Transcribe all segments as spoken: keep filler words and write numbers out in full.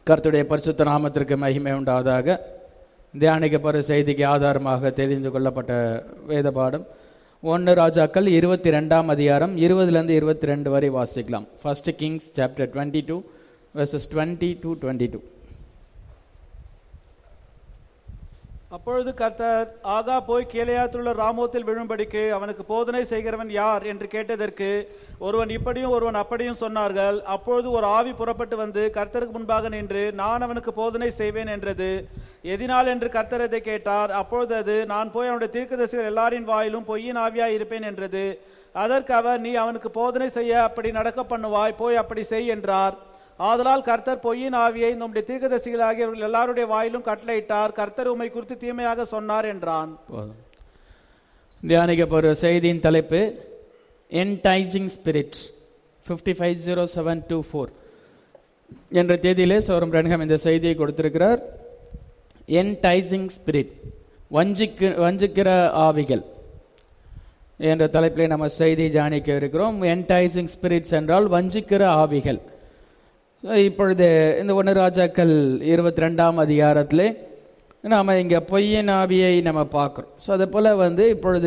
கர்த்தருடைய பரிசுத்த நாமத்திற்கு மகிமை உண்டாவதாக. தியானிக்கப்படுற செய்திக்கு ஆதாரமாக தெரிந்து கொள்ளப்பட்ட வேத பாடம் ஒன்று ராஜாக்கள் இருபத்தி ரெண்டாம் அதிகாரம் இருபதுலேருந்து இருபத்தி ரெண்டு வரை வாசிக்கலாம். First Kings chapter twenty two verses twenty to twenty two. அப்பொழுது கர்த்தர், ஆகா போய் கீலேயாத்திலுள்ள ராமோத்தில் விழும்படிக்கு அவனுக்கு போதனை செய்கிறவன் யார் என்று கேட்டதற்கு ஒருவன் இப்படியும் ஒருவன் அப்படியும் சொன்னார்கள். அப்பொழுது ஒரு ஆவி புறப்பட்டு வந்து கர்த்தருக்கு முன்பாக நின்று, நான் அவனுக்கு போதனை செய்வேன் என்றது. எதினால் என்று கர்த்தர் அதை கேட்டார். அப்பொழுது அது, நான் போய் அவனுடைய தீர்க்கதரிசிகள் எல்லாரின் வாயிலும் பொய்யின் ஆவியாய் இருப்பேன் என்றது. அதற்கு அவர், நீ அவனுக்கு போதனை செய்ய அப்படி நடக்க பண்ணுவாய், போய் அப்படி செய் என்றார். ஆதலால் கர்த்தர் பொய்யின் ஆவியை நம்முடைய தீர்க்கதரிசிகளாகியவர்கள் எல்லாருடைய வாயிலும் கட்டளையிட்டார். கர்த்தர் உம்மை குறித்து தீமையாக சொன்னார் என்றான். தியானிக்க போகிற செய்தியின் தலைப்பு enticing spirit fifty five zero seven two four என்ற தேதியிலே சௌரம் ரன்ஹம் இந்த செய்தியை கொடுத்திருக்கிறார். என்டைசிங் ஸ்பிரிட், வஞ்சிக்கு வஞ்சிக்கிற ஆவிகள் என்ற தலைப்பிலே நம்ம செய்தி தியானிக்க இருக்கிறோம். என்டைசிங் ஸ்பிரிட்ஸ் என்றால் வஞ்சிக்கிற ஆவிகள். இப்பொழுது இந்த ஒன்று ராஜாக்கள் இருபத்தி ரெண்டாம் அதிகாரத்திலே நாம் இங்கே பொய்யின் ஆவியை நம்ம பார்க்குறோம். ஸோ அதே போல் வந்து இப்பொழுது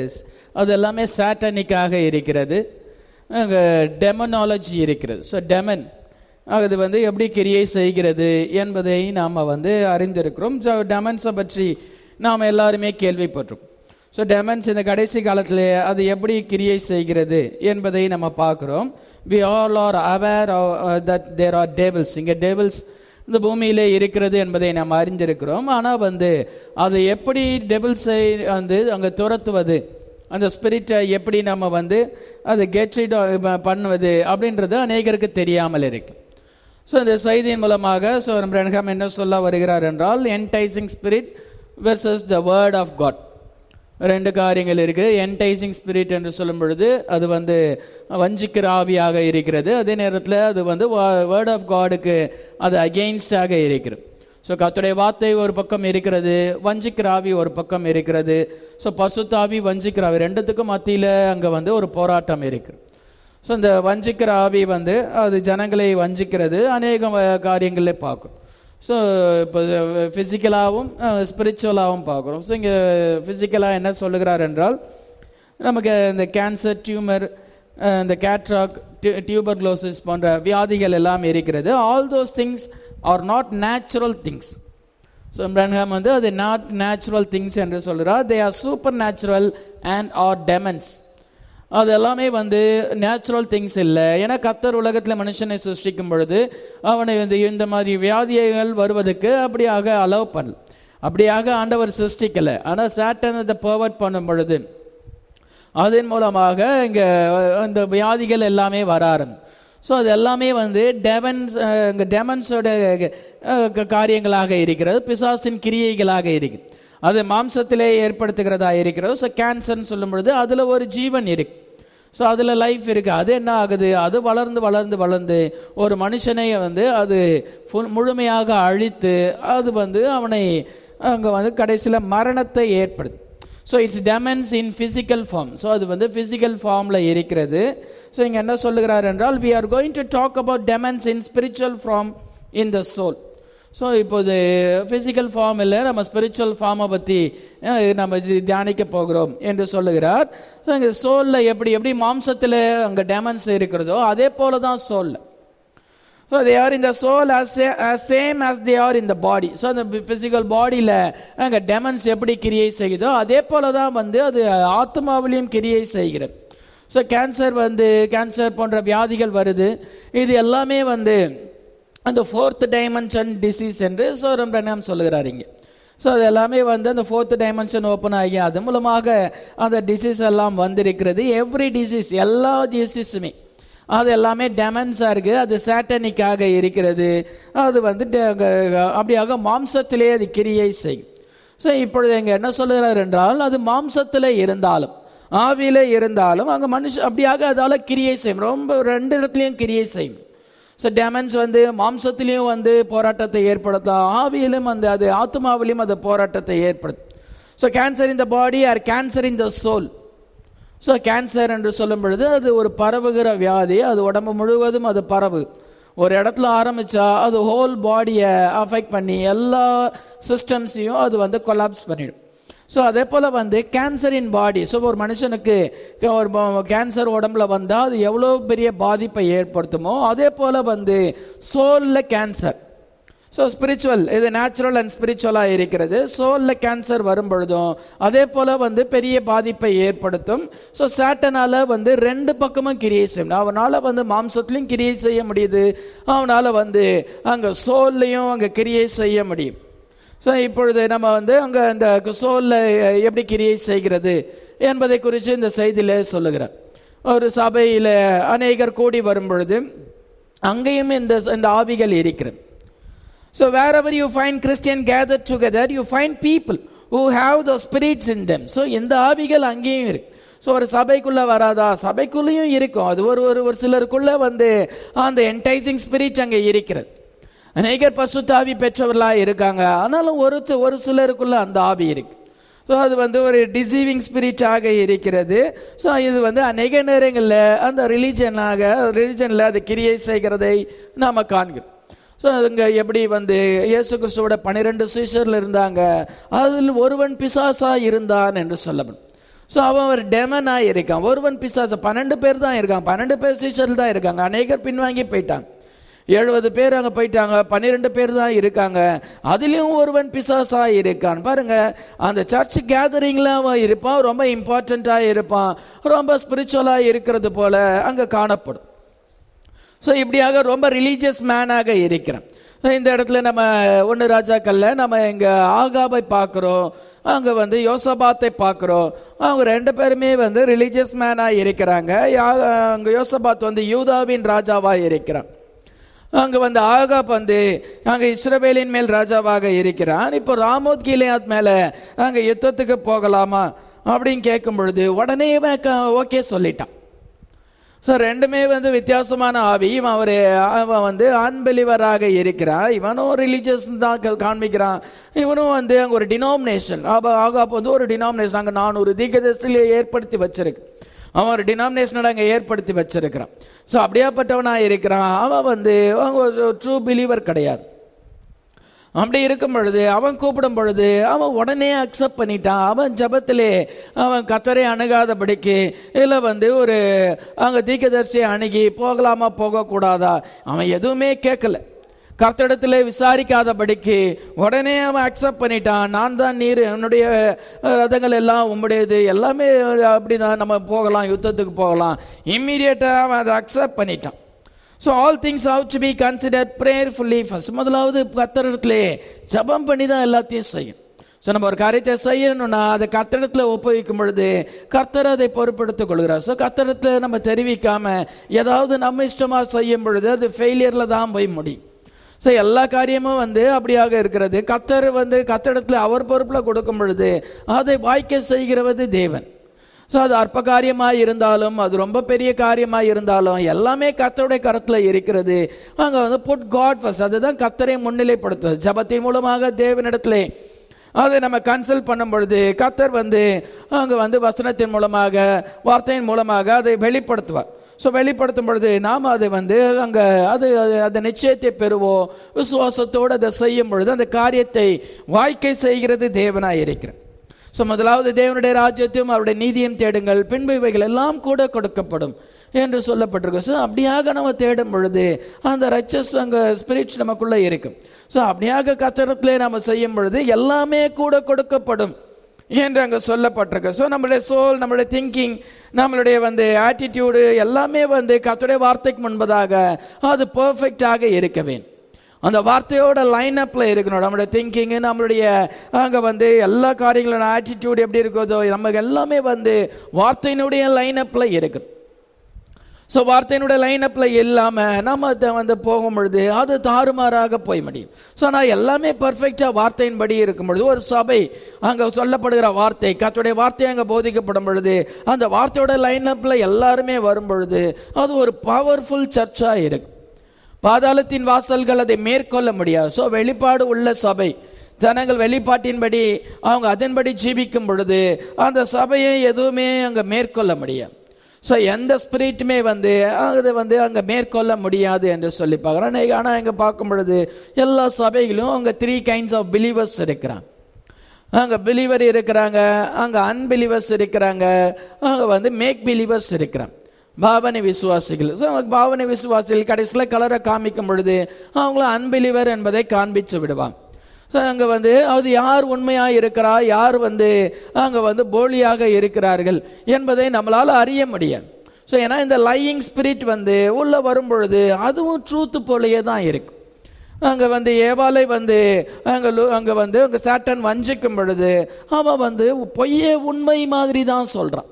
அது எல்லாமே சாட்டனிக்காக இருக்கிறது, அங்கே டெமனாலஜி இருக்கிறது. ஸோ டெமன் அது வந்து எப்படி கிரியை செய்கிறது என்பதை நாம் வந்து அறிந்திருக்கிறோம். ஸோ டெமன்ஸை பற்றி நாம் எல்லாருமே கேள்விப்பட்டிருக்கோம். ஸோ டெமன்ஸ் இந்த கடைசி காலத்தில் அது எப்படி கிரியை செய்கிறது என்பதை நம்ம பார்க்குறோம். We all are aware of, uh, that there are devils. இங்கே டெவில்ஸ் இந்த பூமியிலே இருக்கிறது என்பதை நாம் அறிந்திருக்கிறோம். ஆனால் வந்து அது எப்படி டெவில்ஸை வந்து அங்கே துரத்துவது, அந்த ஸ்பிரிட்டை எப்படி நம்ம வந்து அதை கெட் ரிட் பண்ணுவது அப்படின்றது அநேகருக்கு தெரியாமல் இருக்கு. ஸோ இந்த செய்தியின் மூலமாக சௌரம் ரன்ஹம் என்ன சொல்ல வருகிறார் என்றால், enticing spirit versus the word of God. ரெண்டு காரியங்கள் இருக்குது. என்டைசிங் ஸ்பிரிட் என்று சொல்லும் பொழுது அது வந்து வஞ்சிக்கிற ஆவியாக இருக்கிறது, அதே நேரத்தில் அது வந்து வேர்ட் ஆஃப் காடுக்கு அது அகெயின்ஸ்டாக இருக்கிறது. ஸோ கர்த்தருடைய வார்த்தை ஒரு பக்கம் இருக்கிறது, வஞ்சிக்கிற ஆவி ஒரு பக்கம் இருக்கிறது. ஸோ பசுத்த ஆவி வஞ்சிக்கிற ஆவி ரெண்டுத்துக்கும் மத்தியில் அங்கே வந்து ஒரு போராட்டம் இருக்குது. ஸோ இந்த வஞ்சிக்கிற ஆவி வந்து அது ஜனங்களை வஞ்சிக்கிறது அநேக காரியங்களே பார்க்கும். ஸோ இப்போ ஃபிசிக்கலாகவும் ஸ்பிரிச்சுவலாகவும் பார்க்குறோம். ஸோ இங்கே ஃபிசிக்கலாக என்ன சொல்லுகிறார் என்றால், நமக்கு இந்த கேன்சர், டியூமர், இந்த கேட்ராக், டியூபர்குலோசிஸ் போன்ற வியாதிகள் எல்லாம் இருக்கிறது. All those things are not natural things. So Branham வந்து அது நாட் நேச்சுரல் திங்ஸ் என்று சொல்கிறார். They are super natural and are demons. அது எல்லாமே வந்து நேச்சுரல் திங்ஸ் இல்லை. ஏன்னா கர்த்தர் உலகத்தில் மனுஷனை சிருஷ்டிக்கும் பொழுது அவனை வந்து இந்த மாதிரி வியாதிகள் வருவதற்கு அப்படியாக அலோவ் பண்ணல, அப்படியாக ஆண்டவர் சிருஷ்டிக்கலை. ஆனால் சாட்டன் அதை பர்வர்ட் பண்ணும் பொழுது அதன் மூலமாக இங்கே இந்த வியாதிகள் எல்லாமே வர ஆரம்பி. ஸோ அது எல்லாமே வந்து டெமன்ஸ், இங்கே டெமன்ஸோட காரியங்களாக இருக்கிறது, பிசாசின் கிரியைகளாக இருக்கு. அது மாம்சத்திலே ஏற்படுத்துகிறதா இருக்கிறது. ஸோ கேன்சர்னு சொல்லும் பொழுது அதில் ஒரு ஜீவன் இருக்கு. ஸோ அதில் லைஃப் இருக்கு. அது என்ன ஆகுது, அது வளர்ந்து வளர்ந்து வளர்ந்து ஒரு மனுஷனை வந்து அது முழுமையாக அழித்து அது வந்து அவனை அங்கே வந்து கடைசியில் மரணத்தை ஏற்படுது. So it's demons in physical form. So அது வந்து ஃபிசிக்கல் ஃபார்மில் இருக்கிறது. ஸோ இங்கே என்ன சொல்லுகிறார் என்றால், we are going to talk about demons in spiritual form in the soul. So இப்போது ஃபிசிக்கல் ஃபார்ம் இல்லை, நம்ம ஸ்பிரிச்சுவல் ஃபார்மை பற்றி நம்ம தியானிக்க போகிறோம் என்று சொல்லுகிறார். ஸோ இங்கே சோலில் எப்படி எப்படி மாம்சத்தில் அங்கே டெமன்ஸ் இருக்கிறதோ அதே போல தான் சோலில். So they are in the soul as same as they are in the body. So அந்த ஃபிசிக்கல் பாடியில் அங்கே டெமன்ஸ் எப்படி கிரியை செய்யுதோ அதே போல தான் வந்து அது ஆத்மாவிலையும் கிரியை செய்கிறது. ஸோ கேன்சர் வந்து கேன்சர் போன்ற வியாதிகள் வருது. இது எல்லாமே வந்து அந்த ஃபோர்த் டைமென்ஷன் டிசீஸ் என்று சௌரம் ரன்ஹம் சொல்லுகிறார் இங்கே. ஸோ அது எல்லாமே வந்து அந்த ஃபோர்த் டைமென்ஷன் ஓப்பன் ஆகி அது மூலமாக அந்த டிசீஸ் எல்லாம் வந்திருக்கிறது. எவ்ரி டிசீஸ், எல்லா டிசீஸுமே அது எல்லாமே டெமன்ஸாக இருக்குது, அது சாட்டனிக்காக இருக்கிறது. அது வந்து அப்படியாக மாம்சத்திலே அது கிரியை செய்யும். ஸோ இப்பொழுது இங்கே என்ன சொல்லுகிறார் என்றால், அது மாம்சத்தில் இருந்தாலும் ஆவியில் இருந்தாலும் அங்கே மனுஷன் அப்படியாக அதால் கிரியை செய்யும். ரொம்ப ரெண்டு இடத்துலையும் கிரியை செய்யும். ஸோ டெமன்ஸ் வந்து மாம்சத்திலையும் வந்து போராட்டத்தை ஏற்படுத்தலாம், ஆவியிலும் வந்து அது ஆத்மாவிலையும் அது போராட்டத்தை ஏற்படுத்தும். So cancer in the body are cancer in the soul. So cancer என்று சொல்லும் பொழுது அது ஒரு பரவுகிற வியாதி, அது உடம்பு முழுவதும் அது பரவு ஒரு இடத்துல ஆரம்பிச்சா அது ஹோல் பாடியை அஃபெக்ட் பண்ணி எல்லா சிஸ்டம்ஸையும் அது வந்து கொலாப்ஸ் பண்ணிடும். ஸோ அதே போல் வந்து கேன்சர் இன் பாடி. ஸோ ஒரு மனுஷனுக்கு ஒரு கேன்சர் உடம்புல வந்தால் அது எவ்வளோ பெரிய பாதிப்பை ஏற்படுத்துமோ அதே போல் வந்து சோலில் கேன்சர். ஸோ ஸ்பிரிச்சுவல், இது நேச்சுரல் அண்ட் ஸ்பிரிச்சுவலாக இருக்கிறது. சோலில் கேன்சர் வரும் பொழுதும் அதே போல் வந்து பெரிய பாதிப்பை ஏற்படுத்தும். ஸோ சாட்டனால் வந்து ரெண்டு பக்கமும் கிரியை செய்யணும். அவனால் வந்து மாம்சத்துலையும் கிரியை செய்ய முடியுது, அவனால் வந்து அங்கே சோல்லையும் அங்கே கிரியை செய்ய முடியும். ஸோ இப்பொழுது நம்ம வந்து அங்கே அந்த சோலில் எப்படி கிரியை செய்கிறது என்பதை குறித்து இந்த செய்தியில் சொல்லுகிறார். ஒரு சபையில் அநேகர் கூடி வரும் பொழுது அங்கேயும் இந்த இந்த ஆவிகள் இருக்கிறது. So wherever you find Christian gathered together, you find people who have those spirits in them. So இந்த ஆவிகள் அங்கேயும் இருக்கு. ஸோ ஒரு சபைக்குள்ள வராதா? சபைக்குள்ளேயும் இருக்கும். அது ஒரு ஒரு சிலருக்குள்ள வந்து அந்த என்டைசிங் ஸ்பிரிட் அங்கே இருக்கிறது. அநேகர் பசுத்த ஆவி பெற்றவர்களாக இருக்காங்க, ஆனாலும் ஒரு ஒரு சிலருக்குள்ள அந்த ஆவி இருக்கு. ஸோ அது வந்து ஒரு டிசீவிங் ஸ்பிரிட்டாக இருக்கிறது. ஸோ இது வந்து அநேக நேரங்களில் அந்த ரிலீஜனாக ரிலீஜனில் அது கிரியை செய்கிறதை நாம் காண்கிறோம். ஸோ இங்கே எப்படி வந்து இயேசு கிறிஸ்துவோட பன்னிரெண்டு சீஷர்கள் இருந்தாங்க, அதில் ஒருவன் பிசாசா இருந்தான் என்று சொல்லப்படும். ஸோ அவன் ஒரு டெமனாக இருக்கான். ஒருவன் பிசாசா, பன்னெண்டு பேர் தான் இருக்கான், பன்னெண்டு பேர் சீஷர்கள் தான் இருக்காங்க. அநேகர் பின்வாங்கி போயிட்டாங்க. எழுபது பேர் அங்கே போயிட்டாங்க, பன்னிரெண்டு பேர் தான் இருக்காங்க. அதுலேயும் ஒருவன் பிசாசா இருக்கான். பாருங்க, அந்த சர்ச் கேதரிங்ல அவன் இருப்பான், ரொம்ப இம்பார்ட்டண்ட்டாக இருப்பான், ரொம்ப ஸ்பிரிச்சுவலாக இருக்கிறது போல அங்கே காணப்படும். ஸோ இப்படியாக ரொம்ப ரிலீஜியஸ் மேனாக இருக்கிறான். இந்த இடத்துல நம்ம ஒன்று ராஜாக்கல்ல நம்ம இங்கே ஆகாபை பார்க்குறோம், அங்கே வந்து யோசபாத்தை பார்க்குறோம். அவங்க ரெண்டு பேருமே வந்து ரிலீஜியஸ் மேனாக இருக்கிறாங்க. அங்கே யோசபாத் வந்து யூதாவின் ராஜாவாக இருக்கிறான். அங்கே வந்து ஆகாப் வந்து அங்கே இஸ்ரவேலின் மேல் ராஜாவாக இருக்கிறான். இப்போ ராமோத் கிலியாத் மேலே அங்கே யுத்தத்துக்கு போகலாமா அப்படின்னு கேட்கும் பொழுது உடனே ஓகே சொல்லிட்டான். ஸோ ரெண்டுமே வந்து வித்தியாசமான ஆவி. அவர் அவன் வந்து அன்பிலிவராக இருக்கிறான், இவனும் ரிலீஜியஸ் தான் காண்பிக்கிறான். இவனும் வந்து அங்கே ஒரு டினாமினேஷன், ஆகாப் வந்து ஒரு டினாமினேஷன் அங்கே நானூறு தீர்க்கதரிசியிலே ஏற்படுத்தி வச்சிருக்கு. அவன் ஒரு டினாமினேஷனோட அங்கே ஏற்படுத்தி வச்சிருக்கிறான். ஸோ அப்படியாப்பட்டவனாக இருக்கிறான். அவன் வந்து ட்ரூ பிலீவர் கிடையாது. அப்படி இருக்கும் பொழுது அவன் கூப்பிடும் பொழுது அவன் உடனே அக்செப்ட் பண்ணிட்டான். அவன் ஜபத்திலே அவன் கர்த்தரை அணுகாதபடிக்கு இல்லை வந்து ஒரு அங்கே தீர்க்கதரிசியை அணுகி போகலாமா போகக்கூடாதா அவன் எதுவுமே கேட்கல. கர்த்தரிடத்திலே விசாரிக்காதபடிக்கு உடனே அவன் அக்செப்ட் பண்ணிட்டான். நான் தான் நீர், என்னுடைய ரதங்கள் எல்லாம் உம்முடையது, எல்லாமே அப்படிதான், நம்ம போகலாம், யுத்தத்துக்கு போகலாம். இம்மீடியட்டாக அவன் அதை அக்செப்ட் பண்ணிட்டான். So all things have to be considered prayerfully first. முதலாவது கர்த்தரிடத்திலே ஜபம் பண்ணி தான் எல்லாத்தையும் செய்யும். ஸோ நம்ம ஒரு காரியத்தை செய்யணும்னா அதை கர்த்தரிடத்தில் ஒப்புவிக்கும் பொழுது கர்த்தர் அதை பொறுப்படுத்திக் கொள்கிறார். ஸோ கர்த்தரிடத்தில் நம்ம தெரிவிக்காம ஏதாவது நம்ம இஷ்டமாக செய்யும் பொழுது அது ஃபெயிலியரில் தான் போய் முடியும். ஸோ எல்லா காரியமும் வந்து அப்படியாக இருக்கிறது. கர்த்தர் வந்து கர்த்தரிடத்தில் அவர் பொறுப்பில் கொடுக்கும் பொழுது அதை வாய்க்க செய்கிறவது தேவன். ஸோ அது அற்ப காரியமாக இருந்தாலும் அது ரொம்ப பெரிய காரியமாக இருந்தாலும் எல்லாமே கர்த்தருடைய கரத்தில் இருக்கிறது. அங்கே வந்து புட் காட் ஃபர்ஸ்ட், அதுதான் கர்த்தரை முன்னிலைப்படுத்துவது. ஜபத்தின் மூலமாக தேவனிடத்திலே அதை நம்ம கன்சல்ட் பண்ணும் பொழுது கர்த்தர் வந்து அங்கே வந்து வசனத்தின் மூலமாக வார்த்தையின் மூலமாக அதை வெளிப்படுத்துவார். ஸோ வெளிப்படுத்தும் பொழுது நாம் அதை வந்து அங்கே அது அந்த நிச்சயத்தை பெறுவோம். விசுவாசத்தோடு அதை செய்யும் பொழுது அந்த காரியத்தை வாய்க்கை செய்கிறது தேவனாக இருக்கிறார். ஸோ முதலாவது தேவனுடைய ராஜ்யத்தையும் அவருடைய நீதியையும் தேடுங்கள், பின்பு இவைகள் எல்லாம் கூட கொடுக்கப்படும் என்று சொல்லப்பட்டிருக்கு. ஸோ அப்படியாக நம்ம தேடும் பொழுது அந்த ரைச்சஸ் அங்கே ஸ்பிரிட் நமக்குள்ளே இருக்கும். ஸோ அப்படியாக கர்த்தரிடத்திலே நம்ம செய்யும் பொழுது எல்லாமே கூட கொடுக்கப்படும் என்று அங்கே சொல்லப்பட்டிருக்கு. ஸோ நம்மளுடைய சோல், நம்மளுடைய திங்கிங், நம்மளுடைய வந்து ஆட்டிடியூடு எல்லாமே வந்து கர்த்தருடைய வார்த்தைக்கு முன்பதாக அது பர்ஃபெக்டாக இருக்க வேண்டும். அந்த வார்த்தையோட லைன் அப்ல இருக்கணும். நம்மளுடைய திங்கிங், நம்மளுடைய அங்கே வந்து எல்லா காரியங்களோட ஆட்டிடியூட் எப்படி இருக்கிறதோ நமக்கு எல்லாமே வந்து வார்த்தையினுடைய லைன் அப்ல இருக்கணும். ஸோ வார்த்தையினுடைய லைன் அப்ல இல்லாமல் நம்ம வந்து போகும் பொழுது அது தாறுமாறாக போய் முடியும். ஸோ ஆனால் எல்லாமே பர்ஃபெக்டாக வார்த்தையின்படி இருக்கும் பொழுது ஒரு சபை அங்கே சொல்லப்படுகிற வார்த்தை கர்த்தருடைய வார்த்தை அங்கே போதிக்கப்படும் பொழுது அந்த வார்த்தையோட லைன் அப்ல எல்லாருமே வரும் பொழுது அது ஒரு பவர்ஃபுல் சர்ச்சாக இருக்கும். பாதாளத்தின் வாசல்கள் அதை மேற்கொள்ள முடியாது. ஸோ வெளிப்பாடு உள்ள சபை, ஜனங்கள் வெளிப்பாட்டின்படி அவங்க அதன்படி ஜீவிக்கும் பொழுது அந்த சபையை எதுவுமே அங்கே மேற்கொள்ள முடியாது. ஸோ எந்த ஸ்பிரிட்டுமே வந்து அது வந்து அங்கே மேற்கொள்ள முடியாது என்று சொல்லி பார்க்குறோம். ஆனால் இங்கே பார்க்கும் பொழுது எல்லா சபைகளும் அங்கே த்ரீ கைண்ட்ஸ் ஆஃப் பிலீவர்ஸ் இருக்கிறாங்க. அங்கே பிலீவர் இருக்கிறாங்க, அங்கே அன்பிலீவர்ஸ் இருக்கிறாங்க, அங்கே வந்து மேக் பிலீவர்ஸ் இருக்கிறாங்க, பாவனை விசுவாசிகள். ஸோ பாவனை விசுவாசிகள் கடைசியில் கலரை காமிக்கும் பொழுது அவங்கள அன்பிலீவர் என்பதை காண்பிச்சு விடுவாங்க. ஸோ அங்கே வந்து அது யார் உண்மையாக இருக்கிறா, யார் வந்து அங்கே வந்து போலியாக இருக்கிறார்கள் என்பதை நம்மளால் அறிய முடியாது. ஸோ ஏன்னா இந்த லையிங் ஸ்பிரிட் வந்து உள்ளே வரும் பொழுது அதுவும் ட்ரூத்து போலையே தான் இருக்கும். அங்கே வந்து ஏவாளை வந்து அங்கே அங்கே வந்து அங்கே சாட்டன் வஞ்சிக்கும் பொழுது அவன் வந்து பொய்யே உண்மை மாதிரி தான் சொல்கிறான்.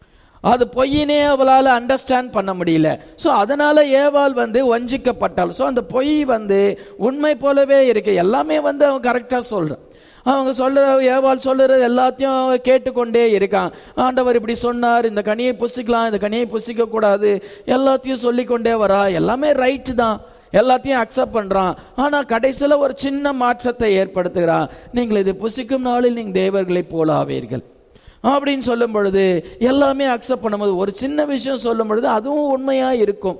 அது பொய்யினே அவளால் அண்டர்ஸ்டாண்ட் பண்ண முடியல. ஸோ அதனால ஏவாள் வந்து வஞ்சிக்கப்பட்டாள். ஸோ அந்த பொய் வந்து உண்மை போலவே இருக்கு. எல்லாமே வந்து அவன் கரெக்டாக சொல்கிறான். அவங்க சொல்ற ஏவாள் சொல்லுறது எல்லாத்தையும் கேட்டுக்கொண்டே இருக்கான். ஆண்டவர் இப்படி சொன்னார், இந்த கனியை புசிக்கலாம், இந்த கனியை புசிக்க கூடாது, எல்லாத்தையும் சொல்லிக்கொண்டே வரா. எல்லாமே ரைட்டு தான், எல்லாத்தையும் அக்செப்ட் பண்றான். ஆனா கடைசியில ஒரு சின்ன மாற்றத்தை ஏற்படுத்துகிறான். நீங்கள் இது புசிக்கும் நாளில் நீங்கள் தேவர்களை போல ஆவீர்கள் அப்படின்னு சொல்லும் பொழுது எல்லாமே அக்செப்ட் பண்ணும்போது ஒரு சின்ன விஷயம் சொல்லும் பொழுது அதுவும் உண்மையா இருக்கும்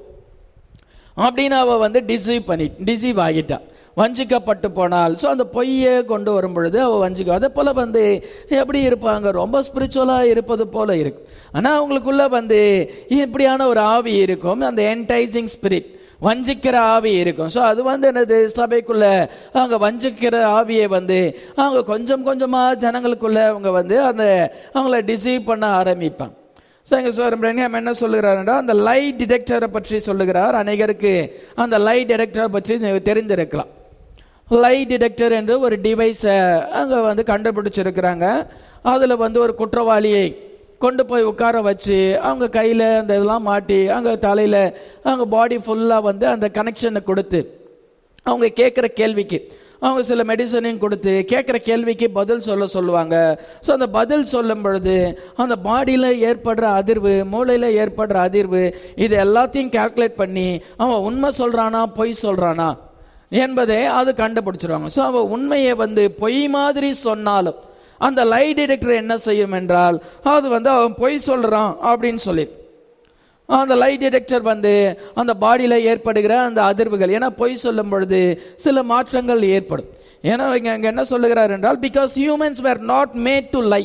அப்படின்னு அவ வந்து டிசீவ் பண்ணி டிசீவ் ஆகிட்டா, வஞ்சிக்கப்பட்டு போனால். ஸோ அந்த பொய்யை கொண்டு வரும் பொழுது அவள் வஞ்சிக்க. அதே போல் வந்து எப்படி இருப்பாங்க, ரொம்ப ஸ்பிரிச்சுவலாக இருப்பது போல இருக்கும். ஆனால் அவங்களுக்குள்ள வந்து இப்படியான ஒரு ஆவி இருக்கும், அந்த என்டைசிங் ஸ்பிரிட், வஞ்சிக்கிற ஆவி இருக்கும். ஸோ அது வந்து என்னது, சபைக்குள்ள அவங்க வஞ்சிக்கிற ஆவியை வந்து அவங்க கொஞ்சம் கொஞ்சமாக ஜனங்களுக்குள்ள அவங்க வந்து அந்த அவங்கள டிசீவ் பண்ண ஆரம்பிப்பாங்க. ஸோ எங்கள் சார் பிரன்ஹாம் என்ன சொல்லுகிறாருன்னா, அந்த லைட் டிடெக்டரை பற்றி சொல்லுகிறார். அநேகருக்கு அந்த லைட் டிடெக்டரை பற்றி தெரிந்திருக்கலாம். லைட் டிடெக்டர் என்று ஒரு டிவைஸை அங்கே வந்து கண்டுபிடிச்சிருக்கிறாங்க. அதில் வந்து ஒரு குற்றவாளியை கொண்டு போய் உட்கார வச்சு அவங்க கையில் அந்த இதெல்லாம் மாட்டி அங்கே தலையில் அவங்க பாடி ஃபுல்லாக வந்து அந்த கனெக்ஷனை கொடுத்து அவங்க கேட்குற கேள்விக்கு அவங்க சில மெடிசனையும் கொடுத்து கேட்குற கேள்விக்கு பதில் சொல்ல சொல்லுவாங்க. ஸோ அந்த பதில் சொல்லும் பொழுது அந்த பாடியில் ஏற்படுற அதிர்வு, மூளையில் ஏற்படுற அதிர்வு, இது எல்லாத்தையும் கால்குலேட் பண்ணி அவன் உண்மை சொல்கிறானா பொய் சொல்கிறானா என்பதை அது கண்டுபிடிச்சிருவாங்க. ஸோ அவன் உண்மையை வந்து பொய் மாதிரி சொன்னாலும் அந்த லைட் டிடெக்டர் என்ன செய்யும் என்றால் அது வந்து அவன் பொய் சொல்கிறான் அப்படின்னு சொல்லி அந்த லைட் டிடெக்டர் வந்து அந்த பாடியில் ஏற்படுகிற அந்த அதிர்வுகள், ஏன்னா பொய் சொல்லும் பொழுது சில மாற்றங்கள் ஏற்படும். ஏன்னா இங்கே என்ன சொல்லுகிறார் என்றால், because humans were not made to lie.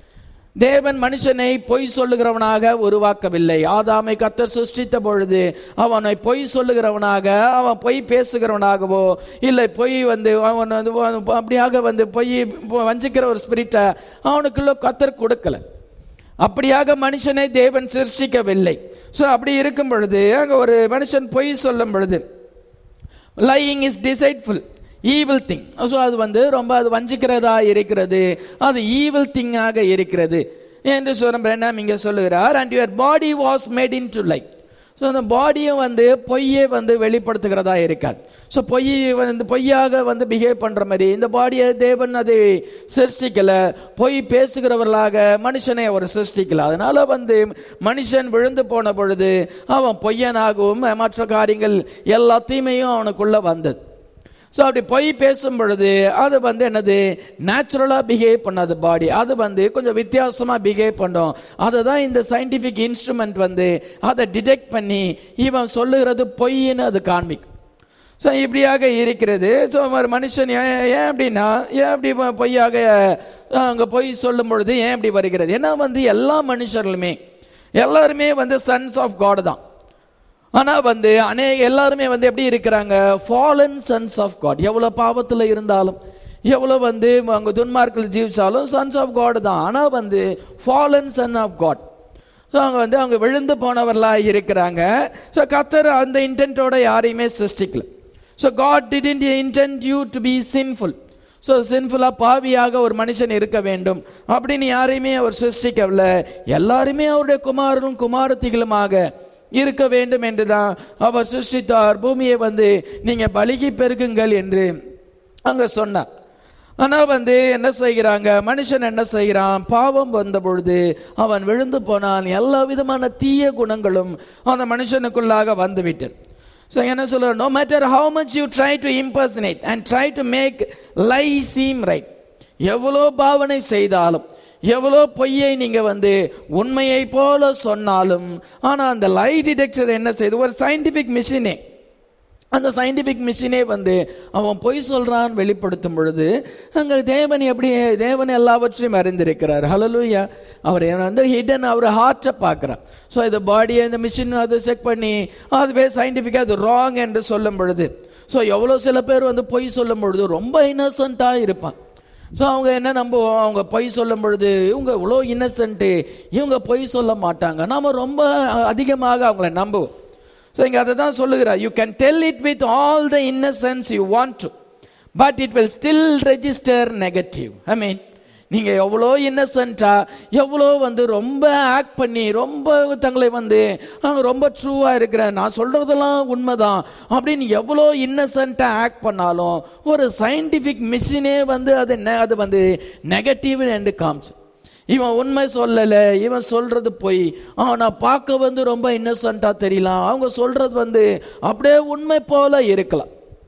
தேவன் மனுஷனை பொய் சொல்லுகிறவனாக உருவாக்கவில்லை. ஆதாமை கர்த்தர் சிருஷ்டித்த பொழுது அவனை பொய் சொல்லுகிறவனாக, அவன் பொய் பேசுகிறவனாகவோ இல்லை பொய் வந்து அவன் வந்து அப்படியாக வந்து பொய் வஞ்சிக்கிற ஒரு ஸ்பிரிட்டை அவனுக்குள்ள கர்த்தர் கொடுக்கல. அப்படியாக மனுஷனை தேவன் சிருஷ்டிக்கவில்லை. ஸோ அப்படி இருக்கும் பொழுது அங்கே ஒரு மனுஷன் பொய் சொல்லும் பொழுது lying is deceitful, evil thing. So அது வந்து ரொம்ப அது வஞ்சிக்கிறதா இருக்கிறது, அது ஈவில் திங்காக இருக்கிறது என்று சொல்ல இங்கே சொல்லுகிறார். And your body was made in to light. So அந்த பாடியை வந்து பொய்யை வந்து வெளிப்படுத்துகிறதா இருக்காது. ஸோ பொய் வந்து பொய்யாக வந்து பிஹேவ் பண்ணுற மாதிரி இந்த பாடியை தேவன் அதை சிருஷ்டிக்கலை, பொய் பேசுகிறவர்களாக மனுஷனை அவர் சிருஷ்டிக்கல. அதனால வந்து மனுஷன் விழுந்து போன பொழுது அவன் பொய்யனாகவும் மற்ற காரியங்கள் எல்லா தீமையும் அவனுக்குள்ள வந்தது. ஸோ அப்படி பொய் பேசும் பொழுது அது வந்து என்னது, நேச்சுரலாக பிஹேவ் பண்ணாது பாடி, அது வந்து கொஞ்சம் வித்தியாசமாக பிஹேவ் பண்ணும். அதை தான் இந்த சயின்டிஃபிக் இன்ஸ்ட்ருமெண்ட் வந்து அதை டிடெக்ட் பண்ணி இவன் சொல்லுகிறது பொய்ன்னு அது காண்பிக்கும். ஸோ இப்படியாக இருக்கிறது. ஸோ ஒரு மனுஷன் ஏன் ஏன் அப்படின்னா ஏன் அப்படி பொய்யாக அங்கே பொய் சொல்லும் பொழுது ஏன் இப்படி வருகிறது, ஏன்னா வந்து எல்லா மனுஷர்களுமே எல்லாருமே வந்து சன்ஸ் ஆஃப் காட் தான். ஆனா வந்து அநேக எல்லாருமே வந்து எப்படி இருக்கிறாங்க, ஃபாலன் சன்ஸ் ஆஃப் காட். எவ்வளவு பாவத்தில் இருந்தாலும் எவ்வளவு வந்து அவங்க துன்மார்க்கில் ஜீவிச்சாலும் சன்ஸ் ஆஃப் காட் தான். ஆனா வந்து fallen son of God. So அவங்க வந்து அவங்க விழுந்து போனவர்களாக இருக்கிறாங்க. ஸோ கர்த்தர் அந்த இன்டென்ட்டோட யாரையுமே சிருஷ்டிக்கல. So God didn't intend you to be sinful. So சின்ஃபுல்லாக பாவியாக ஒரு மனுஷன் இருக்க வேண்டும் அப்படின்னு யாரையுமே அவர் சிருஷ்டிக்கவில்லை. எல்லாருமே அவருடைய குமாரனும் குமாரத்திகளுமாக இருக்க வேண்டும் என்றுதான் அவர் சிருஷ்டித்தார். பூமியை வந்து நீங்க பலிகி பெருக்குங்கள் என்று அங்க சொன்னார். ஆனா வந்து என்ன செய்கிறாங்க, மனுஷன் என்ன செய்கிறான், பாவம் வந்த பொழுது அவன் விழுந்து போனான். எல்லா விதமான தீய குணங்களும் அந்த மனுஷனுக்குள்ளாக வந்துவிட்டது. ஸோ என்ன சொல்ற, no matter how much you try to impersonate and try to make lie seem right, எவ்வளோ பாவனை செய்தாலும் எவ்வளோ பொய்யை நீங்க வந்து உண்மையை போல சொன்னாலும், ஆனா அந்த லை டிடெக்டர் என்ன செய்யுது? ஒரு சயின்டிபிக் மிஷினே, அந்த சயின்டிபிக் மிஷினே வந்து அவன் பொய் சொல்றான் வெளிப்படுத்தும் பொழுது, அங்க தேவன் எப்படி, தேவன் எல்லாவற்றையும் அறிந்திருக்கிறார். ஹல்லேலூயா. அவர் வந்து ஹிடன், அவர் ஹார்ட்டை பார்க்கிறார். ஸோ இந்த பாடியை இந்த மிஷின் அதை செக் பண்ணி அதுவே சயின்டிஃபிக்காக அது ராங் என்று சொல்லும் பொழுது, ஸோ எவ்வளோ சில பேர் வந்து பொய் சொல்லும் பொழுது ரொம்ப இன்னசென்ட்டாக இருப்பான். ஸோ அவங்க என்ன நம்புவோம், அவங்க பொய் சொல்லும் பொழுது இவங்க இவ்வளோ இன்னசென்ட்டு, இவங்க பொய் சொல்ல மாட்டாங்க, நாம் ரொம்ப அதிகமாக அவங்கள நம்புவோம். ஸோ இங்கே அதை தான் சொல்லுகிறார், you can tell it with all the innocence you want to, but it will still register negative. I mean, நீங்கள் எவ்வளோ இன்னசென்ட்டா, எவ்வளோ வந்து ரொம்ப ஆக்ட் பண்ணி ரொம்ப தங்களை வந்து அவங்க ரொம்ப ட்ரூவாக இருக்கிறேன், நான் சொல்கிறதெல்லாம் உண்மைதான் அப்படின்னு எவ்வளோ இன்னசென்ட்டாக ஆக்ட் பண்ணாலும் ஒரு சயின்டிஃபிக் மிஷினே வந்து அது அது வந்து நெகட்டிவ் என்று காமிச்சு, இவன் உண்மை சொல்லலை, இவன் சொல்றது போய், ஆனால் பார்க்க வந்து ரொம்ப இன்னசென்ட்டாக தெரியலாம், அவங்க சொல்றது வந்து அப்படியே உண்மை போல இருக்கலாம்,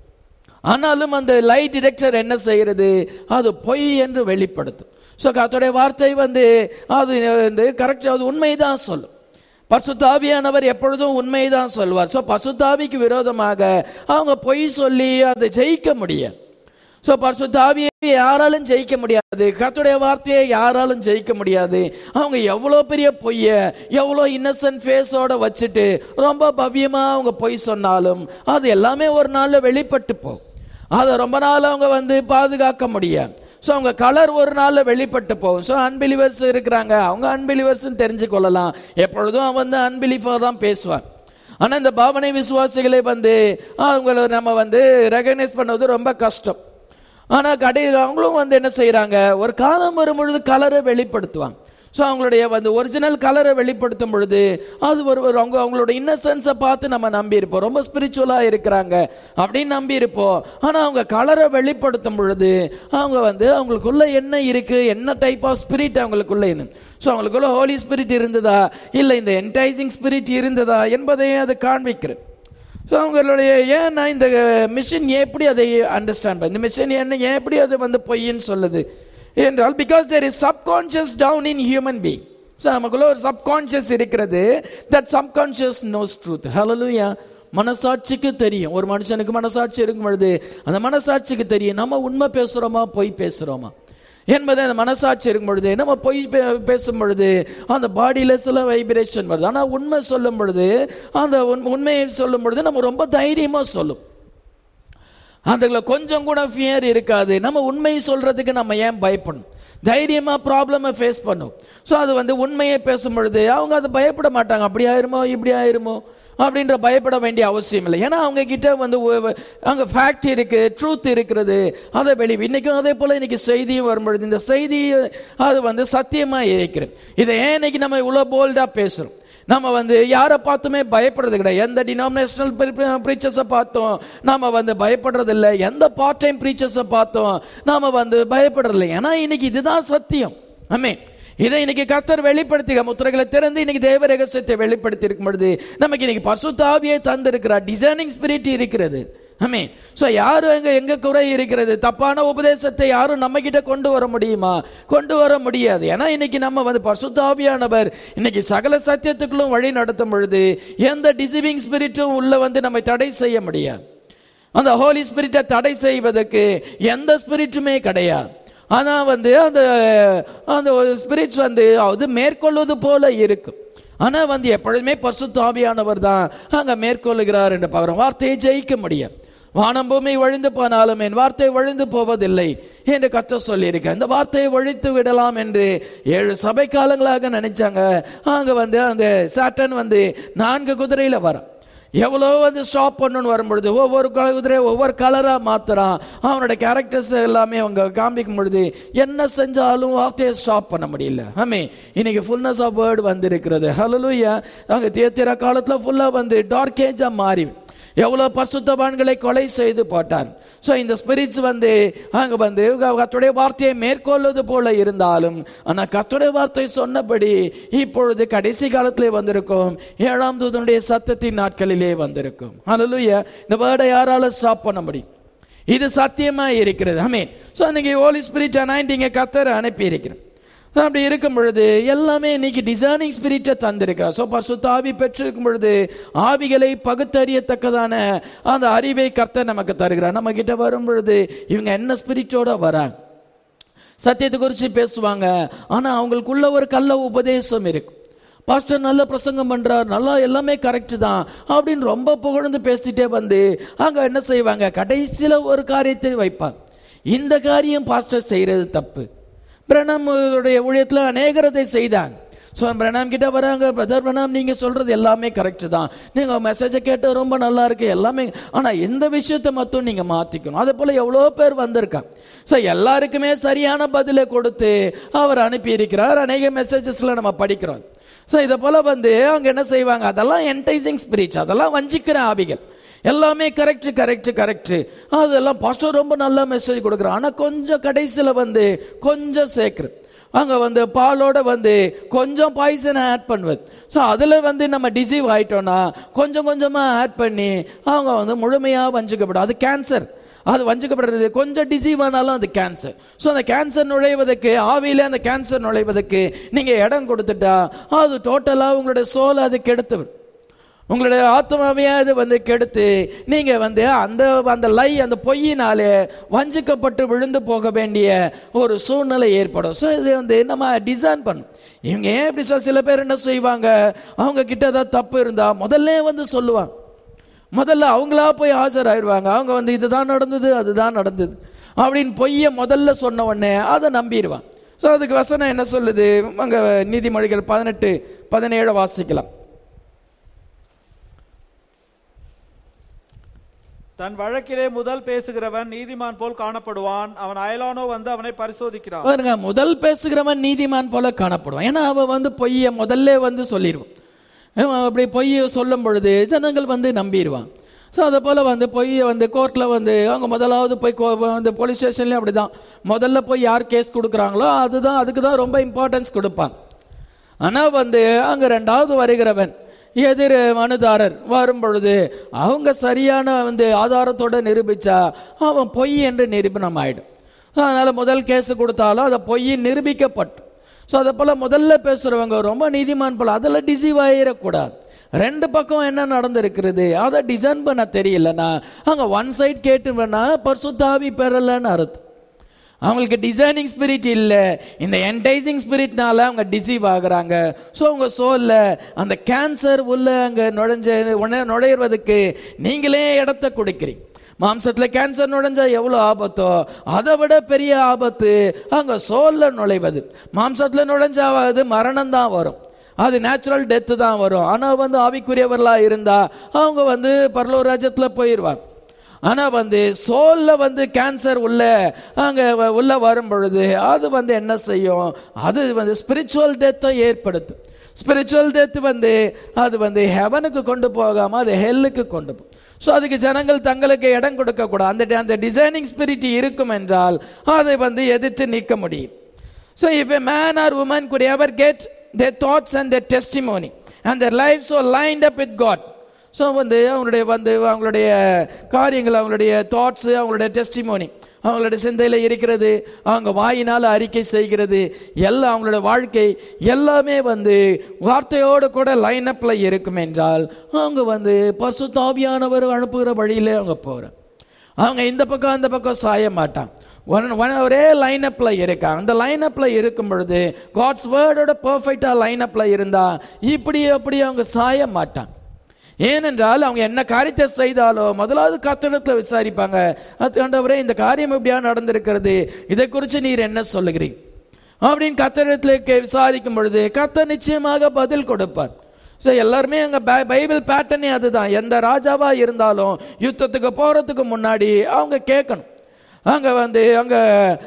ஆனாலும் அந்த லைட் டிடெக்டர் என்ன செய்யறது, அது பொய் என்று வெளிப்படுத்தும். ஸோ கர்த்தருடைய வார்த்தை வந்து அது வந்து கரெக்ட், அது உண்மைதான் சொல்லும். பரிசுத்த ஆவியானவர் எப்பொழுதும் உண்மைதான் சொல்வார். ஸோ பரிசுத்த ஆவிக்கு விரோதமாக அவங்க பொய் சொல்லி அதை ஜெயிக்க முடியாது. ஸோ பரிசுத்த ஆவியை யாராலும் ஜெயிக்க முடியாது, கர்த்தருடைய வார்த்தையை யாராலும் ஜெயிக்க முடியாது. அவங்க எவ்வளோ பெரிய பொய்ய எவ்வளோ இன்னசென்ட் ஃபேஸோட வச்சுட்டு ரொம்ப பவ்யமாக அவங்க பொய் சொன்னாலும் அது எல்லாமே ஒரு நாளில் வெளிப்பட்டு போகும். அதை ரொம்ப நாள் அவங்க வந்து பாதுகாக்க முடியாது. ஸோ அவங்க கலர் ஒரு நாளில் வெளிப்பட்டு போகும். ஸோ அன்பிலிவர்ஸ் இருக்கிறாங்க, அவங்க அன்பிலிவர்ஸ்ன்னு தெரிஞ்சு கொள்ளலாம். எப்பொழுதும் அவன் வந்து அன்பிலீஃபாக தான் பேசுவான். ஆனால் இந்த பாவனை விசுவாசிகளை வந்து அவங்கள நம்ம வந்து ரெகக்னைஸ் பண்ணுவது ரொம்ப கஷ்டம். ஆனால் கடையில் அவங்களும் வந்து என்ன செய்கிறாங்க, ஒரு காலம் வரும் பொழுது கலரை வெளிப்படுத்துவாங்க. ஸோ அவங்களுடைய வந்து ஒரிஜினல் கலரை வெளிப்படுத்தும் பொழுது அது ஒரு அவங்க அவங்களோட இன்னசென்ஸை பார்த்து நம்ம நம்பி இருப்போம், ரொம்ப ஸ்பிரிச்சுவலாக இருக்கிறாங்க அப்படின்னு நம்பி இருப்போம். ஆனால் அவங்க கலரை வெளிப்படுத்தும் பொழுது அவங்க வந்து அவங்களுக்குள்ள என்ன இருக்கு, என்ன டைப் ஆஃப் ஸ்பிரிட் அவங்களுக்குள்ள என்ன, ஸோ அவங்களுக்குள்ள ஹோலி ஸ்பிரிட் இருந்ததா இல்லை இந்த என்டைசிங் ஸ்பிரிட் இருந்ததா என்பதையே அது காண்பிக்கிறது. ஸோ அவங்களுடைய ஏன்னா இந்த மிஷின் எப்படி அதை அண்டர்ஸ்டாண்ட் பண்ண, இந்த மிஷின் என்ன எப்படி அது வந்து பொய்ன்னு சொல்லுது என்றால், because there is subconscious down in human being. So நமக்குள்ள ஒரு சப்கான்ஷியஸ் இருக்கிறது, that subconscious knows truth. Hallelujah. மனசாட்சிக்கு தெரியும், ஒரு மனுஷனுக்கு மனசாட்சி இருக்கும் பொழுது அந்த மனசாட்சிக்கு தெரியும் நம்ம உண்மை பேசுகிறோமா பொய் பேசுகிறோமா என்பதை அந்த மனசாட்சி இருக்கும் பொழுது, நம்ம பொய் பேசும் பொழுது அந்த பாடியில் சில வைப்ரேஷன் வருது. ஆனால் உண்மை சொல்லும் பொழுது, அந்த உண்மையை சொல்லும் பொழுது நம்ம ரொம்ப தைரியமாக சொல்லும், அதுல கொஞ்சம் கூட ஃபியர் இருக்காது. நம்ம உண்மையை சொல்றதுக்கு நம்ம ஏன் பயப்படணும், தைரியமா ப்ராப்ளமை ஃபேஸ் பண்ணும். ஸோ அது வந்து உண்மையை பேசும் பொழுது அவங்க அதை பயப்பட மாட்டாங்க, அப்படி ஆயிருமோ இப்படி ஆயிருமோ அப்படின்ற பயப்பட வேண்டிய அவசியம் இல்லை. ஏன்னா அவங்க கிட்ட வந்து அங்க ஃபேக்ட் இருக்கு, ட்ரூத் இருக்கிறது, அதை வெளி இன்னைக்கும் அதே போல இன்னைக்கு செய்தியும் வரும்பொழுது இந்த செய்தி அது வந்து சத்தியமா இருக்கிறது. இதை ஏன் இன்னைக்கு நம்ம இவ்வளவு போல்டா பேசுறோம், நம்ம வந்து யாரை பார்த்துமே பயப்படுறது கிடையாது. எந்த டினாமினேஷனல் ப்ரீச்சர்ஸை பார்த்தோம் நாம வந்து பயப்படுறது இல்லை, எந்த பார்ட் டைம் ப்ரீச்சர்ஸை பார்த்தோம் நாம வந்து பயப்படுறது இல்லை. ஏன்னா இன்னைக்கு இதுதான் சத்தியம். ஆமென். இதை இன்னைக்கு கர்த்தர் வெளிப்படுத்தி முத்திரைகளை திறந்து இன்னைக்கு தேவ ரகசியத்தை வெளிப்படுத்தி இருக்கும் பொழுது நமக்கு இன்னைக்கு பரிசுத்த ஆவியை தந்திருக்கிறார், டிசைனிங் ஸ்பிரிட் இருக்கிறது. ஆமென். சோ யாரும் எங்க எங்க குறை இருக்கிறது, தப்பான உபதேசத்தை யாரும் நம்ம கிட்ட கொண்டு வர முடியுமா, கொண்டு வர முடியாது. ஏன்னா இன்னைக்கு நம்ம வந்து பரிசுத்த ஆவியானவர் இன்னைக்கு சகல சத்தியத்துக்குள்ளும் வழி நடத்தும் பொழுது எந்த டிசீவிங் ஸ்பிரிட்டும் உள்ள வந்து நம்ம தடை செய்ய முடியாது. அந்த ஹோலி ஸ்பிரிட்டை தடை செய்வதற்கு எந்த ஸ்பிரிட்டுமே கிடையாது. ஆனா வந்து அந்த அந்த ஸ்பிரிட்ஸ் வந்து அது மேற்கொள்வது போல இருக்கும். ஆனா வந்து எப்பொழுதுமே பரிசுத்த ஆவியானவர் தான் அங்க மேற்கொள்ளுகிறார் என்று பார்க்கிறோம். வார்த்தையை ஜெயிக்க முடியும். வானம் பூமி ஒழிந்து போனாலும் என் வார்த்தை ஒழிந்து போவதில்லை என்று கர்த்தர் சொல்லியிருக்க. இந்த வார்த்தையை ஒழித்து விடலாம் என்று ஏழு சபை காலங்களாக நினைச்சாங்க. அங்க வந்து அந்த சாட்டன் வந்து நான்கு குதிரையில வர எவ்வளோ வந்து ஸ்டாப் பண்ணணும்னு வரும்பொழுது ஒவ்வொரு குதிரை ஒவ்வொரு கலராக மாத்துறான். அவனோட கேரக்டர்ஸ் எல்லாமே அவங்க காண்பிக்கும் பொழுது என்ன செஞ்சாலும் வார்த்தையை ஸ்டாப் பண்ண முடியல. ஆமே இன்னைக்கு ஃபுல்னஸ் ஆஃப் வேர்டு வந்து இருக்கிறது. ஹல்லேலூயா. அங்கே தியத்திர காலத்தில் ஃபுல்லாக வந்து டார்க் ஏஜா மாறி எவ்வளோ பரிசுத்தவான்களை கொலை செய்து போட்டார். ஸோ இந்த ஸ்பிரிட்ஸ் வந்து அங்கே வந்து கர்த்தருடைய வார்த்தையை மேற்கொள்வது போல இருந்தாலும் ஆனால் கர்த்தருடைய வார்த்தை சொன்னபடி இப்பொழுது கடைசி காலத்திலே வந்திருக்கும், ஏழாம் தூதனுடைய சத்தத்தின் நாட்களிலே வந்திருக்கும். ஹல்லேலூயா. இந்த வேர்டை யாரால ஸ்டாப் பண்ண முடியும்? இது சத்தியமா இருக்கிறது. ஆமென். ஸோ அன்னைக்கு ஹோலி ஸ்பிரிட் அனாயிண்டிங்கை கர்த்தர் அனுப்பி இருக்கிறார். அப்படி இருக்கும் பொழுது எல்லாமே இன்னைக்கு டிசைனிங் ஸ்பிரிட்டை தந்திருக்கிறார். ஸோ பரிசுத்த ஆவி பெற்றிருக்கும் பொழுது ஆவிகளை பகுத்தறியத்தக்கதான அந்த அறிவை கர்த்தர் நமக்கு தருகிறார். நம்ம கிட்ட வரும் பொழுது இவங்க என்ன ஸ்பிரிட்டோட வராங்க, சத்தியத்தை குறித்து பேசுவாங்க, ஆனா அவங்களுக்குள்ள ஒரு கள்ள உபதேசம் இருக்கு. பாஸ்டர் நல்ல பிரசங்கம் பண்றார், நல்லா எல்லாமே கரெக்ட் தான் அப்படின்னு ரொம்ப புகழ்ந்து பேசிட்டே வந்து அங்க என்ன செய்வாங்க, கடைசியில ஒரு காரியத்தை வைப்பாங்க. இந்த காரியம் பாஸ்டர் செய்யறது தப்பு. பிரணாமுடைய ஊழியத்துல அநேகரதை செய்தாங்க. ஸோ பிரணாம் கிட்ட வராங்க, பிரதர் பிரணாம் நீங்க சொல்றது எல்லாமே கரெக்ட் தான், நீங்க மெசேஜை கேட்டு ரொம்ப நல்லா இருக்கு எல்லாமே, ஆனா எந்த விஷயத்தை மட்டும் நீங்க மாத்திக்கணும். அதே போல எவ்வளோ பேர் வந்திருக்காங்க. ஸோ எல்லாருக்குமே சரியான பதிலை கொடுத்து அவர் அனுப்பி இருக்கிறார். அநேக மெசேஜஸ்ல நம்ம படிக்கிறோம். ஸோ இதை போல வந்து அவங்க என்ன செய்வாங்க, அதெல்லாம் என்டைசிங் ஸ்பிரிட், அதெல்லாம் வஞ்சிக்கிற ஆவிகள், எல்லாமே கரெக்ட் கரெக்ட் கரெக்ட், அதெல்லாம் பாஸ்டர் ரொம்ப நல்ல மெசேஜ் கொடுக்குறான், ஆனா கொஞ்சம் கடைசியில வந்து கொஞ்சம் சேர்க்குறது, அங்க வந்து பாலோட வந்து கொஞ்சம் பாய்சனை ஆட் பண்ணுவது. ஸோ அதுல வந்து நம்ம டிசீவ் ஆயிட்டோம்னா கொஞ்சம் கொஞ்சமா ஆட் பண்ணி அவங்க வந்து முழுமையா வஞ்சிக்கப்படும். அது கேன்சர், அது வஞ்சிக்கப்படுறது. கொஞ்சம் டிசீவ் ஆனாலும் அது கேன்சர். ஸோ அந்த கேன்சர் நுழைவதற்கு, ஆவியில அந்த கேன்சர் நுழைவதற்கு நீங்க இடம் கொடுத்துட்டா அது டோட்டலா உங்களுடைய சோலை அது கெடுத்து, உங்களுடைய ஆத்மாவே அது வந்து கெடுத்து நீங்க வந்து அந்த அந்த லை அந்த பொய்யினாலே வஞ்சிக்கப்பட்டு விழுந்து போக வேண்டிய ஒரு சூழ்நிலை ஏற்படும். ஸோ இது வந்து நம்ம டிசைன் பண்ணும். இவங்க ஏன் இப்படி சொல்ல, சில பேர் என்ன செய்வாங்க, அவங்க கிட்ட ஏதாவது தப்பு இருந்தா முதல்ல வந்து சொல்லுவாங்க, முதல்ல அவங்களா போய் ஆஜராயிடுவாங்க. அவங்க வந்து இதுதான் நடந்தது அதுதான் நடந்தது அப்படின்னு பொய்ய முதல்ல சொன்ன உடனே அதை நம்பிடுவாங்க. ஸோ அதுக்கு வசனம் என்ன சொல்லுது, அங்க நீதிமொழிகள் பதினெட்டு பதினேழு வாசிக்கலாம். தன் வழக்கிலே முதல் பேசுகிறவன் நீதிமான் போல் காணப்படுவான், அவன் அயலானோ வந்து அவனை பரிசோதிக்கிறான். பாருங்க, முதல் பேசுகிறவன் நீதிமான் போல காணப்படுவான். ஏன்னா அவன் வந்து பொய்ய முதல்ல வந்து சொல்லிடுவான். அப்படி பொய்ய சொல்லும் பொழுது ஜனங்கள் வந்து நம்பிடுவான். ஸோ அதை போல வந்து பொய்ய வந்து கோர்ட்ல வந்து அவங்க முதலாவது போய் வந்து போலீஸ் ஸ்டேஷன்லயும் அப்படிதான், முதல்ல போய் யார் கேஸ் கொடுக்குறாங்களோ அதுதான், அதுக்கு தான் ரொம்ப இம்பார்ட்டன்ஸ் கொடுப்பாங்க. ஆனா வந்து அங்க ரெண்டாவது வருகிறவன் எதிர் மனுதாரர் வரும் பொழுது அவங்க சரியான வந்து ஆதாரத்தோட நிரூபிச்சா அவன் பொய் என்று நிரூபணம் ஆயிடும். அதனால முதல் கேஸ் கொடுத்தாலும் அதை பொய் நிரூபிக்கப்பட்டு. ஸோ அதை போல முதல்ல பேசுறவங்க ரொம்ப நீதிமான் போல, அதில் டிசீவ் ஆயிடக்கூடாது. ரெண்டு பக்கம் என்ன நடந்திருக்கிறது அதை டிசைன் பண்ண தெரியலன்னா அங்க ஒன் சைட் கேட்டு வேணா பரிசுத்த ஆவி பெறலன்னு அர்த்தம். அவங்களுக்கு டிசைனிங் ஸ்பிரிட் இல்லை, இந்த என்டைசிங் ஸ்பிரிட்னால அவங்க டிசீவ் ஆகுறாங்க. ஸோ அவங்க சோல்ல அந்த கேன்சர் உள்ள அங்க நுழைஞ்ச நுழையிறதுக்கு நீங்களே இடத்த கொடுக்கிறீங்க. மாம்சத்துல கேன்சர் நுழைஞ்சா எவ்வளவு ஆபத்தோ அதை விட பெரிய ஆபத்து அங்க சோல்ல நுழைவது. மாம்சத்துல நுழைஞ்சாவது மரணம் தான் வரும், அது நேச்சுரல் டெத்து தான் வரும். ஆனா வந்து ஆவிக்குரியவர்களா இருந்தா அவங்க வந்து பரலோக ராஜ்யத்துல போயிடுவாங்க. ஆனா வந்து சோல்ல வந்து கேன்சர் உள்ள அங்க உள்ள வரும் பொழுது அது வந்து என்ன செய்யும், அது வந்து ஸ்பிரிச்சுவல் டெத்தை ஏற்படுத்தும். ஸ்பிரிச்சுவல் டெத் வந்து அது வந்து ஹெவனுக்கு கொண்டு போகாம அது ஹெல்லுக்கு கொண்டு போகும். ஸோ அதுக்கு ஜனங்கள் தங்களுக்கு இடம் கொடுக்க கூடாது. அந்த அந்த டிசைனிங் ஸ்பிரிட் இருக்கும் என்றால் அதை வந்து எதிர்த்து நீக்க முடியும். So if a man or woman could ever get their thoughts and their testimony and their lives were lined up with God. So வந்து அவங்களுடைய வந்து அவங்களுடைய காரியங்கள், அவங்களுடைய தாட்ஸ், அவங்களுடைய டெஸ்டிமோனி அவங்களுடைய சிந்தையில் இருக்கிறது, அவங்க வாயினால் அறிக்கை செய்கிறது, எல்லாம் அவங்களுடைய வாழ்க்கை எல்லாமே வந்து வார்த்தையோடு கூட லைன் அப்ல இருக்கும் என்றால் அவங்க வந்து பரிசுத்த ஆவியானவர் அனுப்புகிற வழியிலே அவங்க போகிறாங்க. அவங்க இந்த பக்கம் அந்த பக்கம் சாய மாட்டாங்க, ஒரே லைன் அப்ல இருக்காங்க. அந்த லைன் அப்ல இருக்கும் பொழுது காட்ஸ் வேர்டோட பெர்ஃபெக்டா லைன் அப்ல இருந்தா இப்படி அப்படி அவங்க சாய மாட்டாங்க. ஏனென்றால் அவங்க என்ன காரியத்தை செய்தாலோ முதலாவது கர்த்தரிடத்தில் விசாரிப்பாங்க, ஆண்டவரே இந்த காரியம் எப்படியா நடந்திருக்கிறது, இதை குறித்து நீர் என்ன சொல்லுகிறீங்க அப்படின்னு கர்த்தரிடத்தில் விசாரிக்கும் பொழுது கர்த்தர் நிச்சயமாக பதில் கொடுப்பார். ஸோ எல்லாருமே அங்கே பைபிள் பேட்டர்னே அதுதான். எந்த ராஜாவா இருந்தாலும் யுத்தத்துக்கு போறதுக்கு முன்னாடி அவங்க கேட்கணும். அங்க வந்து அங்க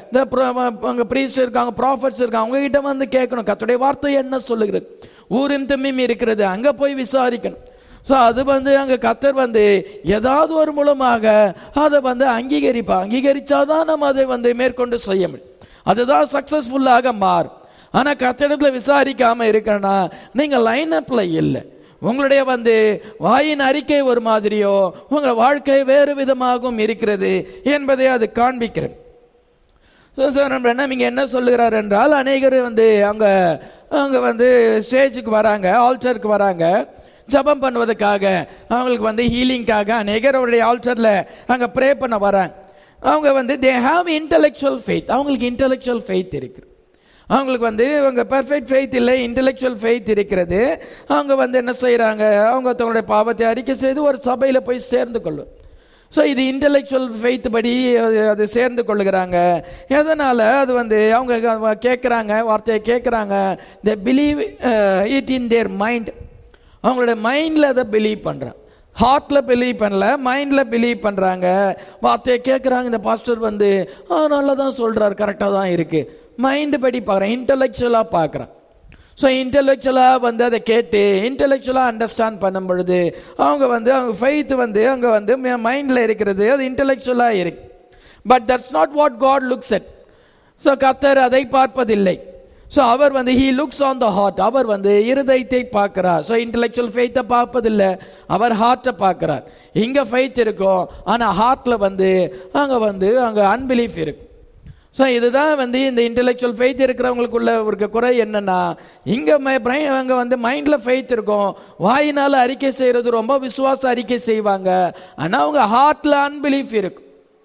அங்க பிரீஸ்ட் இருக்காங்க, ப்ராஃபட்ஸ் இருக்காங்க, அவங்க கிட்ட வந்து கேட்கணும் கர்த்தருடைய வார்த்தை என்ன சொல்லுகிறது. ஊரின் தம்மியும் இருக்கிறது, அங்க போய் விசாரிக்கணும். ஸோ அது வந்து அங்கே கர்த்தர் வந்து ஏதாவது ஒரு மூலமாக அதை வந்து அங்கீகரிப்பா, அங்கீகரிச்சாதான் நம்ம அதை வந்து மேற்கொண்டு செய்ய முடியும், அதுதான் சக்சஸ்ஃபுல்லாக மாறும். ஆனால் கர்த்தரிடத்தில் விசாரிக்காம இருக்கணும்னா நீங்கள் லைன் அப்ல இல்லை, உங்களுடைய வந்து வாயின் அறிக்கை ஒரு மாதிரியோ உங்கள் வாழ்க்கை வேறு விதமாகவும் இருக்கிறது என்பதை அது காண்பிக்கிறது. நீங்க என்ன சொல்லுகிறார் என்றால், அநேகர் வந்து அவங்க அவங்க வந்து ஸ்டேஜுக்கு வராங்க, ஆல்டருக்கு வராங்க ஜெபம் பண்ணுவதற்காக, அவங்களுக்கு வந்து ஹீலிங்காக அநேகர் அவருடைய ஆல்டர்ல அங்க ப்ரே பண்ண வராங்க. அவங்க வந்து தே ஹாவ் இன்டெலெக்சுவல் ஃபெய்த், அவங்களுக்கு இன்டெலெக்சுவல் ஃபெய்த் இருக்கு. அவங்களுக்கு வந்து அவங்க பெர்ஃபெக்ட் ஃபெய்த் இல்லை, இன்டெலெக்சுவல் ஃபெய்த் இருக்கிறது. அவங்க வந்து என்ன செய்யறாங்க, அவங்க தங்களுடைய பாவத்தை அறிக்கை செய்து ஒரு சபையில போய் சேர்ந்து கொள்ளும். ஸோ இது இன்டெலெக்சுவல் ஃபெய்த் படி அது சேர்ந்து கொள்ளுகிறாங்க. எதனால அது வந்து அவங்க கேட்குறாங்க, வார்த்தையை கேட்குறாங்க. They believe it in their mind, அவங்களோட மைண்டில் அதை பிலீவ் பண்ணுறாங்க. ஹார்ட்டில் பிலீவ் பண்ணல, மைண்டில் பிலீவ் பண்ணுறாங்க. வார்த்தையை கேட்குறாங்க. இந்த பாஸ்டர் வந்து நல்லா தான் சொல்கிறார், கரெக்டாக தான் இருக்குது. மைண்டு படி பார்க்குறேன், இன்டெலெக்சுவலாக பார்க்குறேன். ஸோ இன்டெலெக்சுவலாக வந்து அதை கேட்டு இன்டெலெக்சுவலாக அண்டர்ஸ்டாண்ட் பண்ணும் பொழுது அவங்க வந்து அவங்க ஃபெய்த் வந்து அங்கே வந்து மைண்டில் இருக்கிறது, அது இன்டெலெக்சுவலாக இருக்கு. But that's not what God looks at. So கர்த்தர் அதை பார்ப்பதில்லை. ஸோ அவர் வந்து he looks on the heart, அவர் வந்து இருதயத்தை பார்க்கிறார். ஸோ இன்டெலெக்சுவல் ஃபெய்த்தை பார்ப்பதில்லை, அவர் ஹார்ட்டை பார்க்கிறார். இங்கே ஃபெய்த் இருக்கும், ஆனால் ஹார்ட்டில் வந்து அங்கே வந்து அங்கே அன்பிலீஃப் இருக்கு. ஸோ இதுதான் வந்து இந்த இன்டெலெக்சுவல் ஃபெய்த் இருக்கிறவங்களுக்குள்ள ஒரு குறை என்னன்னா, இங்கே அங்கே வந்து மைண்டில் ஃபெய்த் இருக்கும், வாயினால் அறிக்கை செய்கிறது ரொம்ப விசுவாச அறிக்கை செய்வாங்க, ஆனால் அவங்க ஹார்ட்டில் அன்பிலீஃப் இருக்கும்.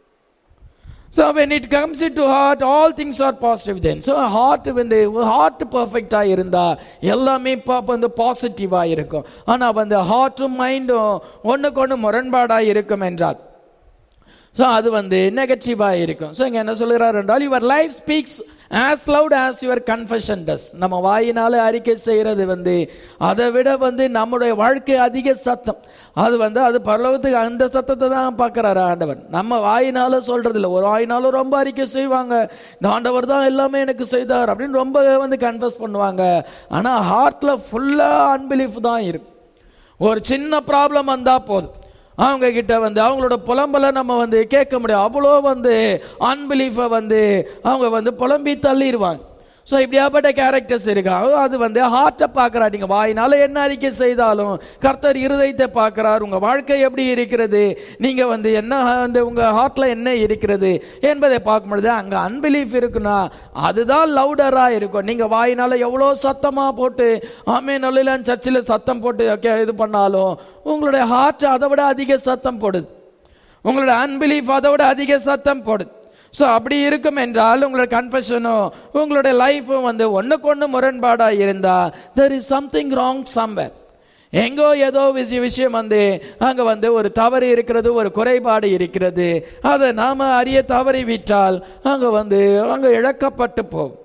So when it comes into heart, all things are positive then. So heart வந்து heart perfect-ஆ இருந்தா எல்லாமே வந்து பாசிட்டிவா இருக்கும். ஆனா வந்து ஹார்ட்டும் மைண்டும் ஒண்ணுக்கு ஒன்று முரண்பாடா இருக்கும் என்றால் ஸோ அது வந்து நெகட்டிவா இருக்கும். ஸோ இங்க என்ன சொல்கிறார் என்றால், your life speaks as loud as your confession does. நம்ம வாயினால அறிக்கை செய்யறது வந்து அதை விட வந்து நம்முடைய வாழ்க்கை அதிக சத்தம். அது வந்து அது பரலோகத்துக்கு அந்த சத்தத்தை தான் பார்க்கிறாரு ஆண்டவர். நம்ம வாயினால சொல்றது இல்லை. ஒரு வாயினாலும் ரொம்ப அறிக்கை செய்வாங்க, இந்த ஆண்டவர் தான் எல்லாமே எனக்கு செய்தார் அப்படின்னு ரொம்ப வந்து கன்ஃபஸ் பண்ணுவாங்க. ஆனா ஹார்ட்ல ஃபுல்லா அன்பிலீஃப் தான் இருக்கும். ஒரு சின்ன ப்ராப்ளம் வந்தா போதும், அவங்க கிட்ட வந்து அவங்களோட புலம்பலை நம்ம வந்து கேட்க முடியும். அவ்வளோ வந்து அன்பிலீஃபை வந்து அவங்க வந்து புலம்பி தள்ளிடுவாங்க. ஸோ இப்படியாப்பட்ட கேரக்டர்ஸ் இருக்காங்க. அது வந்து ஹார்ட்டை பார்க்குறா. நீங்கள் வாயினால என்ன அறிக்கை செய்தாலும் கர்த்தர் இருதயத்தை பார்க்குறார். உங்கள் வாழ்க்கை எப்படி இருக்கிறது, நீங்கள் வந்து என்ன வந்து உங்கள் ஹார்ட்டில் என்ன இருக்கிறது என்பதை பார்க்கும் பொழுது அங்கே அன்பிலீஃப் இருக்குன்னா அதுதான் லவுடராக இருக்கும். நீங்கள் வாயினால எவ்வளோ சத்தமாக போட்டு ஆமே நல்ல சர்ச்சில் சத்தம் போட்டு இது பண்ணாலும் உங்களுடைய ஹார்ட் அதை விட அதிக சத்தம் போடுது, உங்களுடைய அன்பிலீஃப் அதை விட அதிக சத்தம் போடுது. ஸோ அப்படி இருக்கும் என்றால் உங்களோட கன்ஃபெஷனும் உங்களுடைய லைஃபும் வந்து ஒன்றுக்கு ஒன்று முரண்பாடாக இருந்தால் there is something wrong somewhere. எங்கோ ஏதோ விஷயம் வந்து அங்கே வந்து ஒரு தவறு இருக்கிறது, ஒரு குறைபாடு இருக்கிறது. அதை நாம் அறிய தவறி விட்டால் அங்கே வந்து அங்கே இழக்கப்பட்டு போகும்.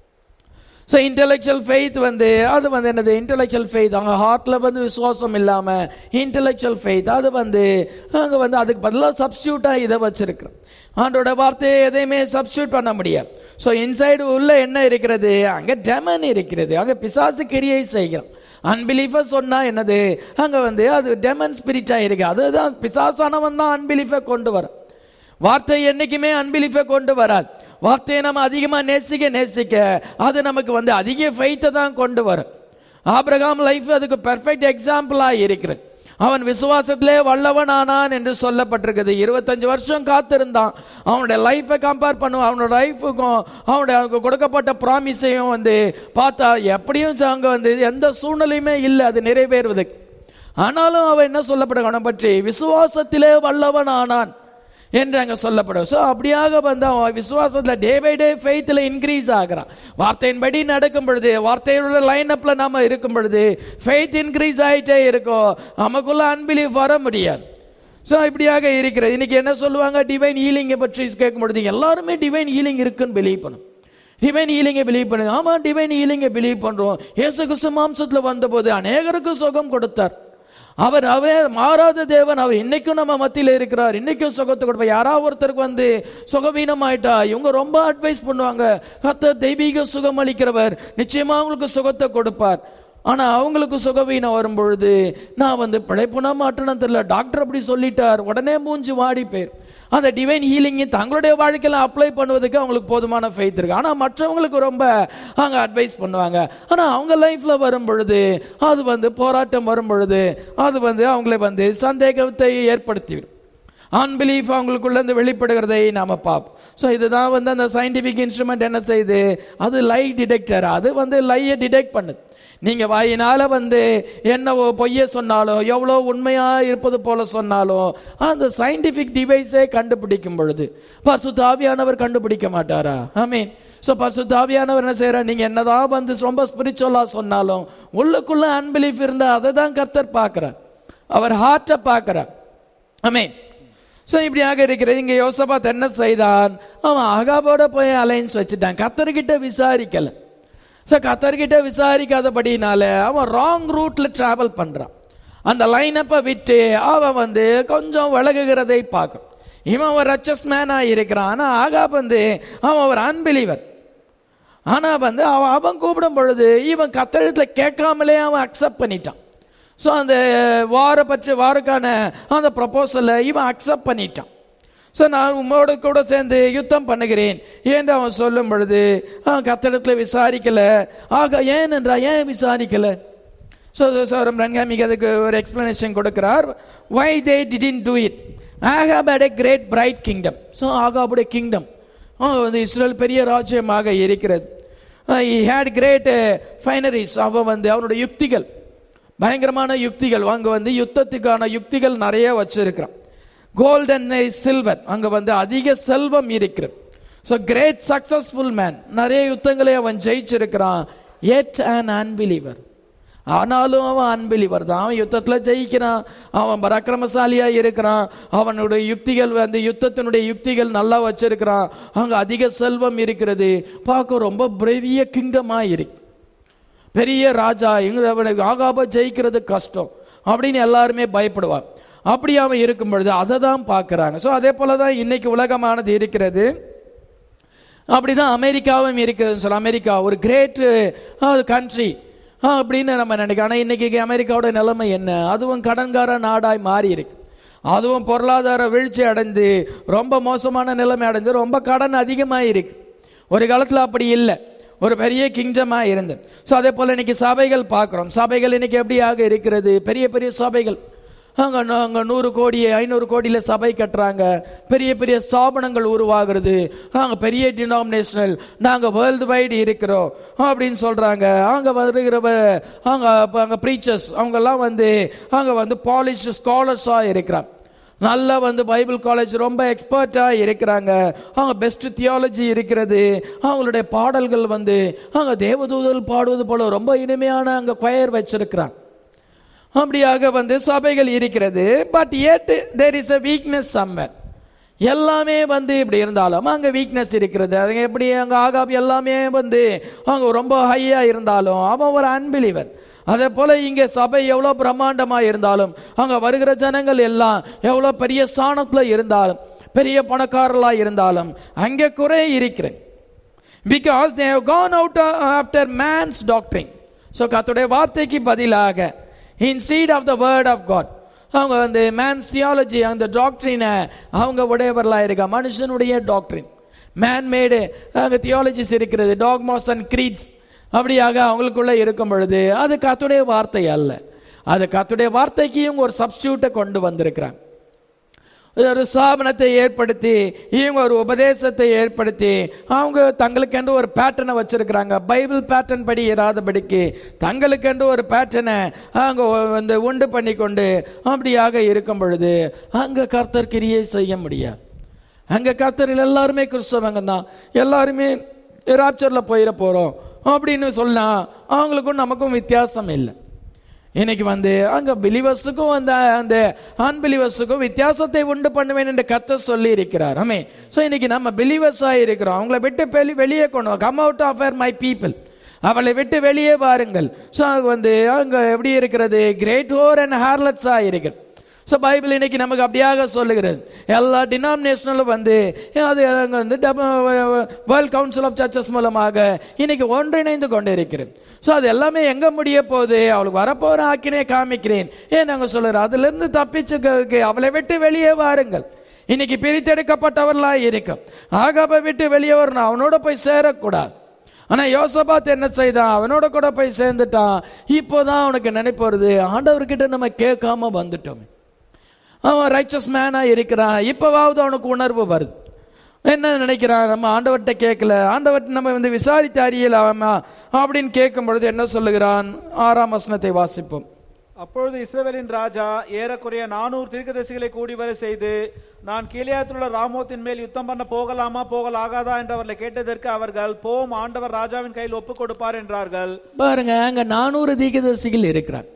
ஸோ இன்டெலெக்சுவல் ஃபெய்த் வந்து அது வந்து என்னது, இன்டெலெக்சுவல் ஃபெய்த் அவங்க ஹார்ட்டில் வந்து விசுவாசம் இல்லாமல் இன்டெலெக்சுவல் ஃபெய்த் அது வந்து அங்கே வந்து அதுக்கு பதிலாக சப்ஸ்டியூட்டாக இதை வச்சிருக்கிறோம். ஆண்டோட வார்த்தையை எதையுமே சப்ஸ்டியூட் பண்ண முடியாது. ஸோ இன்சைடு உள்ள என்ன இருக்கிறது, அங்கே டெமன் இருக்கிறது, அங்கே பிசாசு கிரியை செய்கிறோம். அன்பிலீஃபை சொன்னா என்னது, அங்கே வந்து அது டெமன் ஸ்பிரிட்டா இருக்கு. அதுதான் பிசாசானவன் தான் அன்பிலீஃபை கொண்டு வரும். வார்த்தை என்னைக்குமே அன்பிலீஃபை கொண்டு வராது. வார்த்தையை நம்ம அதிகமாக நேசிக்க நேசிக்க அது நமக்கு வந்து அதிக ஃபெய்த்தை தான் கொண்டு வரும். ஆபிரகாம் லைஃப் அதுக்கு பெர்ஃபெக்ட் எக்ஸாம்பிளா இருக்கிறது. அவன் விசுவாசத்திலே வல்லவன் ஆனான் என்று சொல்லப்பட்டிருக்குது. இருபத்தஞ்சு வருஷம் காத்திருந்தான். அவனுடைய லைஃபை கம்பேர் பண்ணுவான், அவனோட லைஃபுக்கும் அவனுடைய கொடுக்கப்பட்ட ப்ராமிஸையும் வந்து பார்த்தா எப்படியும் அங்கே வந்து எந்த சூழ்நிலையுமே இல்லை அது நிறைவேறுவதுக்கு. ஆனாலும் அவன் என்ன சொல்லப்பட்ட அவனை பற்றி விசுவாசத்திலே வல்லவன் ஆனான் என்று அங்கே சொல்லப்படும். ஸோ அப்படியாக வந்து அவன் விசுவாசத்தில் டே பை டே ஃபெய்த்தில் இன்க்ரீஸ் ஆகிறான். வார்த்தையின்படி நடக்கும் பொழுது, வார்த்தையோட லைன் அப்ல நாம இருக்கும் பொழுது ஃபெய்த் இன்க்ரீஸ் ஆகிட்டே இருக்கும். நமக்குள்ள அன்பிலீஃப் வர முடியாது. ஸோ இப்படியாக இருக்கிறது. இன்னைக்கு என்ன சொல்லுவாங்க, டிவைன் ஹீலிங்கை பற்றி கேட்கும் பொழுது எல்லாருமே டிவைன் ஹீலிங் இருக்குன்னு பிலீவ் பண்ணும். டிவைன் ஹீலிங்கை பிலீவ் பண்ணுங்க. ஆமா, டிவைன் ஹீலிங்கை பிலீவ் பண்றோம். இயேசு கிறிஸ்து மாம்சத்தில் வந்தபோது அநேகருக்கு சுகம் கொடுத்தார். அவர் அவரே மாறாத தேவன். அவர் இன்னைக்கும் நம்ம மத்தியில் இருக்கிறார், இன்னைக்கும் சுகத்தை கொடுப்பார். யாராவது ஒருத்தருக்கு வந்து சுகவீனம் ஆயிட்டா இவங்க ரொம்ப அட்வைஸ் பண்ணுவாங்க, கர்த்தர் தெய்வீக சுகம் அளிக்கிறவர், நிச்சயமா அவங்களுக்கு சுகத்தை கொடுப்பார். ஆனா அவங்களுக்கு சுகவீனம் வரும் பொழுது நான் வந்து பிழைப்புனா மாட்டேன்னு தெரியல, டாக்டர் அப்படி சொல்லிட்டார், உடனே மூஞ்சி வாடி பேர். அந்த டிவைன் ஹீலிங் தங்களுடைய வாழ்க்கையில அப்ளை பண்ணுவதற்கு அவங்களுக்கு போதுமான ஃபெய்த் இருக்கு. ஆனா மற்றவங்களுக்கு ரொம்ப அங்க அட்வைஸ் பண்ணுவாங்க. ஆனா அவங்க லைஃப்ல வரும் பொழுது அது வந்து போராட்டம் வரும் பொழுது அது வந்து அவங்களை வந்து சந்தேகத்தை ஏற்படுத்திவிடும். அன்பிலீஃப் அவங்களுக்குள்ள இருந்து வெளிப்படுகிறதை நாம பார்ப்போம். ஸோ இதுதான் வந்து அந்த சயின்டிபிக் இன்ஸ்ட்ருமெண்ட் என்ன செய்யுது, அது லை டிடெக்டர், அது வந்து லையை டிடெக்ட் பண்ணுது. நீங்க வாயினால வந்து என்ன பொய்ய சொன்னாலும் எவ்வளோ உண்மையா இருப்பது போல சொன்னாலும் அந்த சயின்டிபிக் டிவைஸே கண்டுபிடிக்கும் பொழுது பரிசுத்த ஆவியானவர் கண்டுபிடிக்க மாட்டாரா? ஆமென். ஸோ பரிசுத்த ஆவியானவர் என்ன செய்யறார், நீங்க என்னதான் வந்து ரொம்ப ஸ்பிரிச்சுவலா சொன்னாலும் உள்ளுக்குள்ள அன்பிலீஃப் இருந்தா அதை தான் கர்த்தர் பார்க்கிறார், அவர் ஹார்ட்டை பார்க்கிறார். ஆமென். ஸோ இப்படியாக இருக்கிறது. இங்க யோசபாத் என்ன செய்தான், அவன் ஆகாபோட போய் அலைன்ஸ் வச்சுட்டான், கர்த்தர்கிட்ட விசாரிக்கல. ஸோ கர்த்தர்கிட்ட விசாரிக்காதபடினால அவன் ராங் ரூட்ல டிராவல் பண்றான். அந்த லைனப்பை விட்டு அவன் வந்து கொஞ்சம் விலகுகிறதை பார்க்கும். இவன் ஒரு ரச்சஸ் மேனா இருக்கிறான், ஆனா ஆகாப் வந்து அவன் ஒரு அன்பிலீவர். ஆனா வந்து அவன் அவன் கூப்பிடும் பொழுது இவன் கர்த்தரிடத்துல கேட்காமலே அவன் அக்செப்ட் பண்ணிட்டான். ஸோ அந்த வார பற்றி வாருக்கான அந்த ப்ரப்போசலை இவன் அக்செப்ட் பண்ணிட்டான். ஸோ நான் உம்மோடு கூட சேர்ந்து யுத்தம் பண்ணுகிறேன் என்று அவன் சொல்லும் பொழுது அவன் கர்த்தரிடத்துல விசாரிக்கல. ஆக ஏன் என்றா, ஏன் விசாரிக்கல? ஸோ சௌரம் ரன்காமிக்கு அதுக்கு ஒரு எக்ஸ்பிளனேஷன் கொடுக்கிறார். why they didn't do it. Ahab had a great bright kingdom. So ஆகாபுடைய கிங்டம் வந்து இஸ்ரேல் பெரிய ராஜ்யமாக இருக்கிறது. he had great fineries. அவன் வந்து அவனுடைய யுக்திகள், பயங்கரமான யுக்திகள், அங்க வந்து யுத்தத்துக்கான யுக்திகள் நிறைய வச்சிருக்கிறான். கோல்ட் அண்ட் சில்வர், அங்க வந்து அதிக செல்வம் இருக்கிறது. ஸோ கிரேட் சக்சஸ்ஃபுல் மேன், நிறைய யுத்தங்களை அவன் ஜெயிச்சிருக்கிறான். yet an unbeliever. ஆனாலும் அவன் அன்பிலீவர் தான். அவன் யுத்தத்தில் ஜெயிக்கிறான், அவன் பராக்கிரமசாலியா இருக்கிறான், அவனுடைய யுக்திகள் வந்து யுத்தத்தினுடைய யுக்திகள் நல்லா வச்சிருக்கிறான், அங்க அதிக செல்வம் இருக்கிறது, பார்க்க ரொம்ப பெரிய கிங்டமா இருக்கு, பெரிய ராஜா. எங்க ஆகாப ஜெயிக்கிறது கஷ்டம் அப்படின்னு எல்லாருமே பயப்படுவார். அப்படி அவன் இருக்கும் பொழுது அதை தான் பார்க்கிறாங்க. ஸோ அதே போலதான் இன்னைக்கு உலகமானது இருக்கிறது. அப்படிதான் அமெரிக்காவும் இருக்கிறதுன்னு சொல்ல, அமெரிக்கா ஒரு கிரேட் கண்ட்ரி அப்படின்னு நம்ம நினைக்கிறோம். ஆனால் இன்னைக்கு அமெரிக்காவோட நிலைமை என்ன, அதுவும் கடன்கார நாடாய் மாறி இருக்கு, அதுவும் பொருளாதார வீழ்ச்சி அடைந்து ரொம்ப மோசமான நிலைமை அடைந்து ரொம்ப கடன் அதிகமாக இருக்கு. ஒரு காலத்தில் அப்படி இல்லை, ஒரு பெரிய கிங்டமா இருந்தது. ஸோ அதே போல இன்னைக்கு சபைகள் பார்க்கிறோம். சபைகள் இன்னைக்கு எப்படியாக இருக்கிறது, பெரிய பெரிய சபைகள், அங்க அங்க நூறு கோடி ஐநூறு கோடியில சபை கட்டுறாங்க, பெரிய பெரிய ஸ்தாபனங்கள் உருவாகிறது, நாங்க பெரிய டினாமினேஷனல், நாங்க வேர்ல்டு வைடு இருக்கிறோம் அப்படின்னு சொல்றாங்க. அங்க வருகிற அங்க அங்க ப்ரீச்சர்ஸ் அவங்க எல்லாம் வந்து அங்க வந்து பாலிஷ் ஸ்காலர்ஸா இருக்கிறாங்க, நல்லா வந்து பைபிள் காலேஜ் ரொம்ப எக்ஸ்பர்ட்டா இருக்கிறாங்க, அவங்க பெஸ்ட் தியாலஜி இருக்கிறது, அவங்களுடைய பாடல்கள் வந்து அங்க தேவதூதர்கள் பாடுவது போல ரொம்ப இனிமையான அங்க கொயர் வச்சிருக்கிறாங்க. அப்படியாக வந்து சபைகள் இருக்கிறது. But yet there is a weakness somewhere. எல்லாமே வந்து இப்படி இருந்தாலும் அங்க வீக்னஸ் இருக்கிறது. அது எப்படி, அங்க ஆகாப் எல்லாமே வந்து அவங்க ரொம்ப ஹையா இருந்தாலும் அவன் ஒரு அன்பிலீவர். அதே போல இங்க சபை எவ்வளவு பிரம்மாண்டமா இருந்தாலும் அங்க வருகிற ஜனங்கள் எல்லாம் எவ்வளவு பெரிய ஸ்தானத்துல இருந்தாலும் பெரிய பணக்காரர்களா இருந்தாலும் அங்கே குறை இருக்கிறது. Because they have gone out after man's doctrine. ஸோ கர்த்தருடைய வார்த்தைக்கு பதிலாக instead of the word of God அவங்க வந்து மேன்ஸ் தியாலஜி, அந்த டாக்டரினை அவங்க உடையவர்களா இருக்க, மனுஷனுடைய டாக்டரின், மேன் மேடு அங்க தியாலஜிஸ் இருக்கிறது, டாக்மாஸ் அண்ட் கிரீட்ஸ் அப்படியாக அவங்களுக்குள்ள இருக்கும் பொழுது அது கர்த்தருடைய வார்த்தை அல்ல. அது கர்த்தருடைய வார்த்தைக்கும் ஒரு சப்ஸ்டியூட்டை கொண்டு வந்திருக்கிறாங்க, ஒரு ஸ்தாபனத்தை ஏற்படுத்தி இவங்க ஒரு உபதேசத்தை ஏற்படுத்தி அவங்க தங்களுக்கென்று ஒரு பேட்டர்னை வச்சிருக்கிறாங்க. பைபிள் பேட்டர்ன் படி இராதபடிக்கு தங்களுக்கென்று ஒரு பேட்டர்னை அவங்க வந்து உண்டு பண்ணி கொண்டு அப்படியாக இருக்கும் பொழுது அங்க கர்த்தர் கிரியை செய்ய முடியாது. அங்க கர்த்தர் எல்லாருமே கிறிஸ்தவங்க தான், எல்லாருமே ராப்சர்ல போயிட போறோம் அப்படின்னு சொன்னா அவங்களுக்கும் நமக்கும் வித்தியாசம் இல்லை. இன்னைக்கு வந்து அங்க பிலிவர்ஸுக்கும் அந்த அந்த அன்பிலிவர்ஸுக்கும் வித்தியாசத்தை உண்டு பண்ணுவேன் என்று கர்த்தர் சொல்லி இருக்கிறார். ஆமே. ஸோ இன்னைக்கு நம்ம பிலிவர்ஸா இருக்கிறோம், அவங்களை விட்டு வெளியே கொண்டு come out of my people, அவளை விட்டு வெளியே வாருங்கள். ஸோ வந்து அங்க எப்படி இருக்கிறது, கிரேட் ஹோர் அண்ட் ஹார்லட்ஸா இருக்கிறது. ஸோ பைபிள் இன்னைக்கு நமக்கு அப்படியாக சொல்லுகிறது. எல்லா டினாமினேஷனலும் வந்து அது வந்து வேர்ல்ட் கவுன்சில் ஆஃப் சர்ச்சஸ் மூலமாக இன்னைக்கு ஒன்றிணைந்து கொண்டு இருக்கிறது. ஸோ அது எல்லாமே எங்க முடிய போகுது, அவளுக்கு வரப்போற ஆக்கினே காமிக்கிறேன் ஏன் நாங்கள் சொல்லுறோம், அதுல இருந்து தப்பிச்சுக்கிறதுக்கு அவளை விட்டு வெளியே வாருங்கள். இன்னைக்கு பிரித்தெடுக்கப்பட்டவர்களா இருக்கும், ஆகாபை விட்டு வெளியே வரணும், அவனோட போய் சேரக்கூடாது. ஆனா யோசபாத் என்ன செய்தான், அவனோட கூட போய் சேர்ந்துட்டான். இப்போதான் அவனுக்கு நினைப்பு வருது, ஆண்டவர்கிட்ட நம்ம கேட்காம வந்துட்டோம். அவன் ரைச்சஸ் மேனா இருக்கிறான். இப்பவாவது அவனுக்கு உணர்வு வருது. என்ன நினைக்கிறான், நம்ம ஆண்டவர்கிட்ட கேட்கல, ஆண்டவர்கிட்ட நம்ம வந்து விசாரித்து அறியலாமா அப்படின்னு கேட்கும் பொழுது என்ன சொல்லுகிறான்? ஆறாம் வசனத்தை வாசிப்போம். அப்பொழுது இஸ்ரவேலின் ராஜா ஏறக்குறைய நானூறு தீர்க்கதரிசிகளை கூடி வர செய்து, நான் கீலேயாத்திலுள்ள ராமோத்தின் மேல் யுத்தம் பண்ண போகலாமா போகலாகாதா என்று அவர்களை கேட்டதற்கு அவர்கள், போம், ஆண்டவர் ராஜாவின் கையில் ஒப்புக் கொடுப்பார் என்றார்கள். பாருங்க, அங்க நானூறு தீர்க்கதரிசிகள் இருக்கிறார்.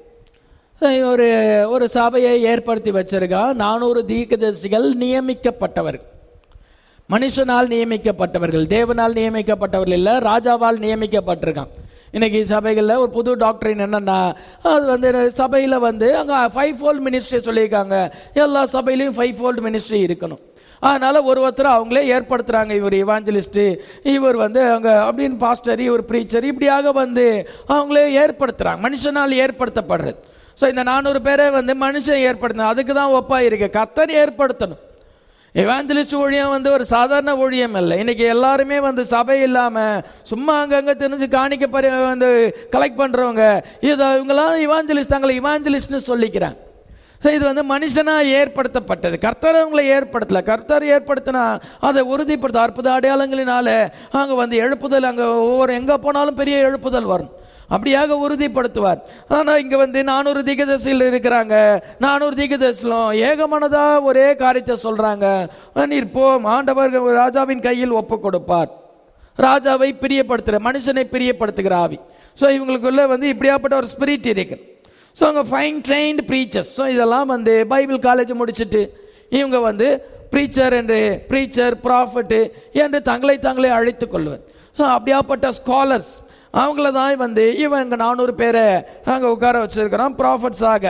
ஒரு ஒரு சபையை ஏற்படுத்தி வச்சிருக்கான். நானூறு தீர்க்கதரிசிகள் நியமிக்கப்பட்டவர்கள், மனுஷனால் நியமிக்கப்பட்டவர்கள், தேவனால் நியமிக்கப்பட்டவர்கள் இல்ல, ராஜாவால் நியமிக்கப்பட்டிருக்கான். இன்னைக்கு சபைகளில் ஒரு புது டாக்டரின் என்னன்னா, அது வந்து சபையில் வந்து அங்கே ஃபைவ் ஃபோல்ட் மினிஸ்ட்ரி சொல்லியிருக்காங்க. எல்லா சபையிலையும் ஃபைவ் ஃபோல்ட் மினிஸ்ட்ரி இருக்கணும். அதனால ஒரு ஒருத்தர் அவங்களே ஏற்படுத்துறாங்க. இவர் இவாஞ்சலிஸ்ட், இவர் வந்து அங்கே அப்படின்னு பாஸ்டர், இவர் ப்ரீச்சர், இப்படியாக வந்து அவங்களே ஏற்படுத்துறாங்க. மனுஷனால் ஏற்படுத்தப்படுறது. ஸோ இந்த நானூறு பேரை வந்து மனுஷன் ஏற்படுத்தணும். அதுக்கு தான் ஒப்பா இருக்கு. கர்த்தர் ஏற்படுத்தணும். எவாஞ்சலிஸ்ட் ஊழியம் வந்து ஒரு சாதாரண ஊழியம் இல்லை. இன்னைக்கு எல்லாருமே வந்து சபை இல்லாம சும்மா அங்கங்க தெரிஞ்சு காணிக்க வந்து கலெக்ட் பண்றவங்க, இது இவங்களாம் இவாஞ்சலிஸ்ட், தங்களை இவாஞ்சலிஸ்ட்னு சொல்லிக்கிறாங்க. இது வந்து மனுஷனா ஏற்படுத்தப்பட்டது. கர்த்தர் அவங்களை ஏற்படுத்தல. கர்த்தர் ஏற்படுத்தினா அதை உறுதிப்படுத்த அற்புத அடையாளங்களினால அங்க வந்து எழுப்புதல், அங்க ஒவ்வொரு எங்க போனாலும் பெரிய எழுப்புதல் வரும். அப்படியாக உறுதிப்படுத்துவார். ஆனா இங்க வந்து நானூறு தீர்க்கதரிசிகள் இருக்கிறாங்க. நானூறு தீர்க்கதரிசிகளும் ஏகமனதா ஒரே காரியத்தை சொல்றாங்க, நீர் போம், ஆண்டவர் ராஜாவின் கையில் ஒப்பு கொடுப்பார். ராஜாவை பிரியப்படுத்துற, மனுஷனை பிரியப்படுத்துகிற ஆவி. ஸோ இவங்களுக்குள்ள வந்து இப்படியாப்பட்ட ஒரு ஸ்பிரிட் இருக்கு. ஸோ அங்கே ஃபைன் ட்ரெயின்டு ப்ரீச்சர்ஸ். ஸோ இதெல்லாம் வந்து பைபிள் காலேஜ் முடிச்சுட்டு இவங்க வந்து ப்ரீச்சர் என்று ப்ரீச்சர் ப்ராஃபட்டு என்று தங்களை தங்களை அழைத்துக் கொள்வது. ஸோ அப்படியாப்பட்ட ஸ்காலர்ஸ் அவங்கள தான் வந்து இவன் இங்கே நானூறு பேரை அங்கே உட்கார வச்சிருக்கிறான் ப்ராஃபட்ஸாக.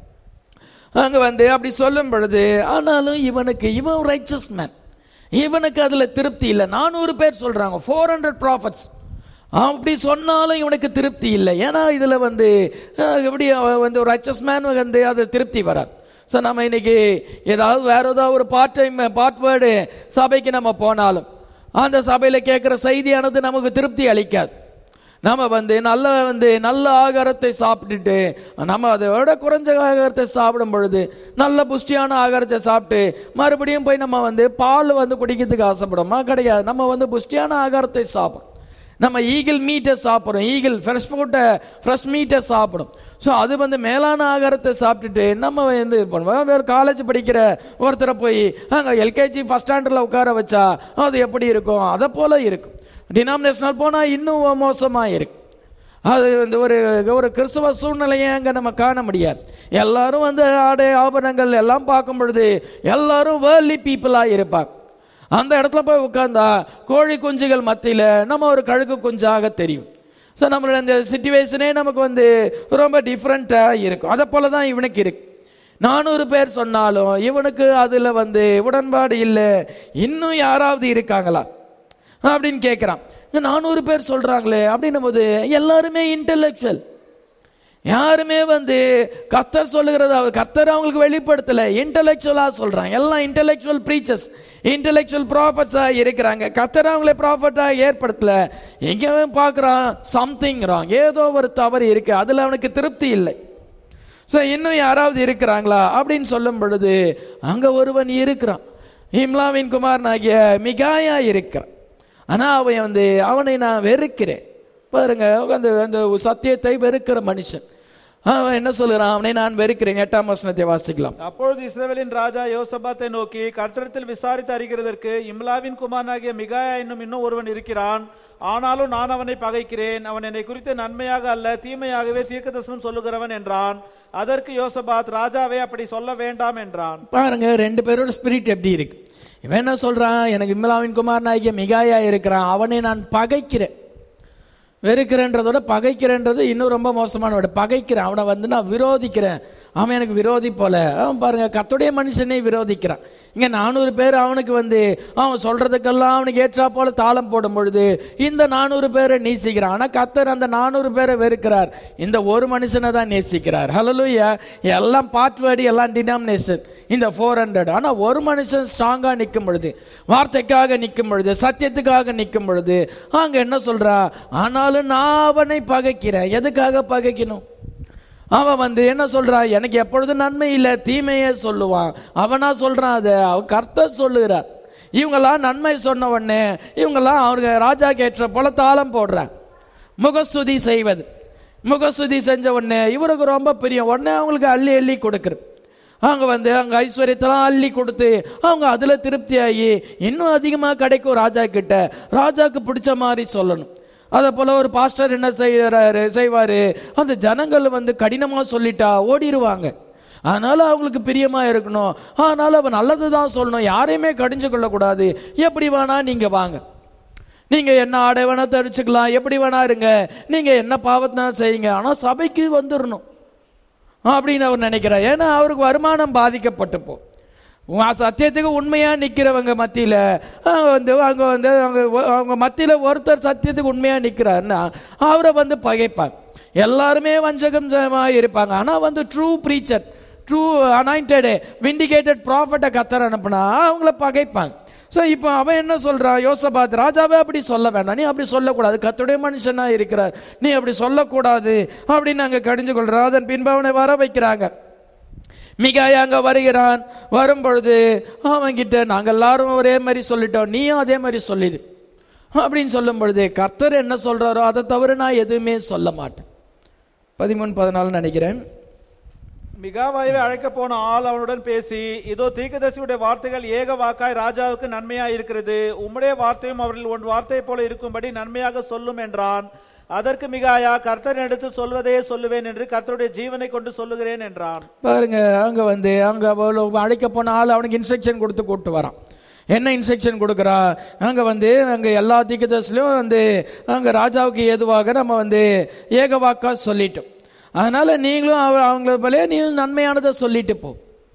அங்கே வந்து அப்படி சொல்லும் பொழுது, ஆனாலும் இவனுக்கு இவன் ரைச்சஸ் மேன், இவனுக்கு அதில் திருப்தி இல்லை. நானூறு பேர் சொல்றாங்க, ஃபோர் ஹண்ட்ரட் ப்ராஃபட்ஸ். அப்படி சொன்னாலும் இவனுக்கு திருப்தி இல்லை. ஏன்னா இதில் வந்து எப்படி வந்து ஒரு ரைச்சஸ் மேன் வந்து அது திருப்தி வராது. ஸோ நம்ம இன்னைக்கு ஏதாவது வேற ஏதாவது ஒரு பார்ட் டைம் பார்ட் வேர்டு சபைக்கு நம்ம போனாலும் அந்த சபையில் கேட்குற செய்தியானது நமக்கு திருப்தி அளிக்காது. நம்ம வந்து நல்ல வந்து நல்ல ஆகாரத்தை சாப்பிட்டுட்டு நம்ம அதை விட குறைஞ்ச ஆகாரத்தை சாப்பிடும் பொழுது, நல்ல புஷ்டியான ஆகாரத்தை சாப்பிட்டு மறுபடியும் போய் நம்ம வந்து பால் வந்து குடிக்கிறதுக்கு ஆசைப்படுமா? கிடையாது. நம்ம வந்து புஷ்டியான ஆகாரத்தை சாப்பிடும். நம்ம ஈகிள் மீட்டை சாப்பிட்றோம், ஈகிள் ஃப்ரெஷ் ஃபுட்டை ஃப்ரெஷ் மீட்டை சாப்பிடும். ஸோ அது வந்து மேலான ஆகாரத்தை சாப்பிட்டுட்டு நம்ம வந்து பண்ணுவோம். வேறு காலேஜ் படிக்கிற ஒருத்தரை போய் அங்கே எல்கேஜி ஃபஸ்ட் ஸ்டாண்டர்டில் உட்கார வச்சா அது எப்படி இருக்கும்? அதை போல இருக்கும். டினாமினேஷனல் போனால் இன்னும் மோசமாக இருக்கு. அது வந்து ஒரு ஒரு கிறிஸ்தவ சூழ்நிலையை அங்கே நம்ம காண முடியாது. எல்லாரும் வந்து ஆடை ஆபரணங்கள் எல்லாம் பார்க்கும் பொழுது எல்லாரும் வேர்ல்ட்லி பீப்புளாக இருப்பாங்க. அந்த இடத்துல போய் உட்கார்ந்தா கோழி குஞ்சுகள் மத்தியில் நம்ம ஒரு கழுகு குஞ்சாக தெரியும். ஸோ நம்மளோட இந்த சிச்சுவேஷனே நமக்கு வந்து ரொம்ப டிஃப்ரெண்ட்டாக இருக்கும். அதை போல தான் இவனுக்கு இருக்கு. நானூறு பேர் சொன்னாலும் இவனுக்கு அதில் வந்து உடன்பாடு இல்லை. இன்னும் யாராவது இருக்காங்களா அப்படின்னு கேட்குறான். நானூறு பேர் சொல்றாங்களே அப்படின்னும் போது எல்லாருமே இன்டெலெக்சுவல், யாருமே வந்து கர்த்தர் சொல்லுகிறத கர்த்தர் அவங்களுக்கு வெளிப்படுத்தல, இன்டெலெக்சுவலா சொல்றாங்க. எல்லாம் இன்டெலெக்சுவல் ப்ரீச்சர்ஸ், இன்டெலெக்சுவல் ப்ராஃபட்ஸா இருக்கிறாங்க. கர்த்தர் அவங்களே ப்ராஃபட்டா ஏற்படுத்தல. எங்கேயுமே பார்க்குறான் சம்திங் ராங், ஏதோ ஒரு தவறு இருக்கு, அதுல அவனுக்கு திருப்தி இல்லை. ஸோ இன்னும் யாராவது இருக்கிறாங்களா அப்படின்னு சொல்லும் பொழுது அங்க ஒருவன் இருக்கிறான், இம்லாவின் குமாரனாகிய மிகாயா இருக்கிறான். ஆனா அவன் வந்து அவனை நான் வெறுக்கிறேன். பாருங்க, அந்த அந்த சத்தியத்தை வெறுக்கிற மனுஷன் அவன் என்ன சொல்கிறான்? அவனை நான் வெறுக்கிறேன். எட்டாம் வசனத்தை வாசிக்கலாம். அப்பொழுது இஸ்ரவேலின் ராஜா யோசபாத்தை நோக்கி, கர்த்தரிடத்தில் விசாரித்து அறிகிறதற்கு இம்லாவின் குமாரனாகிய மிகாயா இன்னும் இன்னும் ஒருவன் இருக்கிறான், ஆனாலும் நான் அவனை பகைக்கிறேன். அவன் என்னை குறித்து நன்மையாக அல்ல தீமையாகவே தீர்க்கதரிசனம் சொல்லுகிறவன் என்றான். அதற்கு யோசபாத், ராஜாவே அப்படி சொல்ல வேண்டாம் என்றான். பாருங்க, ரெண்டு பேரோட ஸ்பிரிட் எப்படி இருக்கு. இவன் என்ன சொல்றான்? எனக்கு இம்லாவின் குமாரனாகிய மிகாயா இருக்கிறான், அவனை நான் பகைக்கிறேன். வெறுக்கிறேன்றதோட பகைக்கிறேன்றது இன்னும் ரொம்ப மோசமான. பகைக்கிறேன், அவனை வந்து நான் விரோதிக்கிறேன், அவன் எனக்கு விரோதி போல. அவன் பாருங்க, கர்த்தருடைய மனுஷனை விரோதிக்கிறான். இங்க நானூறு பேர் அவனுக்கு வந்து அவன் சொல்றதுக்கெல்லாம் அவனுக்கு ஏற்றா போல தாளம் போடும் பொழுது இந்த நானூறு பேரை நேசிக்கிறான். ஆனா கர்த்தர் அந்த நானூறு பேரை வெறுக்கிறார், இந்த ஒரு மனுஷனை தான் நேசிக்கிறார். ஹல்லேலூயா. எல்லாம் பாட்வேர்டு, எல்லாம் டினாமினேஷன், இந்த ஃபோர் ஹண்ட்ரட். ஆனா ஒரு மனுஷன் ஸ்ட்ராங்கா நிற்கும் பொழுது, வார்த்தைக்காக நிற்கும் பொழுது, சத்தியத்துக்காக நிற்கும் பொழுது அங்க என்ன சொல்றா? ஆனாலும் நான் அவனை பகைக்கிறேன். எதுக்காக பகைக்கணும்? அவன் வந்து என்ன சொல்றான், எனக்கு எப்பொழுதும் நன்மை இல்லை தீமையே சொல்லுவான். அவனா சொல்றான், அதை அவன் கர்த்தர் சொல்லுகிறார். இவங்கெல்லாம் நன்மை சொன்ன உடனே இவங்கெல்லாம் அவருக்கு ராஜா கேட்ட போல தாளம் போடுறாங்க, முகஸ்துதி செய்வது. முகஸ்துதி செஞ்ச உடனே இவருக்கு ரொம்ப பிரியம். உடனே அவங்களுக்கு அள்ளி அள்ளி கொடுக்குறது. அவங்க வந்து அங்கே ஐஸ்வர்யத்தெல்லாம் அள்ளி கொடுத்து அவங்க அதில் திருப்தி ஆகி இன்னும் அதிகமாக கிடைக்கும் ராஜா கிட்ட. ராஜாவுக்கு பிடிச்ச மாதிரி சொல்லணும். அதை போல் ஒரு பாஸ்டர் என்ன செய்யறாரு செய்வார், அந்த ஜனங்கள் வந்து கடினமாக சொல்லிட்டா ஓடிடுவாங்க. அதனால அவங்களுக்கு பிரியமா இருக்கணும். அதனால அவன் நல்லது தான் சொல்லணும், யாரையுமே கடிஞ்சு கொள்ளக்கூடாது. எப்படி வேணா நீங்க வாங்க, நீங்க என்ன ஆடை வேணா தரிச்சுக்கலாம், எப்படி வேணா இருங்க, நீங்க என்ன பாவத்தை செய்யுங்க, ஆனா சபைக்கு வந்துடணும் அப்படின்னு அவர் நினைக்கிறார். ஏன்னா அவருக்கு வருமானம் பாதிக்கப்பட்டு போ சத்தியத்துக்கு உண்மையா நிக்கிறவங்க மத்தியில வந்து அவங்க வந்து அவங்க அவங்க மத்தியில ஒருத்தர் சத்தியத்துக்கு உண்மையா நிக்கிறாருன்னா அவரை வந்து பகைப்பாங்க. எல்லாருமே வஞ்சகம் இருப்பாங்க. ஆனா வந்து true preacher, true anointed vindicated ப்ராஃபட்டை கத்தர் அனுப்புனா அவங்கள பகைப்பாங்க. ஸோ இப்போ அவன் என்ன சொல்றான், யோசபாத் ராஜாவே அப்படி சொல்ல வேண்டாம், நீ அப்படி சொல்லக்கூடாது, கர்த்தருடைய மனுஷனா இருக்கிறார், நீ அப்படி சொல்லக்கூடாது அப்படின்னு நாங்கள் கடிஞ்சு கொள்றோம். அதன் பின்பு அவனை வர வைக்கிறாங்க. மிகாயா அங்க வருகிறான். வரும்பொழுது அவன்கிட்ட நாங்கள் எல்லாரும் ஒரே மாதிரி சொல்லிட்டோம், நீயும் அதே மாதிரி சொல்லிடு அப்படின்னு சொல்லும் பொழுது கர்த்தர் என்ன சொல்றாரோ அதை தவிர நான் எதுவுமே சொல்ல மாட்டேன். பதிமூணு பதினாலு நினைக்கிறேன். மிகாவாயை அழைக்க போன ஆள் அவனுடன் பேசி, இதோ தீர்க்கதரிசியுடைய வார்த்தைகள் ஏக வாக்காய் ராஜாவுக்கு நன்மையா இருக்கிறது, உம்முடைய வார்த்தையும் அவர்கள் உன் வார்த்தை போல இருக்கும்படி நன்மையாக சொல்லும் என்றான். அதற்கு மிகாயா, கர்த்தர் எடுத்து சொல்வதே சொல்லுவேன் என்று கர்த்தருடைய ஜீவனை கொண்டு சொல்லுகிறேன் என்றான். பாருங்க, அங்க வந்து அங்க அழைக்க போன ஆள் அவனுக்கு இன்ஸ்ட்ரக்ஷன் கொடுத்து கூட்டு வரான். என்ன இன்ஸ்ட்ரக்ஷன் கொடுக்குறா, அங்க வந்து அங்க எல்லா தீர்க்கதரிசியும் வந்து அங்க ராஜாவுக்கு ஏதுவாக நம்ம வந்து ஏக வாக்கா சொல்லிட்டோம். அதனால நீங்களும் அவங்கள போல நீங்களும் நன்மையானதை சொல்லிட்டு போ.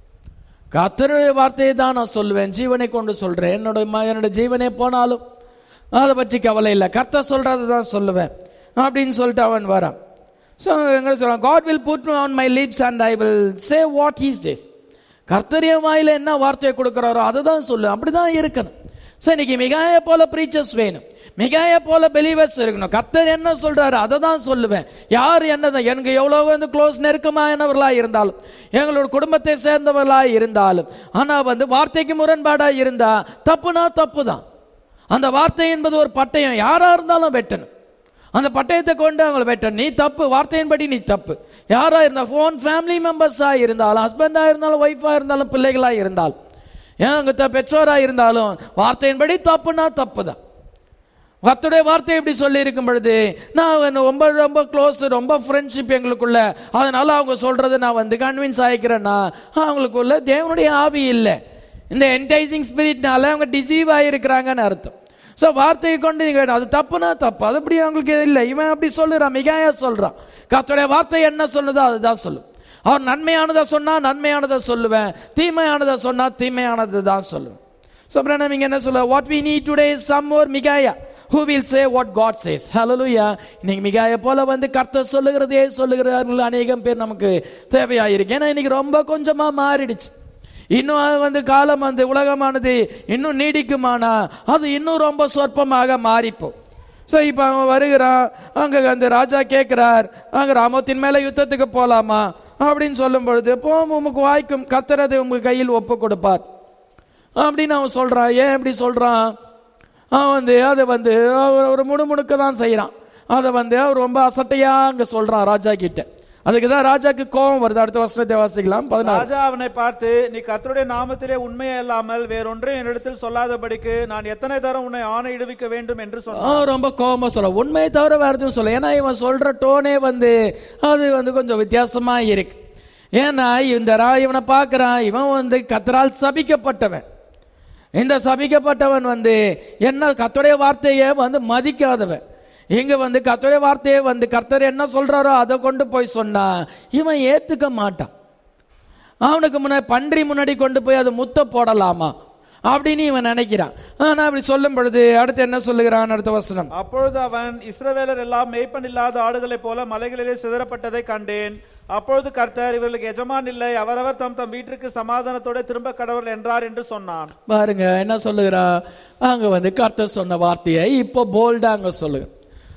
கர்த்தருடைய வார்த்தையை தான் நான் சொல்லுவேன், ஜீவனை கொண்டு சொல்றேன். என்னோட என்னோட ஜீவனே போனாலும் அதை பற்றி கவலை இல்லை, கர்த்தர் சொல்றதை தான் சொல்லுவேன் அப்படின்னு சொல்லிட்டு அவன் வரான். ஸோ எங்க சொல்றான், God will put me on my lips and I will say what he says. கர்த்தரிய வாயில என்ன வார்த்தையை கொடுக்கிறாரோ அதை தான் சொல்லு. அப்படிதான் இருக்கணும். ஸோ இன்னைக்கு மிகாய போல பிரீச்சர்ஸ் வேணும், மிகாய போல பிலீவர்ஸ் இருக்கணும். கர்த்தர் என்ன சொல்றாரு அதை தான் சொல்லுவேன். யார் என்னதான் எனக்கு எவ்வளவு வந்து க்ளோஸ் நெருக்கமானவர்களாக இருந்தாலும், எங்களோட குடும்பத்தை சேர்ந்தவர்களாக இருந்தாலும், ஆனா வந்து வார்த்தைக்கு முரண்பாடா இருந்தா தப்புனா தப்பு தான். அந்த வார்த்தை என்பது ஒரு பட்டயம், யாரா இருந்தாலும் வெட்டணும். அந்த பட்டயத்தை கொண்டு அவங்களை வெட்டணும். நீ தப்பு, வார்த்தையின்படி நீ தப்பு. யாரா இருந்தா ஃபோன் ஃபேமிலி மெம்பர்ஸா இருந்தாலும், ஹஸ்பண்டா இருந்தாலும், ஒய்ஃபா இருந்தாலும், பிள்ளைகளா இருந்தாலும், ஏன் பெற்றோரா இருந்தாலும் வார்த்தையின்படி தப்புனா தப்பு தான். கர்த்தருடைய வார்த்தை எப்படி சொல்லி இருக்கும் பொழுது நான் ரொம்ப ரொம்ப க்ளோஸ், ரொம்ப ஃப்ரெண்ட்ஷிப் எங்களுக்குள்ள, அதனால அவங்க சொல்றதை நான் வந்து கன்வின்ஸ் ஆகிக்கிறேன்னா அவங்களுக்குள்ள தேவனுடைய ஆவி இல்லை. இந்த என்டைசிங் ஸ்பிரிட்னால அவங்க டிசீவ் ஆகிருக்கிறாங்கன்னு அர்த்தம். ஸோ வார்த்தையை கொண்டு நீங்க அது தப்புனா தப்பு, அது அப்படி அவங்களுக்கு இல்லை. இவன் அப்படி சொல்லுறான், மிகாயா சொல்றான், கர்த்தருடைய வார்த்தை என்ன சொல்லுதோ அதுதான் சொல்லும். அவர் நன்மையானதை சொன்னா நன்மையானதை சொல்லுவேன், தீமையானதை சொன்னா தீமையானது தான் சொல்லுவேன். ஸோ அப்புறம் நீங்க என்ன சொல்ல, what we need today is some more Micaiah who will say what God says. Hallelujah. இன்னைக்கு மிகாயா போல வந்து கர்த்தர் சொல்லுகிறதே சொல்லுகிறார்கள் அநேகம் பேர் நமக்கு தேவையாயிருக்கு. ஏன்னா இன்னைக்கு ரொம்ப கொஞ்சமா மாறிடுச்சு. இன்னும் வந்து காலம் வந்து உலகமானது இன்னும் நீடிக்குமானா அது இன்னும் ரொம்ப சொற்பமாக மாறிப்போம். ஸோ இப்போ அவன் வருகிறான், அங்கே அந்த ராஜா கேட்கிறார், அங்கே ராமோத்தின் மேலே யுத்தத்துக்கு போகலாமா அப்படின்னு சொல்லும் பொழுது, போம் உமக்கு வாய்க்கும், கர்த்தர் அதை உங்க கையில் ஒப்பு கொடுப்பார் அப்படின்னு அவன் சொல்றான். ஏன் இப்படி சொல்றான், அவன் வந்து அதை வந்து ஒரு முணுமுணுக்க தான் செய்யறான். அதை வந்து அவர் ரொம்ப அசட்டையா அங்க சொல்றான் ராஜா கிட்ட. அதுக்குதான் ராஜாக்கு கோபம் வருது. அடுத்த வசனத்தை வாசிக்கலாம். ராஜா அவனை பார்த்து, நீ கர்த்தருடைய நாமத்திலே உண்மையே இல்லாமல் வேறொன்றை என்னிடத்தில் சொல்லாதபடிக்கு நான் எத்தனை தரம் உன்னை ஆணையிடுவிக்க வேண்டும் என்று சொன்னான். ரொம்ப கோபமா சொல்ல, உண்மையை தவிர வேற எதுவும் சொல்ல. ஏன்னா இவன் சொல்ற டோனே வந்து அது வந்து கொஞ்சம் வித்தியாசமா இருக்கு. ஏன்னா இந்த இவனை பார்க்கிறான், இவன் வந்து கர்த்தரால் சபிக்கப்பட்டவன். இந்த சபிக்கப்பட்டவன் வந்து என்ன கர்த்தருடைய வார்த்தையை வந்து மதிக்காதவன். இங்க வந்து கர்த்தருடைய வார்த்தையை வந்து கர்த்தர் என்ன சொல்றாரோ அதை கொண்டு போய் சொன்னா இவன் ஏத்துக்க மாட்டான். அவனுக்கு முன்னாடி பன்றி முன்னாடி கொண்டு போய் அதை முத்த போடலாமா அப்படின்னு இவன் நினைக்கிறான். ஆனா அப்படி சொல்லும் பொழுது அடுத்து என்ன சொல்லுகிறான், அடுத்த வசனம். அப்பொழுது அவன், இஸ்ரவேலர் எல்லாம் மேய்ப்பன் இல்லாத ஆடுகளை போல மலைகளிலே சிதறப்பட்டதை கண்டேன். அப்பொழுது கர்த்தர், இவர்களுக்கு எஜமான் இல்லை, அவரவர் தம் தம் வீட்டிற்கு சமாதானத்தோட திரும்ப கடவுள் என்றார் என்று சொன்னான். பாருங்க என்ன சொல்லுகிறா, அங்க வந்து கர்த்தர் சொன்ன வார்த்தையை இப்போ போல்டா அங்க சொல்லுங்க.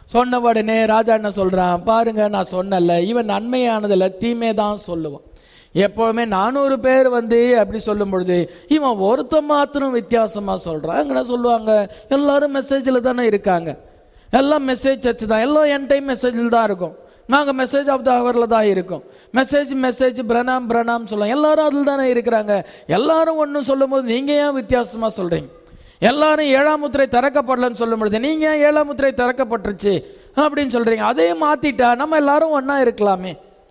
சொன்ன உடனே ராஜா என்ன சொல்றான், பாருங்க நான் சொன்னல, இவன் நன்மையானதில்ல தீமை தான் சொல்லுவான். எப்பவுமே நானூறு பேர் வந்து அப்படி சொல்லும் பொழுது இவன் ஒருத்த மாத்திரம் வித்தியாசமா சொல்றான். என்ன சொல்லுவாங்க, எல்லாரும் மெசேஜ்ல தானே இருக்காங்க, எல்லாம் மெசேஜ் சர்ச் தான், எல்லாம் என் டைம் மெசேஜில் தான் இருக்கும், நாங்க மெசேஜ் ஆஃப் த ஹவர்ல தான் இருக்கோம், மெசேஜ் மெசேஜ் பிரணாம் பிரணாம் சொல்லுவோம், எல்லாரும் அதில் தானே இருக்கிறாங்க, எல்லாரும் ஒன்றும் சொல்லும் போது நீங்க ஏன் வித்தியாசமா சொல்றீங்க? எல்லாரும் ஏழாம் முத்திரை திறக்கப்படலன்னு சொல்லும் பொழுது நீங்க ஏன் ஏழாம் முத்திரை திறக்கப்பட்டுருச்சு அப்படின்னு சொல்றீங்க? அதே மாத்திட்டா நம்ம எல்லாரும் ஒன்னா இருக்கலாமே.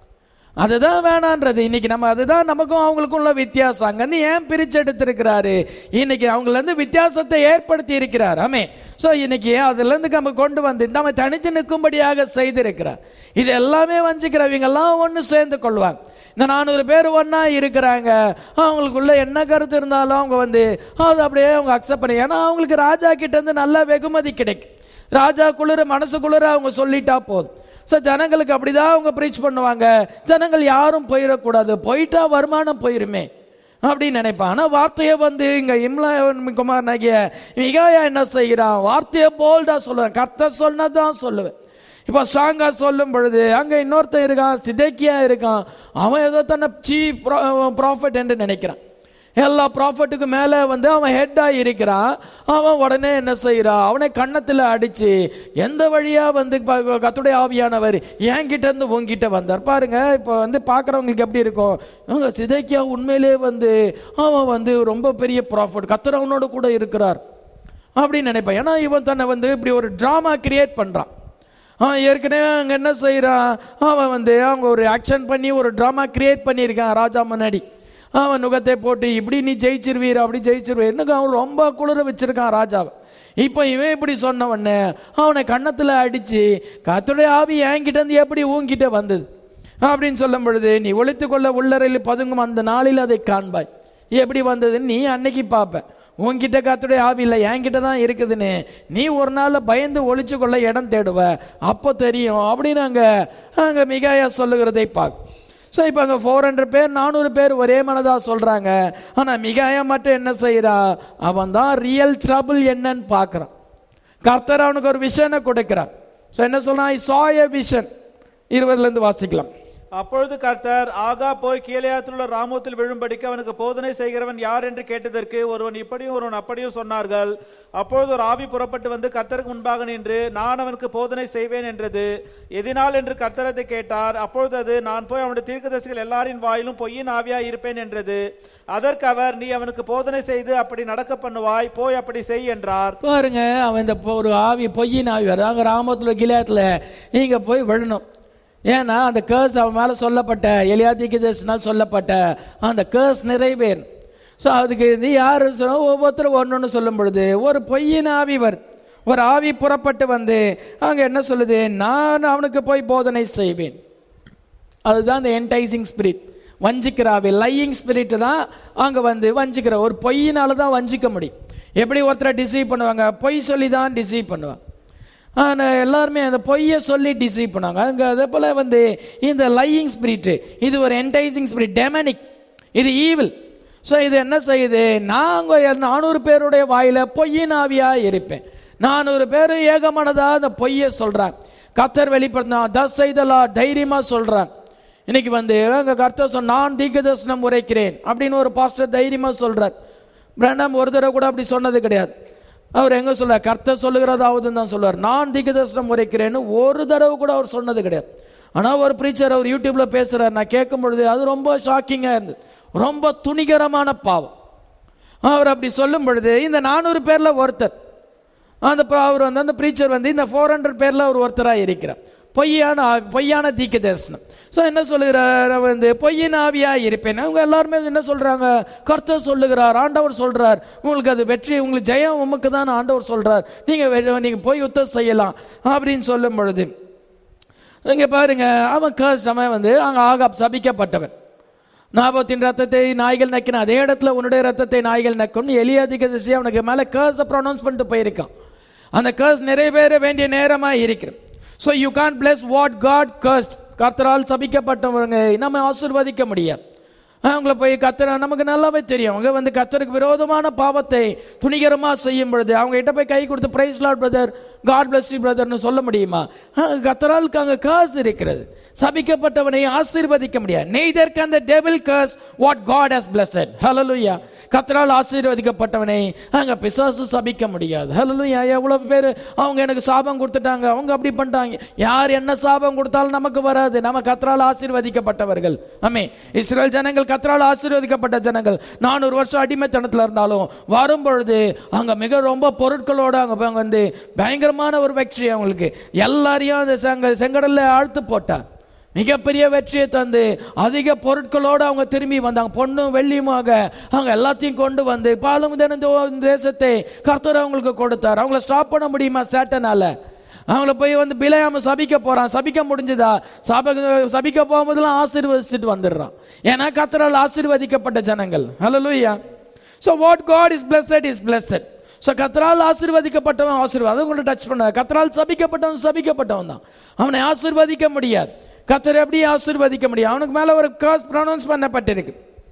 அதுதான் வேணான்றது. இன்னைக்கு நம்ம அதுதான் நமக்கும் அவங்களுக்கும் உள்ள வித்தியாசம். அங்கிருந்து ஏன் பிரிச்சு எடுத்திருக்கிறாரு, இன்னைக்கு அவங்கள இருந்து வித்தியாசத்தை ஏற்படுத்தி இருக்கிறார். ஆமே. சோ இன்னைக்கு அதுல இருந்து நம்ம கொண்டு வந்து நம்ம தனித்து நிற்கும்படியாக செய்திருக்கிறார். இது எல்லாமே வஞ்சிக்கிறவங்க எல்லாம் ஒன்னு சேர்ந்து கொள்வாங்க. இந்த நானூறு பேர் ஒன்னா இருக்கிறாங்க, அவங்களுக்குள்ள என்ன கருத்து இருந்தாலும் அவங்க வந்து அது அப்படியே அவங்க அக்செப்ட் பண்ணி, ஏன்னா அவங்களுக்கு ராஜா கிட்ட இருந்து நல்ல வெகுமதி கிடைக்கும். ராஜா குளிர மனசுக்குளிர அவங்க சொல்லிட்டா போதும். ஸோ ஜனங்களுக்கு அப்படிதான் அவங்க ப்ரீச் பண்ணுவாங்க. ஜனங்கள் யாரும் போயிடக்கூடாது, போயிட்டா வருமானம் போயிருமே அப்படின்னு நினைப்பான். ஆனால் வார்த்தையை வந்து இங்க இம்லா குமார் நகிய மிகாயா என்ன செய்கிறான், வார்த்தையை போல்டா சொல்லுவேன், கர்த்தர் சொன்னதான் சொல்லுவேன். இப்போ ஸ்ட்ராங்கா சொல்லும் பொழுது அங்க இன்னொருத்தன் இருக்கான், சிதேக்கியா இருக்கான், அவன் ஏதோ தன்னை சீஃப் ப்ராஃபட் என்று நினைக்கிறான். எல்லா ப்ராஃபட்டுக்கு மேல வந்து அவன் ஹெட்டா இருக்கிறான். அவன் உடனே என்ன செய்யறான், அவனை கன்னத்துல அடிச்சு எந்த வழியா வந்து கர்த்தருடைய ஆவியானவர் என்கிட்ட இருந்து உங்ககிட்ட வந்தார் பாருங்க. இப்ப வந்து பாக்குறவங்களுக்கு எப்படி இருக்கும், சிதேக்கியா உண்மையிலே வந்து அவன் வந்து ரொம்ப பெரிய ப்ராஃபட், கர்த்தர் அவனோட கூட இருக்கிறார் அப்படின்னு நினைப்பான். ஏன்னா இவன் தன்னை வந்து இப்படி ஒரு டிராமா கிரியேட் பண்றான். அவன் ஏற்கனவே அங்க என்ன செய்யறான், அவன் வந்து அவங்க ஒரு ஆக்ஷன் பண்ணி ஒரு டிராமா கிரியேட் பண்ணியிருக்கான் ராஜா முன்னாடி. அவன் நுகத்தை போட்டு இப்படி நீ ஜெயிச்சிருவீர் அப்படி ஜெயிச்சிருவீர் அவன் ரொம்ப குளிர வச்சிருக்கான் ராஜாவை. இப்போ இவன் இப்படி சொன்ன உடனே அவனை கன்னத்துல அடிச்சு கர்த்தருடைய ஆவி என்கிட்ட இருந்து எப்படி ஊங்கிட்ட வந்தது அப்படின்னு சொல்லும் பொழுது, நீ ஒளித்து கொள்ள உள்ளறையில் பதுங்கும் அந்த நாளில் அதை காண்பாய். எப்படி வந்ததுன்னு நீ அன்னைக்கு பார்ப்ப. உன்கிட்ட கர்த்தருடைய ஆவி இல்லை, என்கிட்ட தான் இருக்குதுன்னு நீ ஒரு நாள் பயந்து ஒளிச்சு கொள்ள இடம் தேடுவ, அப்போ தெரியும் அப்படின்னு அங்க அங்க மிகாயா சொல்லுகிறதை பார்க்க. ஸோ இப்போ அங்கே ஃபோர் ஹண்ட்ரட் பேர் நானூறு பேர் ஒரே மனதாக சொல்கிறாங்க. ஆனால் மிகாயா மட்டும் என்ன செய்கிறா, அவன் தான் ரியல் ட்ரபிள் என்னன்னு பார்க்குறான். கர்த்தர் அவனுக்கு ஒரு விஷனை கொடுக்கிறான். ஸோ என்ன சொல்றான், ஐ saw a vision. இருபதுலேருந்து வாசிக்கலாம். அப்பொழுது கர்த்தர், ஆகா போய் கீலேயாத்தில் உள்ள ராமோத்தில் விழும்படிக்கு அவனுக்கு போதனை செய்கிறவன் யார் என்று கேட்டதற்கு ஒருவன் இப்படியும் ஒருவன் அப்படியும் சொன்னார்கள். அப்பொழுது ஒரு ஆவி புறப்பட்டு வந்து கர்த்தருக்கு முன்பாக நின்று, நான் அவனுக்கு போதனை செய்வேன் என்றது. எதினால் என்று கர்த்தரத்தை கேட்டார். அப்பொழுது அது, நான் போய் அவனுடைய தீர்க்கதரிசிகள் எல்லாரின் வாயிலும் பொய்யின் ஆவியாய் இருப்பேன் என்றது. அதற்கு அவர், நீ அவனுக்கு போதனை செய்து அப்படி நடக்க பண்ணுவாய், போய் அப்படி செய் என்றார். பாருங்க, அவன் இந்த ஒரு ஆவி பொய்யின் ஆவி வருது அங்க ராமோத்துல கிலேயாத்துல நீங்க போய் விழணும். ஏன்னா அந்த கேர்ஸ் அவன் மேல சொல்லப்பட்ட எலியா தீர்க்கதரிசினால் சொல்லப்பட்ட அந்த கேர்ஸ் நிறைவேறும். ஸோ அதுக்கு இது யாரு சொல்ல, ஒவ்வொருத்தரும் ஒன்னொன்னு சொல்லும் பொழுது ஒரு பொய்யின் ஆவி வருது. ஒரு ஆவி புறப்பட்டு வந்து அங்க என்ன சொல்லுது, நான் அவனுக்கு போய் போதனை செய்வேன். அதுதான் இந்த என்டைசிங் ஸ்பிரிட், வஞ்சிக்கிற ஆவி, லையிங் ஸ்பிரிட் தான் அங்க வந்து வஞ்சிக்கிற. ஒரு பொய்யினால தான் வஞ்சிக்க முடியும். எப்படி ஒருத்தரை டிசீவ் பண்ணுவாங்க, பொய் சொல்லி தான் டிசீவ் பண்ணுவாங்க. ஆனால் எல்லாருமே அந்த பொய்யை சொல்லி டிசீவ் பண்ணுவாங்க. அங்கே அதே போல் வந்து இந்த லையிங் ஸ்பிரிட் இது ஒரு என்டைசிங் ஸ்பிரிட், டெமனிக், இது ஈவில். ஸோ இது என்ன செய்யுது, நாங்கள் நானூறு பேருடைய வாயில பொய்யின் ஆவியா இருப்பேன். நானூறு பேர் ஏகமானதா அந்த பொய்யை சொல்றாங்க. கர்த்தர் வெளிப்படுத்தினா தஸ் செய்தலா தைரியமா சொல்றாங்க. இன்னைக்கு வந்து அங்கே கர்த்தர் சொன்ன, நான் தீர்க்கதரிசனம் உரைக்கிறேன் அப்படின்னு ஒரு பாஸ்டர் தைரியமா சொல்றார். பிரணாம் ஒரு தடவை கூட அப்படி சொன்னது கிடையாது. அவர் எங்க சொல்ல, கர்த்தர் சொல்லுகிறதாவதுன்னு தான் சொல்லுவார். நான் தீர்க்கதரிசனம் உரைக்கிறேன்னு ஒரு தடவை கூட அவர் சொன்னது கிடையாது. ஆனால் ஒரு பிரீச்சர் அவர் யூடியூப்ல பேசுறார், நான் கேட்கும் பொழுது அது ரொம்ப ஷாக்கிங்கா இருந்தது, ரொம்ப துணிகரமான பாவம். அவர் அப்படி சொல்லும் பொழுது இந்த நானூறு பேர்ல ஒருத்தர் அந்த அவர் வந்து அந்த பிரீச்சர் வந்து இந்த ஃபோர் ஹண்ட்ரட் பேர்ல அவர் ஒருத்தராக இருக்கிறார். பொய்யான பொய்யான தீர்க்க தரிசனம். ஸோ என்ன சொல்லுகிறார், வந்து பொய்யின் ஆவியா இருப்பேன். அவங்க எல்லாருமே என்ன சொல்றாங்க, கர்த்தர் சொல்லுகிறார், ஆண்டவர் சொல்றார், உங்களுக்கு அது வெற்றி, உங்களுக்கு ஜெயம் உமக்கு தான் ஆண்டவர் சொல்றார், நீங்க நீங்க போய் யுத்தம் செய்யலாம் அப்படின்னு சொல்லும் பொழுது இங்க பாருங்க, அவன் சமயம் வந்து அங்க ஆகாப் சபிக்கப்பட்டவன். நாபோத்தின் ரத்தத்தை நாய்கள் நக்கின அதே இடத்துல உன்னுடைய ரத்தத்தை நாய்கள் நக்கும் எலியா தீர்க்கதரிசி அவனுக்கு மேல கர்ஸ் ப்ரொனவுன்ஸ் பண்ணிட்டு போயிருக்கான். அந்த கர்ஸ் நிறைவேற வேண்டிய நேரமா இருக்கிறது. So you can't bless what God cursed. கர்த்தரால் சபிக்கப்பட்டவங்க நம்ம ஆசீர்வதிக்க முடியாது. அவங்கள போய் கத்தர் நமக்கு நல்லாவே தெரியும். அவங்க வந்து கத்தருக்கு விரோதமான பாவத்தை துணிகரமா செய்யும் பொழுது அவங்க கிட்ட போய் கை கொடுத்து praise Lord brother, God bless you பிரதர்னு சொல்ல முடியுமா? கத்தராலுக்கு அங்க காசு இருக்கிறது. சபிக்கப்பட்டவனை ஆசீர்வதிக்க முடியாது. neither can the devil curse what God has blessed. hallelujah. கத்தரால் ஆசீர்வதிக்கப்பட்டவனை அங்க பிசாசு சபிக்க முடியாது. hallelujah. எவ்வளவு பேர் அவங்க எனக்கு சாபம் கொடுத்துட்டாங்க, அவங்க அப்படி பண்ணிட்டாங்க. யார் என்ன சாபம் கொடுத்தாலும் நமக்கு வராது. நம்ம கத்தரால் ஆசீர்வதிக்கப்பட்டவர்கள். ஆமென். இஸ்ரவேல் ஜனங்கள் கத்தரால் ஆசீர்வதிக்கப்பட்ட ஜனங்கள். நானூறு வருஷம் அடிமைத்தனத்துல இருந்தாலும் வரும் பொழுது அங்க மிக ரொம்ப பொருட்களோட அங்க வந்து பயங்கரமான ஒரு வெற்றி அவங்களுக்கு. எல்லாரையும் அந்த செங்கடல்ல ஆழ்த்து போட்டார். மிகப்பெரிய வெற்றியை தந்து அதிக பொருட்களோடு அவங்க திரும்பி வந்தாங்க. பொண்ணும் வெள்ளியுமாக அவங்க எல்லாத்தையும் கொண்டு வந்து பாலும் தேசத்தை கர்த்தர் அவங்களுக்கு கொடுத்தார். அவங்கள ஸ்டாப் பண்ண முடியுமா சேட்டனால? அவங்கள போய் வந்து பிலேயாம சபிக்க போறான். சபிக்க முடிஞ்சதா? சபிக்க போகும்போதெல்லாம் ஆசீர்வதிச்சுட்டு வந்துடுறான். ஏன்னா கர்த்தரால் ஆசீர்வதிக்கப்பட்ட ஜனங்கள். ஹல்லேலூயா. So what God is blessed is blessed. So கர்த்தரால் ஆசீர்வதிக்கப்பட்டவன் ஆசீர்வாதம். அதை கொண்டு டச் பண்ண. கர்த்தரால் சபிக்கப்பட்டவன் சபிக்கப்பட்டவன் தான். அவனை ஆசீர்வதிக்க முடியாது. கர்த்தர் எப்படி ஆசீர்வதிக்க முடியும்? அவனுக்கு மேல ஒரு காஸ் ப்ரொனவுன்ஸ் பண்ணப்பட்டிருக்கு.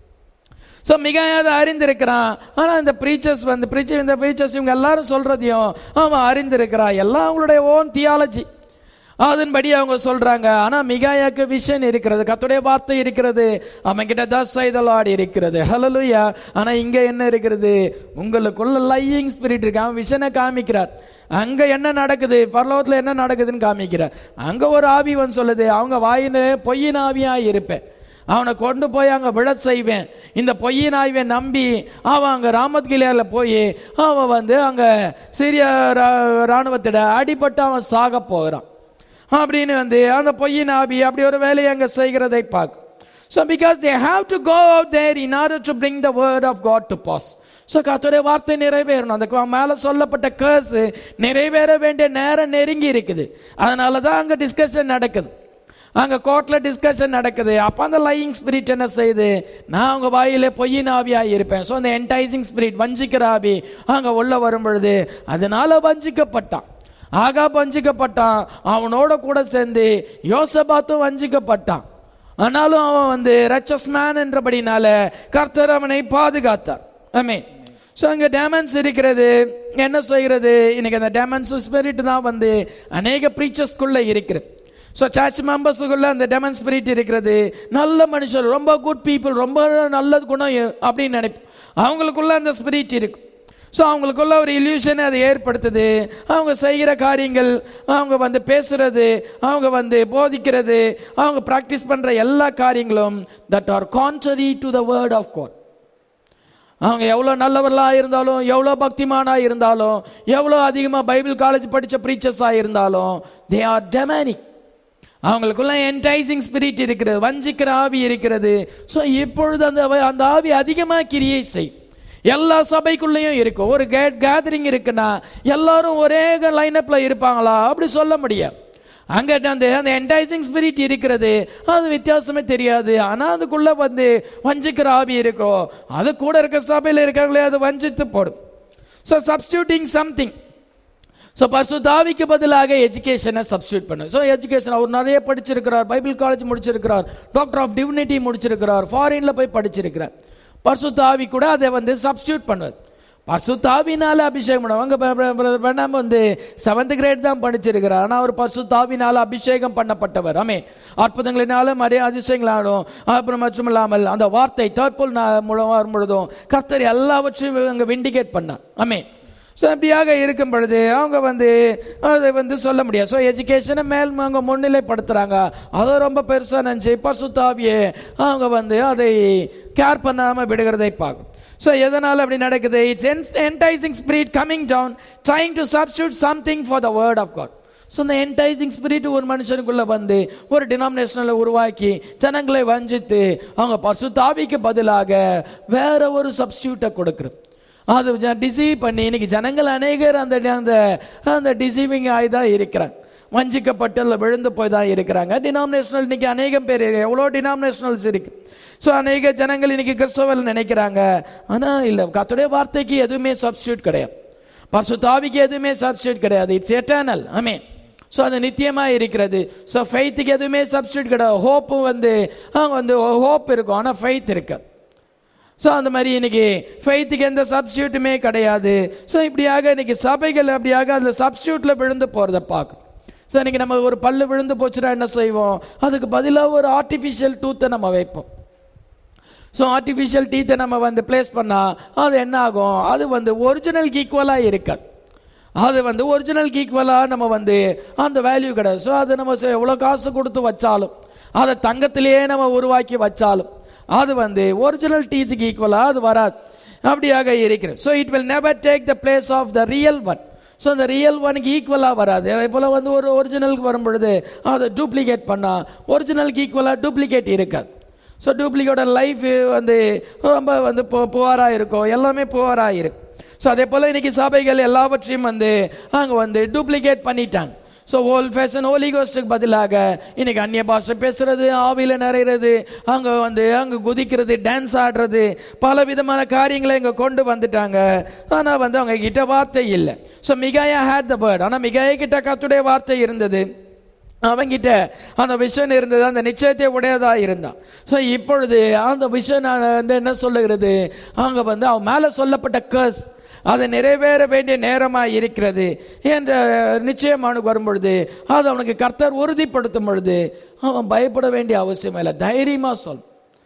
ஸோ மிக அதை அறிந்திருக்கிறான். ஆனால் இந்த ப்ரீச்சர்ஸ் வந்து ப்ரீச்சர் இந்த ப்ரீச்சர்ஸ் இவங்க எல்லாரும் சொல்றதையும் அவன் அறிந்திருக்கிறான். எல்லாம் அவங்களுடைய ஓன் தியாலஜி, அதன்படி அவங்க சொல்றாங்க. ஆனா மிகாயாக்கு விஷன் இருக்கிறது, கர்த்தருடைய வார்த்தை இருக்கிறது, அவன் கிட்ட தஸ் செய்தலாடி இருக்கிறது. ஹல்லேலூயா. ஆனா இங்க என்ன இருக்கிறது? உங்களுக்குள்ள லையிங் ஸ்பிரிட் இருக்கு. அவன் விஷனை காமிக்கிறார். அங்க என்ன நடக்குது, பரலோகத்துல என்ன நடக்குதுன்னு காமிக்கிறார். அங்க ஒரு ஆவி வந்து சொல்லுது, அவங்க வாயில பொய்யின் ஆவியா இருப்பேன், அவனை கொண்டு போய் அங்க விழ செய்வேன். இந்த பொய்யின் ஆவியை நம்பி அவன் அங்க ராமத் கிலியால போய் அவன் வந்து அங்க சிரிய ராணுவத்திட அடிபட்டு அவன் சாக போகிறான் அப்படின்னு வந்து அந்த பொய்யின் ஆவி அப்படி ஒரு வேலையை அங்க செய்கிறதை பார்க்கும். So because they have to go out there in order to bring the word of God to pass. So கர்த்தருடைய வார்த்தை நிறைவேறணும். அந்த மேல சொல்லப்பட்ட கர்ஸ் நிறைவேற வேண்டிய நேரம் நெருங்கி இருக்குது. அதனாலதான் அங்க டிஸ்கஷன் நடக்குது, அங்க கோர்ட்ல டிஸ்கஷன் நடக்குது. அப்ப அந்த லையிங் ஸ்பிரிட் என்ன செய்யுது? நான் அவங்க வாயில பொய்யின் ஆவியா இருப்பேன். சோ அந்த என்டைசிங் ஸ்பிரிட், வஞ்சிக்கிற ஆவி அங்க உள்ள வரும் பொழுது அதனால வஞ்சிக்கப்பட்டான். ஆகா வஞ்சிக்கப்பட்டான். அவனோட கூட சேர்ந்து யோசபாத்தும் வஞ்சிக்கப்பட்டான். ஆனாலும் அவன் வந்து ரச்சஸ் மேன் என்றபடினால கர்த்தர் அவனை பாதுகாத்தார். ஆமென். சோ அங்க டேமன்ஸ் இருக்கிறது. என்ன செய்கிறது? இன்னைக்கு அந்த டேமன்ஸ் ஸ்பிரிட் தான் வந்து அநேக பிரீச்சர்ஸ்குள்ள இருக்கிறது. ஸோ சர்ச் மெம்பர்ஸுக்குள்ள அந்த டெமன் ஸ்பிரிட் இருக்கிறது. நல்ல மனுஷர், ரொம்ப குட் பீப்புள், ரொம்ப நல்ல குணம் அப்படின்னு நினைப்போம். அவங்களுக்குள்ள அந்த ஸ்பிரிட் இருக்கு. ஸோ அவங்களுக்குள்ள ஒரு இல்யூஷனை அதை ஏற்படுத்துது. அவங்க செய்கிற காரியங்கள், அவங்க வந்து பேசுறது, அவங்க வந்து போதிக்கிறது, அவங்க பிராக்டிஸ் பண்ற எல்லா காரியங்களும் that are contrary to the word of God. அவங்க எவ்வளோ நல்லவர்களா இருந்தாலும், எவ்வளோ பக்திமானா இருந்தாலும், எவ்வளோ அதிகமாக பைபிள் காலேஜ் படித்த ப்ரீச்சர்ஸா இருந்தாலும், தே ஆர் டெமானிக். அவங்களுக்குள்ள என்டைசிங் ஸ்பிரிட் இருக்கிறது, வஞ்சிக்கிற ஆவி இருக்கிறது. ஸோ இப்பொழுது அந்த அந்த ஆவி அதிகமாக கிரியை செய். எல்லா சபைக்குள்ளேயும் இருக்கும். ஒரு கேதரிங் இருக்குன்னா எல்லாரும் ஒரே லைனப்ல இருப்பாங்களா? அப்படி சொல்ல முடியாது. அங்க அந்த என்டைசிங் ஸ்பிரிட் இருக்கிறது, அது வித்தியாசமே தெரியாது. ஆனா அதுக்குள்ள வந்து வஞ்சிக்கிற ஆவி இருக்கும். அது கூட இருக்க சபையில் இருக்காங்களே, அது வஞ்சித்து போடும். So substituting something. ஸோ பரிசுத்த ஆவிக்கு பதிலாக எஜுகேஷனை சப்ஸ்டியூட் பண்ணு. ஸோ எஜுகேஷன் அவர் நிறைய படிச்சிருக்கிறார், பைபிள் காலேஜ் முடிச்சிருக்கிறார், டாக்டர் ஆஃப் டிவினிட்டி முடிச்சிருக்கிறார், ஃபாரின்ல போய் படிச்சிருக்கிறார். பரிசுத்த ஆவி கூட அதை வந்து சப்ஸ்டியூட் பண்ணுவது. பரிசுத்த ஆவினால அபிஷேகம் பண்ணுவாங்க. வந்து செவன்த் கிரேட் தான் படிச்சிருக்கிறார், ஆனால் அவர் பரிசுத்த ஆவினால அபிஷேகம் பண்ணப்பட்டவர். ஆமே. அற்புதங்களினாலும் அதே அதிசயங்களாலும் அப்புறம் மற்றும் இல்லாமல் அந்த வார்த்தை தேர்ட்போல் மூலம் வரும் பொழுதும் கர்த்தர் எல்லாவற்றையும் அங்கே விண்டிகேட் பண்ணார். ஆமே. ஸோ அப்படியாக இருக்கும் பொழுது அவங்க வந்து அதை வந்து சொல்ல முடியாது. ஸோ எஜுகேஷனை மேல் அவங்க முன்னிலைப்படுத்துறாங்க. அதை ரொம்ப பெருசாக நினச்சி பரிசுத்த ஆவியை அவங்க வந்து அதை கேர் பண்ணாமல் விடுகிறதை பார்க்கும். ஸோ எதனால் அப்படி நடக்குது? It's enticing spirit coming down trying to substitute something for the word of God. So இந்த என்டைசிங் ஸ்பிரிட் ஒரு மனுஷனுக்குள்ள வந்து ஒரு டினாமினேஷனை உருவாக்கி ஜனங்களை வஞ்சித்து அவங்க பரிசுத்த ஆவிக்கு பதிலாக வேற ஒரு சப்ஸ்டியூட்டை கொடுக்குறது. அது டிசீவ் பண்ணி இன்னைக்கு ஜனங்கள் அநேகர் அந்த அந்த டிசீவிங் ஆகி தான் இருக்கிறாங்க, வஞ்சிக்கப்பட்டு விழுந்து போய் தான் இருக்கிறாங்க. டினாமினேஷனல் இன்னைக்கு அநேகம் பேர், எவ்வளோ டினாமினேஷனல்ஸ் இருக்கு. ஸோ அநேக ஜனங்கள் இன்னைக்கு கிறிஸ்தவர்கள் நினைக்கிறாங்க. ஆனால் இல்லை, கர்த்தருடைய வார்த்தைக்கு எதுவுமே சப்ஸ்டியூட் கிடையாது, பரிசுத்த ஆவிக்கு எதுவுமே சப்ஸ்டியூட் கிடையாது. It's eternal. ஆமென். ஸோ அது நித்தியமா இருக்கிறது. ஸோ ஃபெய்த்துக்கு எதுவுமே சப்ஸ்டியூட் கிடையாது. ஹோப்பு வந்து அங்கே வந்து ஹோப் இருக்கும், ஆனால் ஃபெய்த் இருக்கு. ஸோ அந்த மாதிரி இன்னைக்கு ஃபெய்த்துக்கு எந்த சப்ஸ்டியூட்டுமே கிடையாது. ஸோ இப்படியாக இன்னைக்கு சபைகள் அப்படியாக அதில் சப்ஸ்டியூட்ல விழுந்து போகிறத பார்க்கணும். ஸோ இன்னைக்கு நம்ம ஒரு பல்லு விழுந்து போச்சுன்னா என்ன செய்வோம்? அதுக்கு பதிலாக ஒரு ஆர்டிஃபிஷியல் டூத்தை நம்ம வைப்போம். ஸோ ஆர்டிஃபிஷியல் டீத்தை நம்ம வந்து பிளேஸ் பண்ணால் அது என்ன ஆகும்? அது வந்து ஒரிஜினலுக்கு ஈக்குவலாக இருக்காது. அது வந்து ஒரிஜினலுக்கு ஈக்குவலாக நம்ம வந்து அந்த வேல்யூ கிடையாது. ஸோ அது நம்ம எவ்வளோ காசு கொடுத்து வச்சாலும், அதை தங்கத்திலேயே நம்ம உருவாக்கி வச்சாலும் அது வந்து ஒரிஜினல் டீத்துக்கு ஈக்குவலாக அது வராது. அப்படியாக இருக்கிறது. So it will never take the place of the real one. So அந்த ரியல் ஒனுக்கு ஈக்குவலாக வராது. அதே போல் வந்து ஒரு ஒரிஜினலுக்கு வரும் பொழுது அதை டூப்ளிகேட் பண்ணால் ஒரிஜினலுக்கு ஈக்குவலாக டூப்ளிகேட் இருக்காது. ஸோ டூப்ளிகேட்டோட லைஃப் வந்து ரொம்ப வந்து புவராக இருக்கும், எல்லாமே புவராக இருக்கும். ஸோ அதே போல் இன்னைக்கு சபைகள் எல்லாவற்றையும் வந்து அங்கே வந்து டூப்ளிகேட் பண்ணிட்டாங்க. ஸோ ஓல்ட் ஃபேஷன் ஹோலி கோஸ்டுக்கு பதிலாக இன்னைக்கு அந்நிய பாஷை பேசுறது, ஆவியில் நிறையிறது, அங்கே வந்து அங்கே குதிக்கிறது, டான்ஸ் ஆடுறது, பல விதமான காரியங்களை இங்கே கொண்டு வந்துட்டாங்க. ஆனால் வந்து அவங்க கிட்ட வார்த்தை இல்லை. So Micaiah had the word. ஆனால் மிகாயா கிட்ட கர்த்தருடைய வார்த்தை இருந்தது, அவங்கிட்ட அந்த விஷன் இருந்தது, அந்த நிச்சயத்தை உடையதா இருந்தான். ஸோ இப்பொழுது அந்த விஷன் வந்து என்ன சொல்லுகிறது? அங்க வந்து அவன் மேல சொல்லப்பட்ட கர்ஸ் அது நிறைவேற வேண்டிய நேரமாக இருக்கிறது என்ற நிச்சயம் அவனுக்கு வரும்பொழுது, அது அவனுக்கு கர்த்தர் உறுதிப்படுத்தும் பொழுது அவன் பயப்பட வேண்டிய அவசியம் இல்லை. தைரியமா சொல்.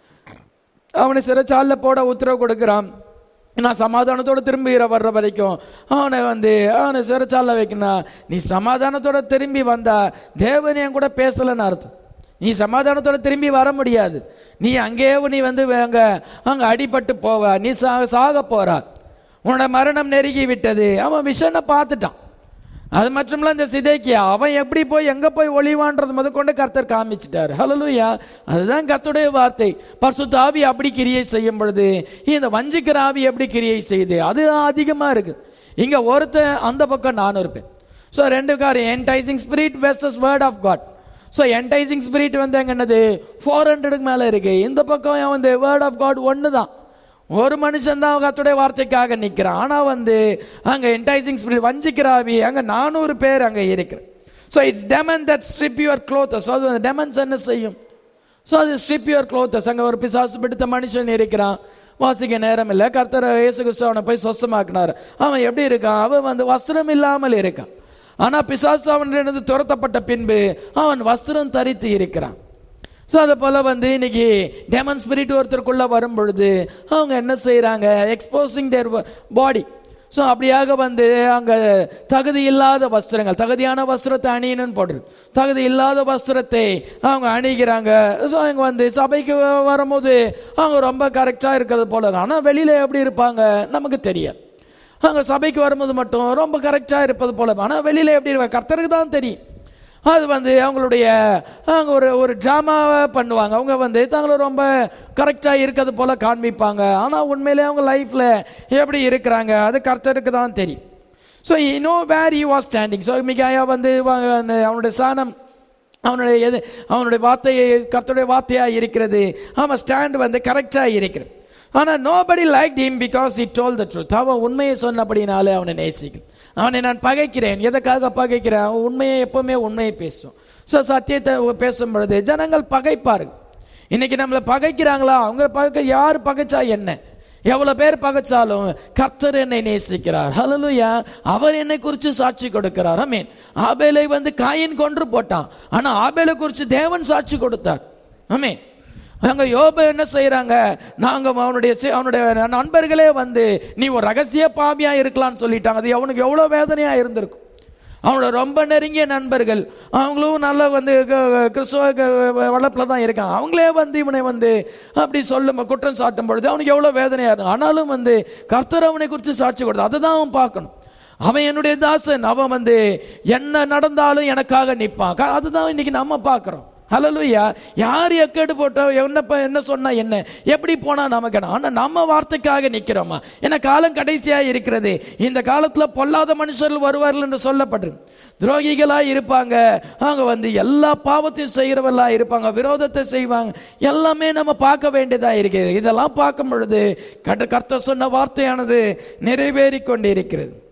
அவனை சிறைச்சாலையில் போட உத்தரவு கொடுக்கிறான். நான் சமாதானத்தோட திரும்பி வர்ற வரைக்கும் அவனை வந்து அவனை சிறைச்சாலை வைக்கணும். நீ சமாதானத்தோட திரும்பி வந்தா தேவன் என் கூட பேசலன்னு அர்த்தம். நீ சமாதானத்தோட திரும்பி வர முடியாது. நீ அங்கேயே நீ வந்து அங்க அங்க அடிபட்டு போவ, நீ சாக போறா, உன்னோட மரணம் நெருங்கி விட்டது. அவன் விஷனை பார்த்துட்டான். அது மட்டுமல்ல, இந்த சிதேக்கியா அவன் எப்படி போய் எங்க போய் ஒளிவான்றது முத கொண்டு கர்த்தர் காமிச்சிட்டார். ஹல்லேலூயா. அதுதான் கர்த்தருடைய வார்த்தை. பரிசுத்த ஆவி அப்படி கிரியை செய்யும் பொழுது இந்த வஞ்சிக்கிற ஆவி எப்படி கிரியை செய்யுது, அது அதிகமா இருக்கு. இங்க ஒருத்தன் அந்த பக்கம் நானும் இருப்பேன். ஸோ ரெண்டு காரியம், enticing spirit versus word of God. So enticing spirit வந்து எங்க என்னது ஃபோர் ஹண்ட்ரடுக்கு மேல இருக்கு. இந்த பக்கம் வந்து வேர்ட் ஆஃப் காட் ஒன்னு தான். ஒரு மனுஷன் தான் கர்த்தருடைய வார்த்தைக்காக நிற்கிறான். ஆனா வந்து அங்க என்டைசிங் ஸ்பிரிட் வஞ்சிக்கிற ஆவி அங்க நானூறு பேர் அங்க இருக்கு. So it's demon that strip your clothes. அது அந்த டெமன்ஸ் என்ன செய்யும்? ஸோ அது ஸ்ட்ரிப் யுவர் க்ளோத்தஸ். அங்க ஒரு பிசாசு பிடித்த மனுஷன் இருக்கிறான், வாசிக்க நேரம் இல்லை. கர்த்தர் இயேசு கிறிஸ்து அவனை போய் சொஸ்தமாக்கினார். அவன் எப்படி இருக்கான்? அவன் வந்து வஸ்திரம் இல்லாமல் இருக்கான். ஆனா பிசாசு அவனிலிருந்து துரத்தப்பட்ட பின்பு அவன் வஸ்திரம் தரித்து இருக்கிறான். ஸோ அதை போல வந்து இன்னைக்கு டெமன் ஸ்பிரிட் ஒருத்தருக்குள்ள வரும் பொழுது அவங்க என்ன செய்யறாங்க? எக்ஸ்போசிங் தேர் பாடி. ஸோ அப்படியாக வந்து அங்க தகுதி இல்லாத வஸ்திரங்கள், தகுதியான வஸ்திரத்தை அணியணும்னு போடுறது, தகுதி இல்லாத வஸ்திரத்தை அவங்க அணிகிறாங்க. ஸோ அவங்க வந்து சபைக்கு வரும்போது அவங்க ரொம்ப கரெக்டா இருக்கிறது போல, ஆனால் வெளியில எப்படி இருப்பாங்க நமக்கு தெரியாது. அவங்க சபைக்கு வரும்போது மட்டும் ரொம்ப கரெக்டா இருப்பது போல, ஆனால் வெளியில எப்படி இருப்பாங்க கர்த்தருக்கு தான் தெரியும். அது வந்து அவங்களுடைய அவங்க ஒரு ஒரு ட்ராமாவை பண்ணுவாங்க. அவங்க வந்து தாங்களும் ரொம்ப கரெக்டாக இருக்கிறது போல காண்பிப்பாங்க. ஆனால் உண்மையிலே அவங்க லைஃப்ல எப்படி இருக்கிறாங்க அது கர்த்தருக்கு தான் தெரியும். So you know where you was standing. So Micaiah வந்து அவனுடைய சாணம் அவனுடைய எது அவனுடைய வார்த்தையை கர்த்தருடைய வார்த்தையாக இருக்கிறது. அவன் ஸ்டாண்ட் வந்து கரெக்டாக இருக்கிறது. ஆனால் nobody liked him because he told the truth. அவன் உண்மையை சொன்னபடினாலே அவனை நேசிக்கிறேன். அவனை நான் பகைக்கிறேன். எதற்காக பகைக்கிறேன்? அவன் உண்மையை எப்பவுமே உண்மையை பேசும். ஸோ சத்தியத்தை பேசும் பொழுது ஜனங்கள் பகைப்பார்கள். இன்னைக்கு நம்மளை பகைக்கிறாங்களா? அவங்க பகை யார் பகைச்சா என்ன? எவ்வளவு பேர் பகைச்சாலும் கர்த்தர் என்னை நேசிக்கிறார். ஹல்லேலூயா. அவர் என்னை குறித்து சாட்சி கொடுக்கிறார். ஆமென். ஆபேலை வந்து காயின் கொன்று போட்டான், ஆனா ஆபேலை குறித்து தேவன் சாட்சி கொடுத்தார். ஆமென். அங்க யோபு என்ன செய்யறாங்க? நாங்க அவனுடைய அவனுடைய நண்பர்களே வந்து நீ ஒரு ரகசிய பாவியா இருக்கலாம்னு சொல்லிட்டாங்க. அது அவனுக்கு எவ்வளவு வேதனையா இருந்திருக்கும். அவனோட ரொம்ப நெருங்கிய நண்பர்கள், அவங்களும் நல்ல வந்து கிறிஸ்துவ வளர்ப்புல தான் இருக்காங்க. அவங்களே வந்து இவனை வந்து அப்படி சொல்லும் குற்றம் சாட்டும் பொழுது அவனுக்கு எவ்வளவு வேதனையா இருக்கும். ஆனாலும் வந்து கர்த்தர் அவனை குறித்து சாட்சி கொடுத்து அதை தான் அவன் பார்க்கணும். அவன் என்னுடைய தாசன், அவன் வந்து என்ன நடந்தாலும் எனக்காக நிற்பான். அதுதான் இன்னைக்கு நம்ம பார்க்கிறோம். ஹல்லேலூயா. யார் எக்கேடு போட்டா என்ன என்ன சொன்னா என்ன, எப்படி போனா நமக்கு என்ன? ஆனா நம்ம வார்த்தைக்காக நிக்கிறோமா? ஏன்னா காலம் கடைசியா இருக்கிறது. இந்த காலத்துல பொல்லாத மனுஷர்கள் வருவார்கள் என்று சொல்லப்பட்டிருக்கு. துரோகிகளா இருப்பாங்க, அவங்க வந்து எல்லா பாவத்தையும் செய்யறவர்களா இருப்பாங்க, விரோதத்தை செய்வாங்க. எல்லாமே நம்ம பார்க்க வேண்டியதா இருக்கிறது. இதெல்லாம் பார்க்கும் பொழுது கர்த்தர் சொன்ன வார்த்தையானது நிறைவேறி கொண்டு இருக்கிறது.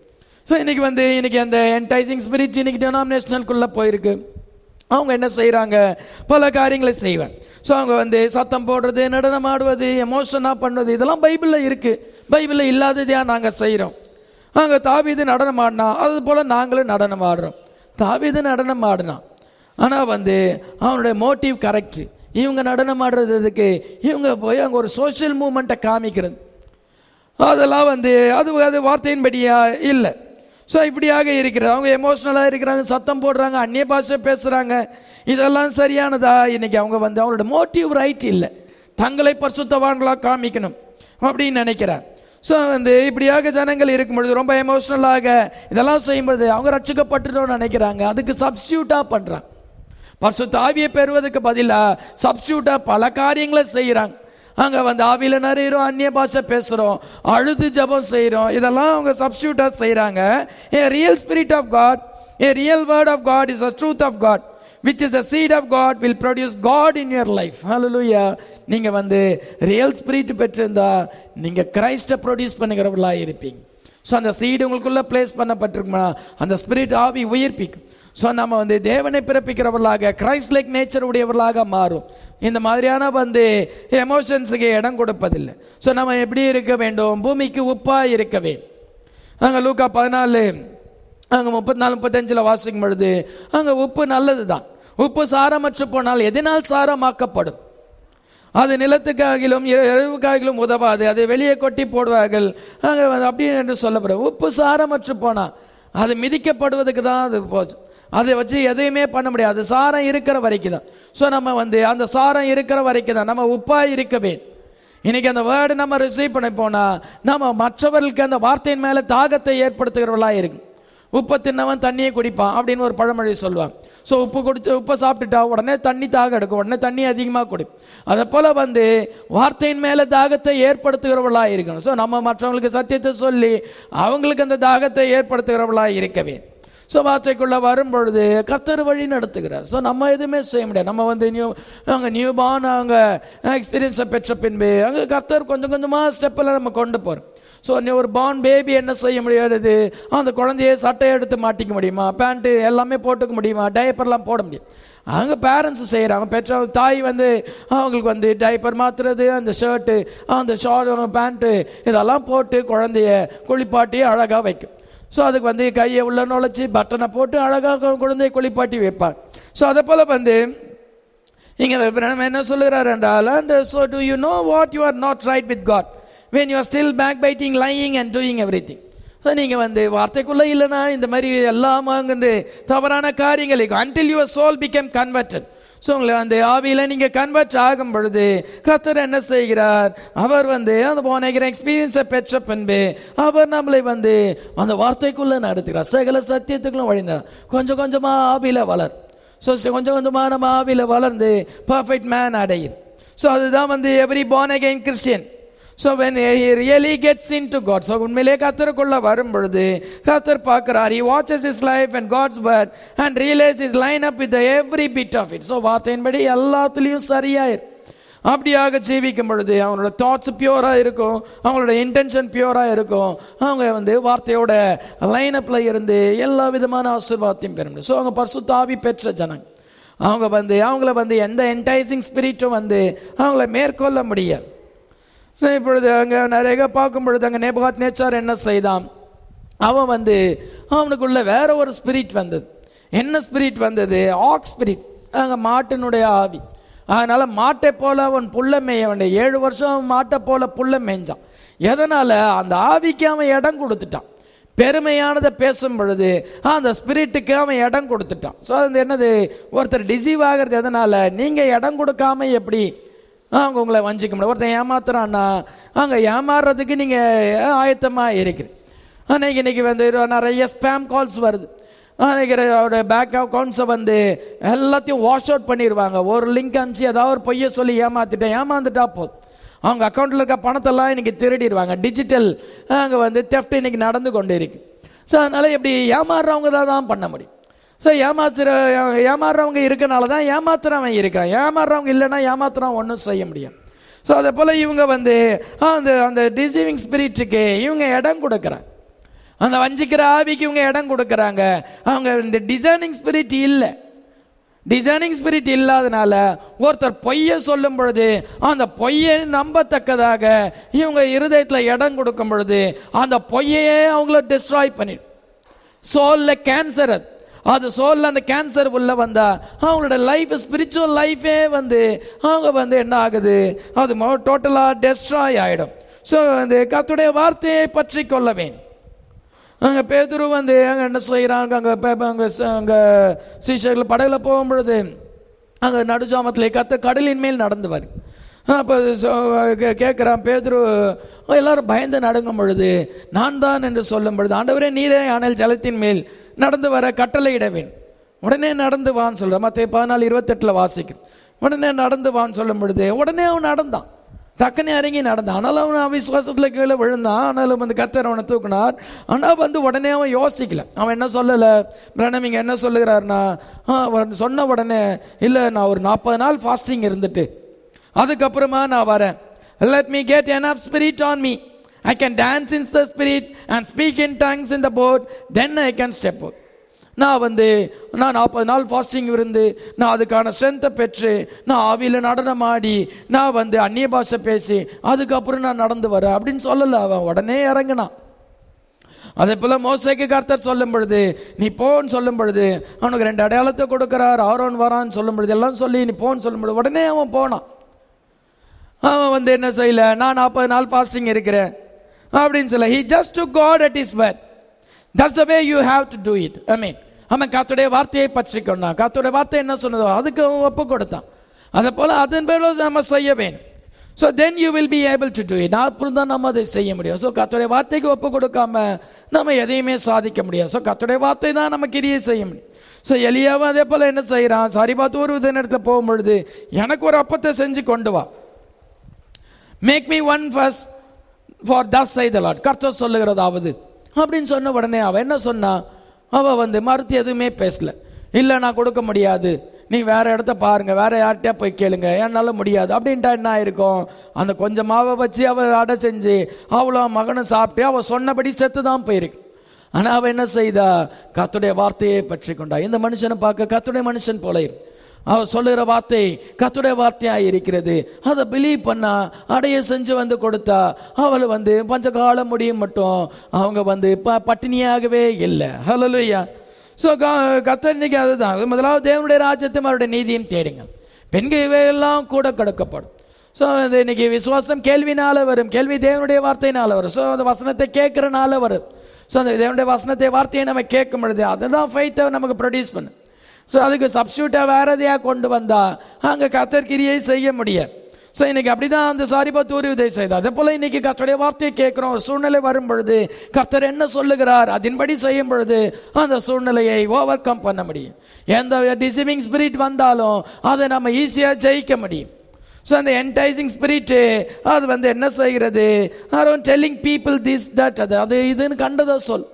ஸோ இன்னைக்கு வந்து இன்னைக்கு அந்த என்டைசிங் ஸ்பிரிட் இன்னைக்கு டெனாமினேஷனலுக்குள்ள போயிருக்கு. அவங்க என்ன செய்யறாங்க, பல காரியங்களை செய்வாங்க. ஸோ அவங்க வந்து சத்தம் போடுறது, நடனம் ஆடுவது, எமோஷனா பண்ணுவது, இதெல்லாம் பைபிள்ல இருக்கு. பைபிள்ல இல்லாததையா நாங்க செய்யறோம். அங்க தாவீது நடனம் ஆடினா அது போல நாங்களும் நடனம் ஆடுறோம். தாவீது நடனம் ஆடினா, ஆனா வந்து அவனுடைய மோட்டிவ் கரெக்ட். இவங்க நடனம் ஆடுறதுக்கு இவங்க போய் அங்க ஒரு சோசியல் மூவ்மெண்ட்டை காமிக்கிறது, அதெல்லாம் வந்து அது அது வார்த்தையின்படியா இல்லை. ஸோ இப்படியாக இருக்கிறது. அவங்க எமோஷனலாக இருக்கிறாங்க, சத்தம் போடுறாங்க, அந்நிய பாஷை பேசுகிறாங்க, இதெல்லாம் சரியானதா? இன்னைக்கு அவங்க வந்து அவங்களோட மோட்டிவ் ரைட் இல்லை, தங்களை பரிசுத்தவான்களாக காமிக்கணும் அப்படின்னு நினைக்கிறார். ஸோ வந்து இப்படியாக ஜனங்கள் இருக்கும் பொழுது ரொம்ப எமோஷனலாக இதெல்லாம் செய்யும்பொழுது அவங்க ரட்சிக்கப்பட்டுட்டோம்னு நினைக்கிறாங்க. அதுக்கு சப்ஸ்டியூட்டாக பண்ணுறாங்க. பரிசுத்த ஆவியை பெறுவதற்கு பதிலாக சப்ஸ்டியூட்டாக பல காரியங்களை செய்கிறாங்க. அங்கே வந்து ஆவியில் நிறையிறோம், அந்நிய பாஷை பேசுகிறோம், அழுது ஜபம் செய்கிறோம், இதெல்லாம் அவங்க சப்ஸ்டியூட்டாக செய்கிறாங்க. A real spirit of God, a real word of God is a truth of God which is the seed of God will produce God in your life. Hallelujah. நீங்க வந்து ரியல் ஸ்பிரிட் பெற்றிருந்தா நீங்க கிரைஸ்ட ப்ரொடியூஸ் பண்ணுகிறவர்களா இருப்பீங்க. So அந்த seed உங்களுக்குள்ள place பண்ணப்பட்டிருக்குமா, அந்த spirit ஆவி உயிர்ப்பிக்கும். So நம்ம வந்து தேவனை பிறப்பிக்கிறவர்களாக கிரைஸ்ட் லைக் நேச்சர் உடையவர்களாக மாறும். இந்த மாதிரியான வந்து எமோஷன்ஸுக்கு இடம் கொடுப்பதில்லை. ஸோ நம்ம எப்படி இருக்க வேண்டும், பூமிக்கு உப்பா இருக்க வேண்டும். அங்கே லூக்கா பதினாலு அங்கே முப்பத்தி நாலு முப்பத்தஞ்சில் வாசிக்கும் பொழுது அங்கே உப்பு நல்லது தான். உப்பு சாரமற்று போனால் எதனால் சாரமாக்கப்படும்? அது நிலத்துக்காகிலும் எருவுக்காகிலும் உதவாது, அது வெளியே கொட்டி போடுவார்கள் அங்கே அப்படின்னு என்று சொல்லப்படும். உப்பு சாரமற்று போனா அது மிதிக்கப்படுவதுக்கு தான் அது போச்சு. அதை வச்சு எதையுமே பண்ண முடியாது, சாரம் இருக்கிற வரைக்கும் தான். ஸோ நம்ம வந்து அந்த சாரம் இருக்கிற வரைக்கும் தான் நம்ம உப்பா இருக்கவே. இன்னைக்கு அந்த வேர்டு நம்ம ரிசீவ் பண்ணி போனா நம்ம மற்றவர்களுக்கு அந்த வார்த்தையின் மேல தாகத்தை ஏற்படுத்துகிறவர்களா இருக்கு. உப்பை தின்னவன் தண்ணியை குடிப்பான் அப்படின்னு ஒரு பழமொழி சொல்லுவாங்க. ஸோ உப்பு குடிச்சு உப்பை சாப்பிட்டுட்டா உடனே தண்ணி தாக எடுக்கும், உடனே தண்ணி அதிகமாக குடிக்கும். அதை போல வந்து வார்த்தையின் மேல தாகத்தை ஏற்படுத்துகிறவர்களா இருக்கணும். ஸோ நம்ம மற்றவங்களுக்கு சத்தியத்தை சொல்லி அவங்களுக்கு அந்த தாகத்தை ஏற்படுத்துகிறவர்களா இருக்கவே. ஸோ வார்த்தைக்குள்ள வரும் பொழுது கர்த்தர் வழி நடத்துகிறார். ஸோ நம்ம எதுவுமே செய்ய முடியாது. நம்ம வந்து நியூ அங்கே நியூ பார்ன் அங்கே எக்ஸ்பீரியன்ஸை பெற்ற பின்பு அங்கே கர்த்தர் கொஞ்சம் கொஞ்சமாக ஸ்டெப்பில் நம்ம கொண்டு போகிறோம். ஸோ ஒரு பார்ன் பேபி என்ன செய்ய முடியாது, அந்த குழந்தைய சட்டையை எடுத்து மாட்டிக்க முடியுமா, பேண்ட்டு எல்லாமே போட்டுக்க முடியுமா, டைப்பர்லாம் போட முடியும். அங்கே பேரண்ட்ஸ் செய்கிறாங்க, பெற்றோர் தாய் வந்து அவங்களுக்கு வந்து டைப்பர் மாற்றுறது, அந்த ஷர்ட்டு அந்த ஷார்ட் பேண்ட்டு இதெல்லாம் போட்டு குழந்தைய குளிப்பாட்டி அழகாக வைக்கும். ஸோ அதுக்கு வந்து கையை உள்ள நுழைச்சி பட்டனை போட்டு அழகாக குழந்தைய குளிப்பாட்டி வைப்பாங்க. ஸோ அதை போல் வந்து இங்கே என்ன சொல்லுகிறார் என்றால், and so do you know what you are not right with God when you are still backbiting, lying and doing everything. So நீங்கள் வந்து வார்த்தைக்குள்ளே இல்லைன்னா இந்த மாதிரி எல்லாம் வந்து தவறான காரியங்கள் until your soul became converted. So உங்களை அந்த ஆவியில் நீங்கள் கன்வெர்ட் ஆகும் பொழுது கர்த்தர் என்ன செய்கிறார், அவர் வந்து அந்த போனகிற எக்ஸ்பீரியன்ஸை பெற்ற பின்பு அவர் நம்மளை வந்து அந்த வார்த்தைக்குள்ளே நடத்துகிறார், சகல சத்தியத்துக்குள்ள வழிந்தார். கொஞ்சம் கொஞ்சமாக ஆவியில் வளர். ஸோ கொஞ்சம் கொஞ்சமாக நம்ம ஆவியில் வளர்ந்து பர்ஃபெக்ட் மேன் அடையும். ஸோ அதுதான் வந்து every born again Christian. So when he really gets into God, so உண்மையிலே கர்த்தருக்குள்ள வரும் பொழுது கர்த்தர் பார்க்கிறார், he watches his life and God's word and realizes his line up with the every bit of it. So வார்த்தையின்படி எல்லாத்துலேயும் சரியாயிரும். அப்படியாக ஜீவிக்கும் பொழுது அவங்களோட தாட்ஸ் பியூரா இருக்கும், அவங்களோட இன்டென்ஷன் பியூரா இருக்கும். அவங்க வந்து வார்த்தையோட லைனப்ல இருந்து எல்லா விதமான ஆசீர்வாதத்தையும் பெற முடியும். ஸோ அவங்க பரிசுத்த ஆவி பெற்ற ஜனங்க. அவங்க வந்து அவங்கள வந்து எந்த என்டைசிங் ஸ்பிரிட்டும் வந்து அவங்கள மேற்கொள்ள முடியாது. ஸோ இப்பொழுது அங்கே நிறைய பார்க்கும் பொழுது அங்கே நேபுகாத் நேச்சார் என்ன செய்தான், அவன் வந்து அவனுக்குள்ள வேற ஒரு ஸ்பிரிட் வந்தது. என்ன ஸ்பிரிட் வந்தது? ஆக் ஸ்பிரிட், அங்கே மாட்டினுடைய ஆவி. அதனால மாட்டை போல அவன் புல்ல மேய வேண்டிய ஏழு வருஷம் அவன் மாட்டை போல புல்ல மேய்ஞ்சான். எதனால? அந்த ஆவிக்கு அவன் இடம் கொடுத்துட்டான். பெருமையானதை பேசும் பொழுது அந்த ஸ்பிரிட்டுக்கு அவன் இடம் கொடுத்துட்டான். ஸோ அது என்னது, ஒருத்தர் டிசீவ் ஆகிறது எதனால? நீங்க இடம் கொடுக்காம எப்படி அவங்க உங்களை வஞ்சிக்க முடியும்? ஒருத்தன் ஏமாத்துறான்னா அங்கே ஏமாறுறதுக்கு நீங்க ஆயத்தமா இருக்கிறீங்க. அன்னைக்கு இன்னைக்கு வந்து நிறைய ஸ்பேம் கால்ஸ் வருது. அவருடைய பேங்க் அக்கௌண்ட்ஸை வந்து எல்லாத்தையும் வாஷ் அவுட் பண்ணிடுவாங்க. ஒரு லிங்க் அனுப்பிச்சு ஏதாவது ஒரு பொய்ய சொல்லி ஏமாத்திட்டேன் ஏமாந்துட்டா போதும், அவங்க அக்கௌண்ட்ல இருக்க பணத்தெல்லாம் இன்னைக்கு திருடிடுவாங்க. டிஜிட்டல் அங்கே வந்து தெஃப்ட் இன்னைக்கு நடந்து கொண்டு இருக்கு. ஸோ அதனால எப்படி ஏமாறுறவங்க தான் தான் பண்ண முடியும். ஸோ ஏமாத்துற ஏமாறுறவங்க இருக்கனால தான் ஏமாத்துறவன் இருக்கான். ஏமாறுறவங்க இல்லைன்னா ஏமாத்துறவன் ஒன்றும் செய்ய முடியும். ஸோ அதே போல இவங்க வந்து அந்த அந்த டிசீவிங் ஸ்பிரிட்டுக்கு இவங்க இடம் கொடுக்குறாங்க. அந்த வஞ்சிக்கிற ஆவிக்கு இவங்க இடம் கொடுக்கறாங்க. அவங்க இந்த டிசைனிங் ஸ்பிரிட் இல்லை. டிசைனிங் ஸ்பிரிட் இல்லாதனால ஒருத்தர் பொய்ய சொல்லும் பொழுது அந்த பொய்யை நம்பத்தக்கதாக இவங்க இருதயத்துல இடம் கொடுக்கும் பொழுது அந்த பொய்யையே அவங்கள டிஸ்ட்ராய் பண்ணி சோல்ல கேன்சர், அது சோல்ல அந்த கேன்சர் உள்ள வந்தா அவங்களோட லைஃப் ஸ்பிரிச்சுவல் லைஃபே வந்து அவங்க வந்து என்ன ஆகுது, அது டோட்டலா டெஸ்ட்ராய் ஆயிடும். ஸோ அந்த கர்த்தருடைய வார்த்தையை பற்றி கொள்ள வேண்டும். அங்கே பேதுரு வந்து அங்கே என்ன செய்கிறாங்க, அங்கே அங்கே அங்கே சீஷர்கள் படகுல போகும் பொழுது அங்கே நடுஜாமத்தில் கத்த கடலின் மேல் நடந்து வரும். அப்போ கேட்குறான் பேதுரு, எல்லாரும் பயந்து நடுங்கும் பொழுது நான் தான் என்று சொல்லும் பொழுது ஆண்டவரே நீரே ஆனால் ஜலத்தின் மேல் நடந்து வர கட்டளையிடவேன். உடனே நடந்து வான்னு சொல்ற மத்தேயு பதினாலு இருபத்தெட்டுல வாசிக்கிறேன். உடனே நடந்து வான்னு சொல்லும் பொழுது உடனே அவன் நடந்தான், டக்குனே இறங்கி நடந்தான். ஆனாலும் அவன் அவிசுவாசத்துல கீழே விழுந்தான். ஆனாலும் வந்து கர்த்தர் அவனை தூக்கினார். ஆனால் வந்து உடனே அவன் யோசிக்கல. அவன் என்ன சொல்லலை, பிரணம் இங்கே என்ன சொல்லுகிறார்னா, சொன்ன உடனே இல்லை நான் ஒரு நாற்பது நாள் ஃபாஸ்டிங் இருந்துட்டு அதுக்கப்புறமா நான் வரேன். let me get enough spirit on me, I can dance in the spirit and speak in tongues in the boat, then I can step out. நான் வந்து நான் நாற்பது நாள் ஃபாஸ்டிங் இருந்து நான் அதுக்கான ஸ்ட்ரென்த்தை பெற்று நான் ஆவியில நடனம் ஆடி நான் வந்து அந்நிய பாஷை பேசி அதுக்கப்புறம் நான் நடந்து வரேன் அப்படின்னு சொல்லல. அவன் உடனே இறங்கினான். அதே போல மோசேக்கு கர்த்தர் சொல்லும் பொழுது நீ போன்னு சொல்லும் பொழுது அவனுக்கு ரெண்டு அடையாளத்தை கொடுக்கிறார். ஆரோன் வரான்னு சொல்லும் பொழுது எல்லாம் சொல்லி நீ போன்னு சொல்லும் பொழுது உடனே அவன் போனான். அவன் வந்து என்ன செய்யல, நான் நாற்பது நாள் ஃபாஸ்டிங் இருக்கிறேன் அப்படின்னு சொல்ல. he just took God at his word. That's the way you have to do it. I mean, அவன் கர்த்தருடைய வார்த்தையை பற்றி கொண்டான். கர்த்தருடைய வார்த்தை என்ன சொன்னதோ அதுக்கு அவன் ஒப்பு கொடுத்தான். அதே போல அதன் பேர நம்ம செய்ய வேண்டும். So then you will be able to do it. அப்புறம் தான் நம்ம அதை செய்ய முடியும். ஸோ கர்த்தருடைய வார்த்தைக்கு ஒப்பு கொடுக்காம நம்ம எதையுமே சாதிக்க முடியாது. ஸோ கர்த்தருடைய வார்த்தை தான் நம்ம கிரியை செய்ய முடியும். ஸோ எலியாவும் அதே போல என்ன செய்யறான், சரிபாத் ஒரு இடத்துல போகும் பொழுது எனக்கு ஒரு அப்பத்தை செஞ்சு கொண்டு வா, make me one first for thus say the Lord, கர்த்தர் சொல்லுகிறதாவது அப்படின்னு சொன்ன உடனே அவ என்ன சொன்னா, அவ வந்து மறுத்து எதுவுமே பேசல. இல்ல நான் கொடுக்க முடியாது, நீ வேற இடத்த பாருங்க, வேற யார்கிட்டயா போய் கேளுங்க, என்னால முடியாது அப்படின்ட்டா என்ன ஆயிருக்கும், அந்த கொஞ்சம் மாவை வச்சு அவ அடை செஞ்சு அவ்வளோ மகனும் சாப்பிட்டு அவ சொன்னபடி செத்து தான் போயிருக்கு. ஆனா அவ என்ன செய்தா, கர்த்தருடைய வார்த்தையை பற்றி கொண்டா. இந்த மனுஷனை பார்க்க கர்த்தருடைய மனுஷன் போல இருக்கு. அவ சொல்லுகிற வார்த்தை கர்த்தருடைய வார்த்தையா இருக்கிறது. அதை பிலீவ் பண்ணா அடைய செஞ்சு வந்து கொடுத்தா அவளை வந்து பஞ்ச காலம் முடியும் மட்டும் அவங்க வந்து பட்டினியாகவே இல்லை. ஹல்லேலூயா. ஸோ கர்த்தர் இன்னைக்கு அதுதான், முதலாவது தேவனுடைய ராஜ்யத்தையும் அவருடைய நீதியும் தேடுங்க, பெண்கள் இவையெல்லாம் கூட கொடுக்கப்படும். ஸோ இன்னைக்கு விசுவாசம் கேள்வினால வரும், கேள்வி தேவனுடைய வார்த்தையினால வரும். ஸோ அந்த வசனத்தை கேட்கறனால வரும். ஸோ அந்த தேவனுடைய வசனத்தை வார்த்தையை நம்ம கேட்கும் பொழுது அதுதான் ஃபைத்தை நமக்கு ப்ரொடியூஸ் பண்ணு. ஸோ அதுக்கு சப்ஸ்டியூட்டா வேற எதையா கொண்டு வந்தா அங்கே கர்த்தர் கிரியை செய்ய முடியாது. ஸோ இன்னைக்கு அப்படிதான் அந்த சாரிபாத் ஊழியத்தை செய்தார். அதே போல இன்னைக்கு கர்த்தருடைய வார்த்தையை கேட்கிறோம். ஒரு சூழ்நிலை வரும் பொழுது கர்த்தர் என்ன சொல்லுகிறார் அதன்படி செய்யும் பொழுது அந்த சூழ்நிலையை ஓவர் கம் பண்ண முடியும். எந்த டிசீவிங் ஸ்பிரிட் வந்தாலும் அதை நம்ம ஈஸியா ஜெயிக்க முடியும். ஸோ அந்த என்டைசிங் ஸ்பிரிட் அது வந்து என்ன செய்கிறது, around telling people this that, அது அது இதுன்னு கண்டதை சொல்,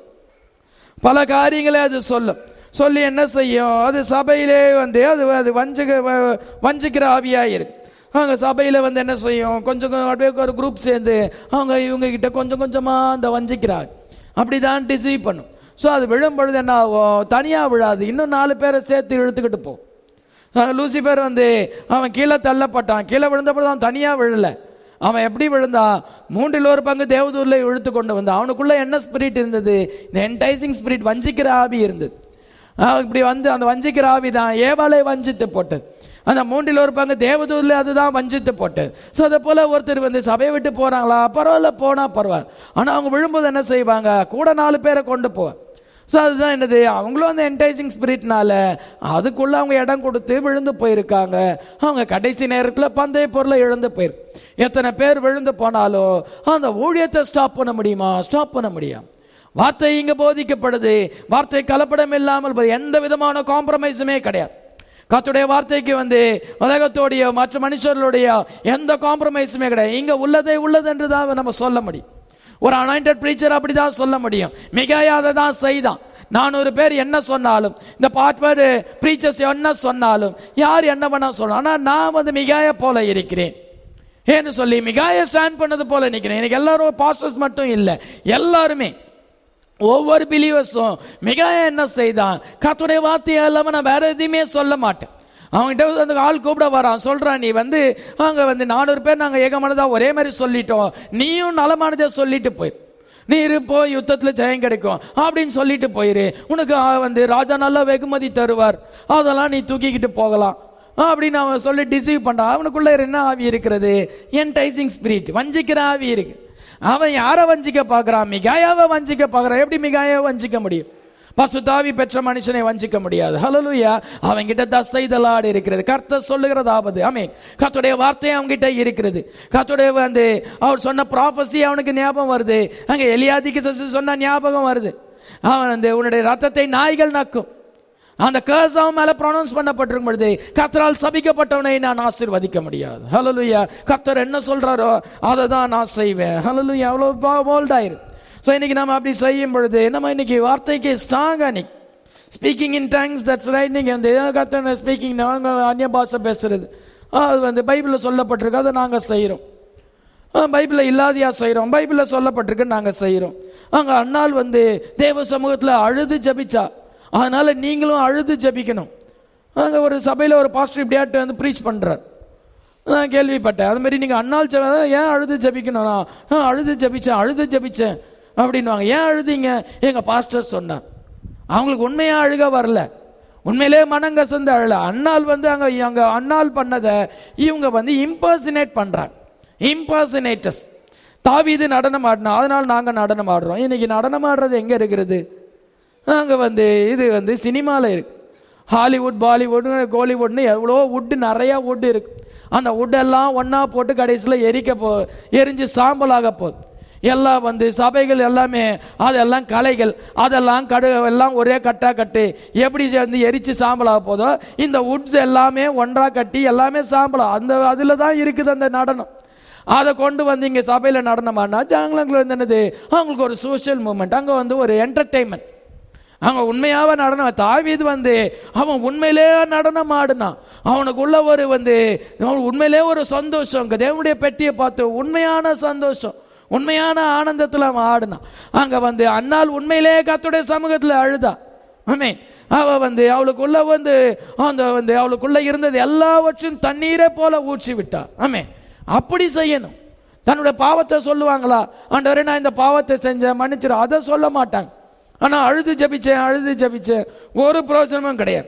பல காரியங்களை அது சொல்லும். சொல்லி என்ன செய்யும், அது சபையிலே வந்து அது அது வஞ்சிக்க வஞ்சிக்கிற ஆவியா இருக்கு. அவங்க சபையில வந்து என்ன செய்யும், கொஞ்சம் ஒரு குரூப் சேர்ந்து அவங்க இவங்க கிட்ட கொஞ்சம் கொஞ்சமா அந்த வஞ்சிக்கிறாங்க, அப்படிதான் டிசீவ் பண்ணும். ஸோ அது விழும் பொழுது என்ன ஆகும், தனியா விழாது, இன்னும் நாலு பேரை சேர்த்து இழுத்துக்கிட்டு போ. லூசிபர் வந்து அவன் கீழே தள்ளப்பட்டான், கீழே விழுந்தப்போ அவன் தனியா விழல. அவன் எப்படி விழுந்தான், மூன்றில் ஒரு பங்கு தேவதூர்ல இழுத்து கொண்டு வந்தான். அவனுக்குள்ள என்ன ஸ்பிரிட் இருந்தது, இந்த என்டைசிங் ஸ்பிரிட், வஞ்சிக்கிற ஆவி இருந்தது. இப்படி வந்து அந்த வஞ்சிக்கிற ஆவி தான் ஏவாளை வஞ்சித்து போட்டது. அந்த மூன்றில் ஒரு பங்கு தேவதூர்ல அதுதான் வஞ்சித்து போட்டது. ஸோ அதை போல ஒருத்தர் வந்து சபையை விட்டு போறாங்களா, பரவாயில்ல போனா பரவாயில்ல, ஆனா அவங்க விழும்போது என்ன செய்வாங்க, கூட நாலு பேரை கொண்டு போவாங்க. ஸோ அதுதான் என்னது, அவங்களும் அந்த என்டைசிங் ஸ்பிரிட்னால அதுக்குள்ள அவங்க இடம் கொடுத்து விழுந்து போயிருக்காங்க. அவங்க கடைசி நேரத்தில் பந்தய பொருளை இழந்து போயிருக்கு. எத்தனை பேர் விழுந்து போனாலும் அந்த ஊழியத்தை ஸ்டாப் பண்ண முடியுமா, ஸ்டாப் பண்ண முடியும். வார்த்தை இங்க போதிக்கப்படுது, வார்த்தை கலப்படம் இல்லாமல் எந்த விதமான காம்ப்ரமைஸுமே கிடையாது. கர்த்தருடைய வார்த்தைக்கு வந்து உலகத்தோடைய மற்ற மனுஷர்களுடைய எந்த காம்ப்ரமைஸுமே கிடையாது. இங்க உள்ளதை உள்ளது என்று தான் நம்ம சொல்ல முடியும். ஒரு அனாயிண்டட் பிரீச்சர் அப்படிதான் சொல்ல முடியும். மிகாயா அதை தான் செய்தான். நானூறு பேர் என்ன சொன்னாலும், இந்த பாட்வேர்டு பிரீச்சர்ஸ் என்ன சொன்னாலும், யார் என்ன பண்ணா சொல்லணும், ஆனா நான் வந்து மிகாயா போல இருக்கிறேன் ஏன்னு சொல்லி மிகாயா ஸ்டாண்ட் பண்ணது போல நிற்கிறேன். எனக்கு எல்லாரும் பாஸ்டர்ஸ் மட்டும் இல்லை, எல்லாருமே ஒவ்வொரு பிலீவர்ஸும் மிகாயா என்ன செய்தான், கர்த்தருடைய வார்த்தையை இல்லாம நான் வேற எதையுமே சொல்ல மாட்டேன். அவங்ககிட்ட அந்த ஆள் கூப்பிட வரான், சொல்றான், நீ வந்து அங்க வந்து நானூறு பேர் நாங்க ஏகமானதா ஒரே மாதிரி சொல்லிட்டோம், நீயும் நலமானதை சொல்லிட்டு போய் நீ இருப்போ யுத்தத்துல ஜெயம் கிடைக்கும் அப்படின்னு சொல்லிட்டு போயிரு, உனக்கு வந்து ராஜா நல்லா வெகுமதி தருவார், அதெல்லாம் நீ தூக்கிக்கிட்டு போகலாம் அப்படின்னு அவன் சொல்லி டிசீவ் பண்றான். அவனுக்குள்ள என்ன ஆவி இருக்கிறது? என்டைசிங் ஸ்பிரிட், வஞ்சிக்கிற ஆவி இருக்கு. அவன் யாரை வஞ்சிக்க பார்க்கறான்? மிகாயாவை வஞ்சிக்க பார்க்கறான். எப்படி மிகாயாவை வஞ்சிக்க முடியும்? பசுத்தாவி பெற்ற மனுஷனை வஞ்சிக்க முடியாது. ஹல்லேலூயா. அவன் கிட்ட தசைதலாடு இருக்கிறது. கர்த்தர் சொல்லுகிறதாவது, ஆமென், கர்த்தருடைய வார்த்தை அவங்க கிட்ட இருக்கிறது. கர்த்தருடைய வந்து அவர் சொன்ன ப்ராஃபஸி அவனுக்கு ஞாபகம் வருது. அங்க எலியாதிக்கு சொன்ன ஞாபகம் வருது. அவன் வந்து உன்னுடைய ரத்தத்தை நாய்கள் நக்கும், அந்த கர்ஸ் அவன் மேல ப்ரொனவுன்ஸ் பண்ணப்பட்டிருக்கும் பொழுது கர்த்தரால் சபிக்கப்பட்டவனை நான் ஆசீர்வதிக்க முடியாது. ஹல்லேலூயா. கர்த்தர் என்ன சொல்றாரோ அதை தான் நான் செய்வேன். ஹல்லேலூயா. அவ்வளவு போல்டாயிரு. ஸோ இன்னைக்கு நம்ம அப்படி செய்யும் பொழுது நம்ம இன்னைக்கு வார்த்தைக்கு ஸ்ட்ராங்கா நிக் speaking in tongues, that's right. நீங்க வந்து கர்த்தர் ஸ்பீக்கிங், நாங்க அந்நிய பாஷை பேசுறது அது வந்து பைபிளில் சொல்லப்பட்டிருக்கு, அதை நாங்கள் செய்கிறோம். பைபிளில் இல்லாதையா செய்கிறோம், பைபிளில் சொல்லப்பட்டிருக்கு நாங்கள் செய்கிறோம். அங்கே அண்ணால் வந்து தேவ சமூகத்தில் அழுது ஜபிச்சா, அதனால நீங்களும் அழுது ஜபிக்கணும். அங்கே ஒரு சபையில் ஒரு பாஸ்டர் இப்படியாட்டு வந்து ப்ரீச் பண்ணுறார், நான் கேள்விப்பட்டேன். அது மாதிரி நீங்கள் அண்ணால் ஏன் அழுது ஜபிக்கணும்? நான் அழுது ஜபிச்சேன் அழுது ஜபிச்சேன் அப்படின்வாங்க. ஏன் அழுதிங்க? எங்கள் பாஸ்டர் சொன்னார். அவங்களுக்கு உண்மையா அழுக வரல, உண்மையிலே மனங்கசந்து அழல. அண்ணால் வந்து அங்கே அங்கே அண்ணால் பண்ணதை இவங்க வந்து இம்பர்சினேட் பண்ணுறாங்க. இம்பர்சினேட்டர்ஸ். தாவீது நடனம் ஆடினா, அதனால நாங்கள் நடனம் ஆடுறோம். இன்னைக்கு நடனம் ஆடுறது எங்கே இருக்கிறது? அங்கே வந்து இது வந்து சினிமாவில் இருக்கு. ஹாலிவுட், பாலிவுட், கோலிவுட்னு எவ்வளோ வுட்டு, நிறையா வுட்டு இருக்கு. அந்த வுட்டெல்லாம் ஒன்றா போட்டு கடைசியில் எரிக்க போ எரிஞ்சு சாம்பலாக போகுது. எல்லாம் வந்து சபைகள் எல்லாமே அதெல்லாம் கலைகள், அதெல்லாம் கடு எல்லாம் ஒரே கட்டா கட்டு எப்படி வந்து எரிச்சு சாம்பலாக போதோ, இந்த வுட்ஸ் எல்லாமே ஒன்றா கட்டி எல்லாமே சாம்பலா அந்த அதில் தான் இருக்குது அந்த நடனம். அதை கொண்டு வந்து இங்கே சபையில் நடனம் ஆடினா ஜனங்களுக்கு வந்து என்னது, அவங்களுக்கு ஒரு சோஷியல் மூமெண்ட், அங்கே வந்து ஒரு என்டர்டெயின்மெண்ட். அவங்க உண்மையாக நடனம். தாவீது வந்து அவன் உண்மையிலே நடனம் ஆடினான். அவனுக்குள்ள ஒரு வந்து உண்மையிலே ஒரு சந்தோஷம், தேவனுடைய பெட்டியை பார்த்து உண்மையான சந்தோஷம், உண்மையான ஆனந்தத்தில் அவன் ஆடினான். அங்கே வந்து அண்ணால் உண்மையிலே கர்த்தருடைய சமூகத்தில் அழுதா. ஆமென். அவ வந்து அவளுக்குள்ள வந்து அந்த வந்து அவளுக்குள்ள இருந்தது எல்லாவற்றையும் தண்ணீரை போல ஊற்றி விட்டா. ஆமென். அப்படி செய்யணும். தன்னுடைய பாவத்தை சொல்லுவாங்களா? ஆண்டவரே நான் இந்த பாவத்தை செஞ்சேன் மன்னிச்சிரு, அதை சொல்ல மாட்டாங்க. ஆனா அழுது ஜபிச்சேன் அழுது ஜபிச்சேன் ஒரு பிரயோஜனமும் கிடையாது.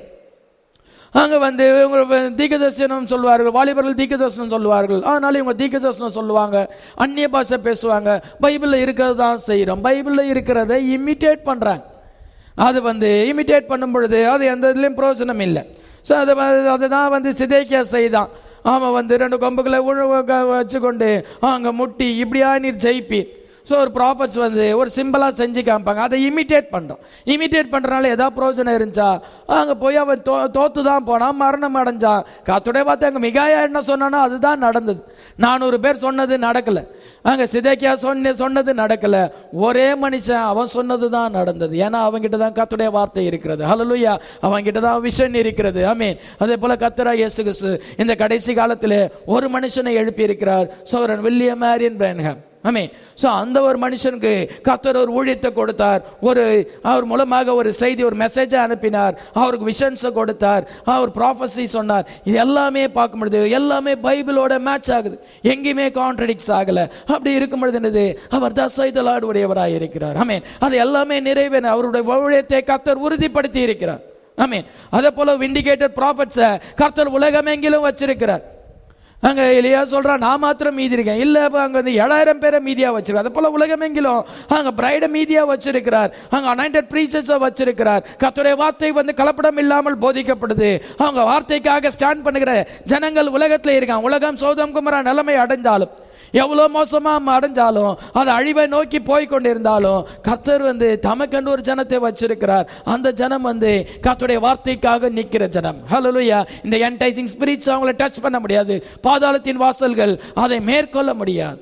அங்க வந்து தீர்க்கதரிசனம் சொல்லுவார்கள், வாலிபர்கள் தீர்க்கதரிசனம் சொல்லுவார்கள், அதனால இவங்க தீர்க்கதரிசனம் சொல்லுவாங்க, அந்நிய பாஷை பேசுவாங்க. பைபிள்ல இருக்கிறது தான் செய்யறோம், பைபிள்ல இருக்கிறத இமிட்டேட் பண்றாங்க. அது வந்து இமிட்டேட் பண்ணும் பொழுது அது எந்த இதுலயும் பிரயோஜனம் இல்லை. ஸோ அதை அதை தான் வந்து சிதைக்கியா செய்தான். அவன் வந்து ரெண்டு கொம்புகளை வச்சுக்கொண்டு அங்க முட்டி இப்படியா நீர் ஜெயிப்பி. ஸோ ஒரு ப்ராஃபட்ஸ் வந்து ஒரு சிம்பிளாக செஞ்சு காமிப்பாங்க, அதை இமிட்டேட் பண்ணுறோம். இமிட்டேட் பண்ணுறனால ஏதாவது பிரயோஜனம் இருந்துச்சா? அங்கே போய் அவன் தோ தோத்து தான் போனான், மரணம் அடைஞ்சான். கர்த்தருடைய பார்த்து அங்கே மிகாயா என்ன சொன்னானோ அதுதான் நடந்தது. நானூறு பேர் சொன்னது நடக்கலை, அங்கே சிதேக்கியா சொன்ன சொன்னது நடக்கலை. ஒரே மனுஷன் அவன் சொன்னது தான் நடந்தது. ஏன்னா அவன்கிட்ட தான் கர்த்தருடைய வார்த்தை இருக்கிறது. ஹல்லேலூயா. அவன்கிட்ட தான் விஷன் இருக்கிறது. ஆமென். அதே போல கர்த்தராகிய இயேசு கிறிஸ்து இந்த கடைசி காலத்தில் ஒரு மனுஷனை எழுப்பி இருக்கிறார், சகோதரன் William Marrion Branham. Amen. So அந்த ஒரு மனுஷனுக்கு கர்த்தர் ஒரு ஊழியத்தை கொடுத்தார், ஒரு அவர் மூலமாக ஒரு செய்தி ஒரு மெசேஜை அனுப்பினார், அவருக்கு விஷன்ஸை கொடுத்தார், அவர் ப்ராஃபஸி சொன்னார். இது எல்லாமே பார்க்கும் பொழுது எல்லாமே பைபிளோட மேட்ச் ஆகுது, எங்கேயுமே கான்ட்ரடிக்ஸ் ஆகல. அப்படி இருக்கும் பொழுது என்னது, அவர் தசைதலாடு உடையவராய் இருக்கிறார். ஆமென். அது எல்லாமே நிறைவேற அவருடைய ஊழியத்தை கர்த்தர் உறுதிப்படுத்தி இருக்கிறார். ஆமென். அதே போல விண்டிகேட்டட் ப்ராஃபட்ஸை கர்த்தர் உலகமெங்கிலும் வச்சிருக்கிறார். அங்க எலியா சொல்றான், நான் மாத்திரம் மீதி இருக்கேன். இல்ல அங்க வந்து ஏழாயிரம் பேரை மீதியா வச்சிருக்கார். அதே போல உலகமெங்கிலும் அங்க பிரைட மீதியா வச்சிருக்கிறார், அங்க அனாயிண்டட் பிரீச்சர்ஸ் வச்சிருக்கிறார். கர்த்தருடைய வார்த்தை வந்து கலப்படம் இல்லாமல் போதிக்கப்படுது. அவங்க வார்த்தைக்காக ஸ்டாண்ட் பண்ணுகிற ஜனங்கள் உலகத்துல இருக்காங்க. உலகம் சோதம் குமரா நிலைமை அடைஞ்சாலும், எவ்வளவு மோசமா அடைஞ்சாலும், அது அழிவை நோக்கி போய் கொண்டிருந்தாலும், கர்த்தர் வந்து தமக்கென்று ஒரு ஜனத்தை வச்சிருக்கிறார். அந்த ஜனம் வந்து கர்த்தருடைய வார்த்தைக்காக நிற்கிற ஜனம். ஹல்லேலூயா. இந்த என்டைசிங் ஸ்பிரிட்ஸ் அவங்களை டச் பண்ண முடியாது, பாதாளத்தின் வாசல்கள் அதை மேற்கொள்ள முடியாது.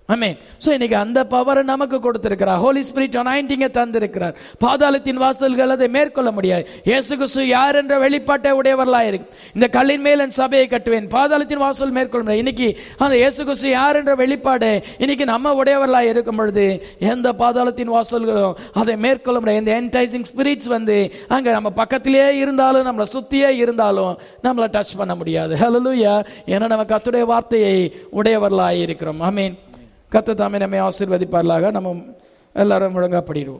ஆமென். சோ இன்னைக்கு அந்த பவரை நமக்கு கொடுத்திருக்கிறார். ஹோலி ஸ்பிரிட் அனாயிண்டிங்கை தந்திருக்கிறார். பாதாளத்தின் வாசல்கள் அதை மேற்கொள்ள முடியாது. இயேசு கிறிஸ்து யார் என்ற வெளிப்பாட்டை உடையவர்களாக இருக்கு. இந்த கல்லின் மேல் என் சபையை கட்டுவேன், பாதாளத்தின் வாசல் மேற்கொள்ள முடியாது. இன்னைக்கு அந்த இயேசு கிறிஸ்து யார் என்ற வெளிப்பாடு இன்னைக்கு நம்ம உடையவர்களாக இருக்கும் பொழுது எந்த பாதாளத்தின் வாசல்களும் அதை மேற்கொள்ள முடியாது. இந்த என்டைசிங் ஸ்பிரிட்ஸ் வந்து அங்க நம்ம பக்கத்திலேயே இருந்தாலும் நம்மளை சுத்தியே இருந்தாலும் நம்மளை டச் பண்ண முடியாது. ஹல்லேலூயா. ஏன்னா நம்ம கர்த்தருடைய வார்த்தையை உடையவர்களாக இருக்கிறோம். ஆமென். கர்த்தர் தாமே நம்மை ஆசீர்வதிப்பார்களாக. நம்ம எல்லாரும் முழங்கா படிடுவோம்.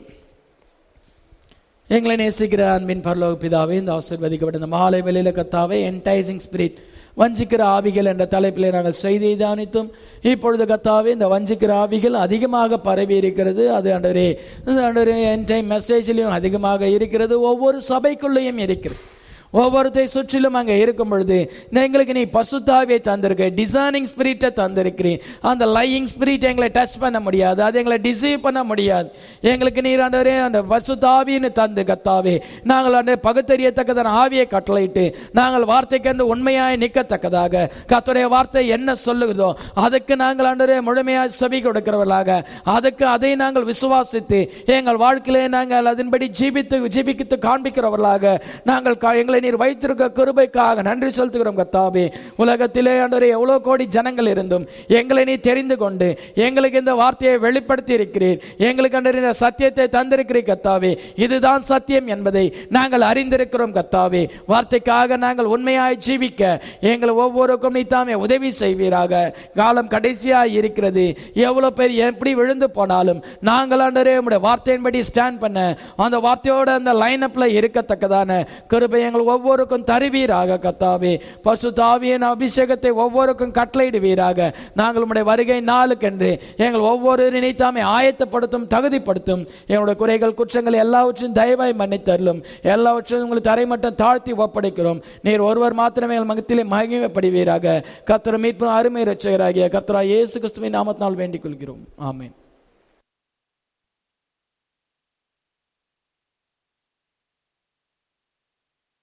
எங்களை நேசிக்கிற அன்பின் பரலோக பிதாவே, இந்த ஆசீர்வதிக்கப்பட்ட இந்த மாலை வேளையில கர்த்தாவே, என்டைசிங் ஸ்பிரிட், வஞ்சிக்கிற ஆவிகள் என்ற தலைப்பிலே நாங்கள் செய்தியை தியானித்தோம். இப்பொழுது கர்த்தாவே, இந்த வஞ்சிக்கிற ஆவிகள் அதிகமாக பரவி இருக்கிறது. அது ஆண்டவரே, ஆண்டவரே என் டைம் மெசேஜிலையும் அதிகமாக இருக்கிறது, ஒவ்வொரு சபைக்குள்ளேயும் இருக்கிறது. ஒவ்வொருத்தை சுற்றிலும் அங்கே இருக்கும் பொழுது எங்களுக்கு நீ பசுத்தாவியை தந்திருக்க, டிசைனிங் ஸ்பிரிட்டை தந்திருக்கிறேன். அந்த லையிங் ஸ்பிரிட் எங்களை டச் பண்ண முடியாது, அது எங்களை டிசீவ் பண்ண முடியாது. எங்களுக்கு நீர் ஆண்டவரே அந்த பசுத்தாவின்னு தந்து கர்த்தாவே, நாங்கள் அந்த பகுத்தறியத்தக்கதான ஆவியை கட்டளையிட்டு நாங்கள் வார்த்தைக்கு உண்மையாய் நிற்கத்தக்கதாக கர்த்தருடைய வார்த்தை என்ன சொல்லுகிறதோ அதுக்கு நாங்கள் ஆண்டவரே முழுமையாய் செவி கொடுக்கிறவர்களாக, அதுக்கு அதை நாங்கள் விசுவாசித்து எங்கள் வாழ்க்கையிலே நாங்கள் அதன்படி ஜீவித்து ஜீவித்து காண்பிக்கிறவர்களாக நாங்கள் எங்களை நீர் வைத்திருக்க கிருபைக்காக நன்றி செலுத்துகிறோம் கர்த்தாவே. உலகத்திலே ஆண்டவரே எவ்வளவு கோடி ஜனங்கள் இருந்தும் எங்களை நீ தெரிந்து கொண்டு எங்களுக்கு இந்த வார்த்தையை வெளிப்படுத்தி இருக்கிறீர். எங்களுக்கு ஆண்டவரே இந்த சத்தியத்தை தந்திருக்கிறீர் கர்த்தாவே. இதுதான் சத்தியம் என்பதை நாங்கள் அறிந்திருக்கிறோம் கர்த்தாவே. வார்த்தைக்காக நாங்கள் உண்மையாய் ஜீவிக்க எங்கள் ஒவ்வொருக்கும் நீ தாமே உதவி செய்வீராக. காலம் கடைசியாய் இருக்கிறது. எவ்வளவு பேர் எப்படி விழுந்து போனாலும் நாங்கள் ஆண்டவரே உம்முடைய வார்த்தையின்படி ஸ்டாண்ட் பண்ண அந்த வார்த்தையோட அந்த லைன் அப்ல இருக்கத்தக்கதான கிருபை எங்கள் ஒவ்வொருக்கும் தருவீராக கர்த்தாவே. பரிசுத்த ஆவியின் அபிஷேகத்தை ஒவ்வொருக்கும் கட்டளையிடுவீராக. நாங்கள் உம்முடைய வருகை நாளுக்கென்று எங்கள் ஒவ்வொரு நினைத்தாமே ஆயத்தப்படுத்தும், தகுதிப்படுத்தும். எங்களுடைய குறைகள் குற்றங்கள் எல்லாவற்றையும் தயவாய் மன்னித்தருளும். எல்லாவற்றையும் உங்களுக்கு தரைமட்டம் தாழ்த்தி ஒப்படைக்கிறோம். நீர் ஒருவர் மாத்திரமே எங்கள் மகத்திலே மகிமைப்படுவீராக. கர்த்தர் மீட்பும் அருமை இரட்சகராகிய கர்த்தராகிய இயேசு கிறிஸ்துவின் நாமத்தினால் வேண்டிக் கொள்கிறோம். ஆமென்.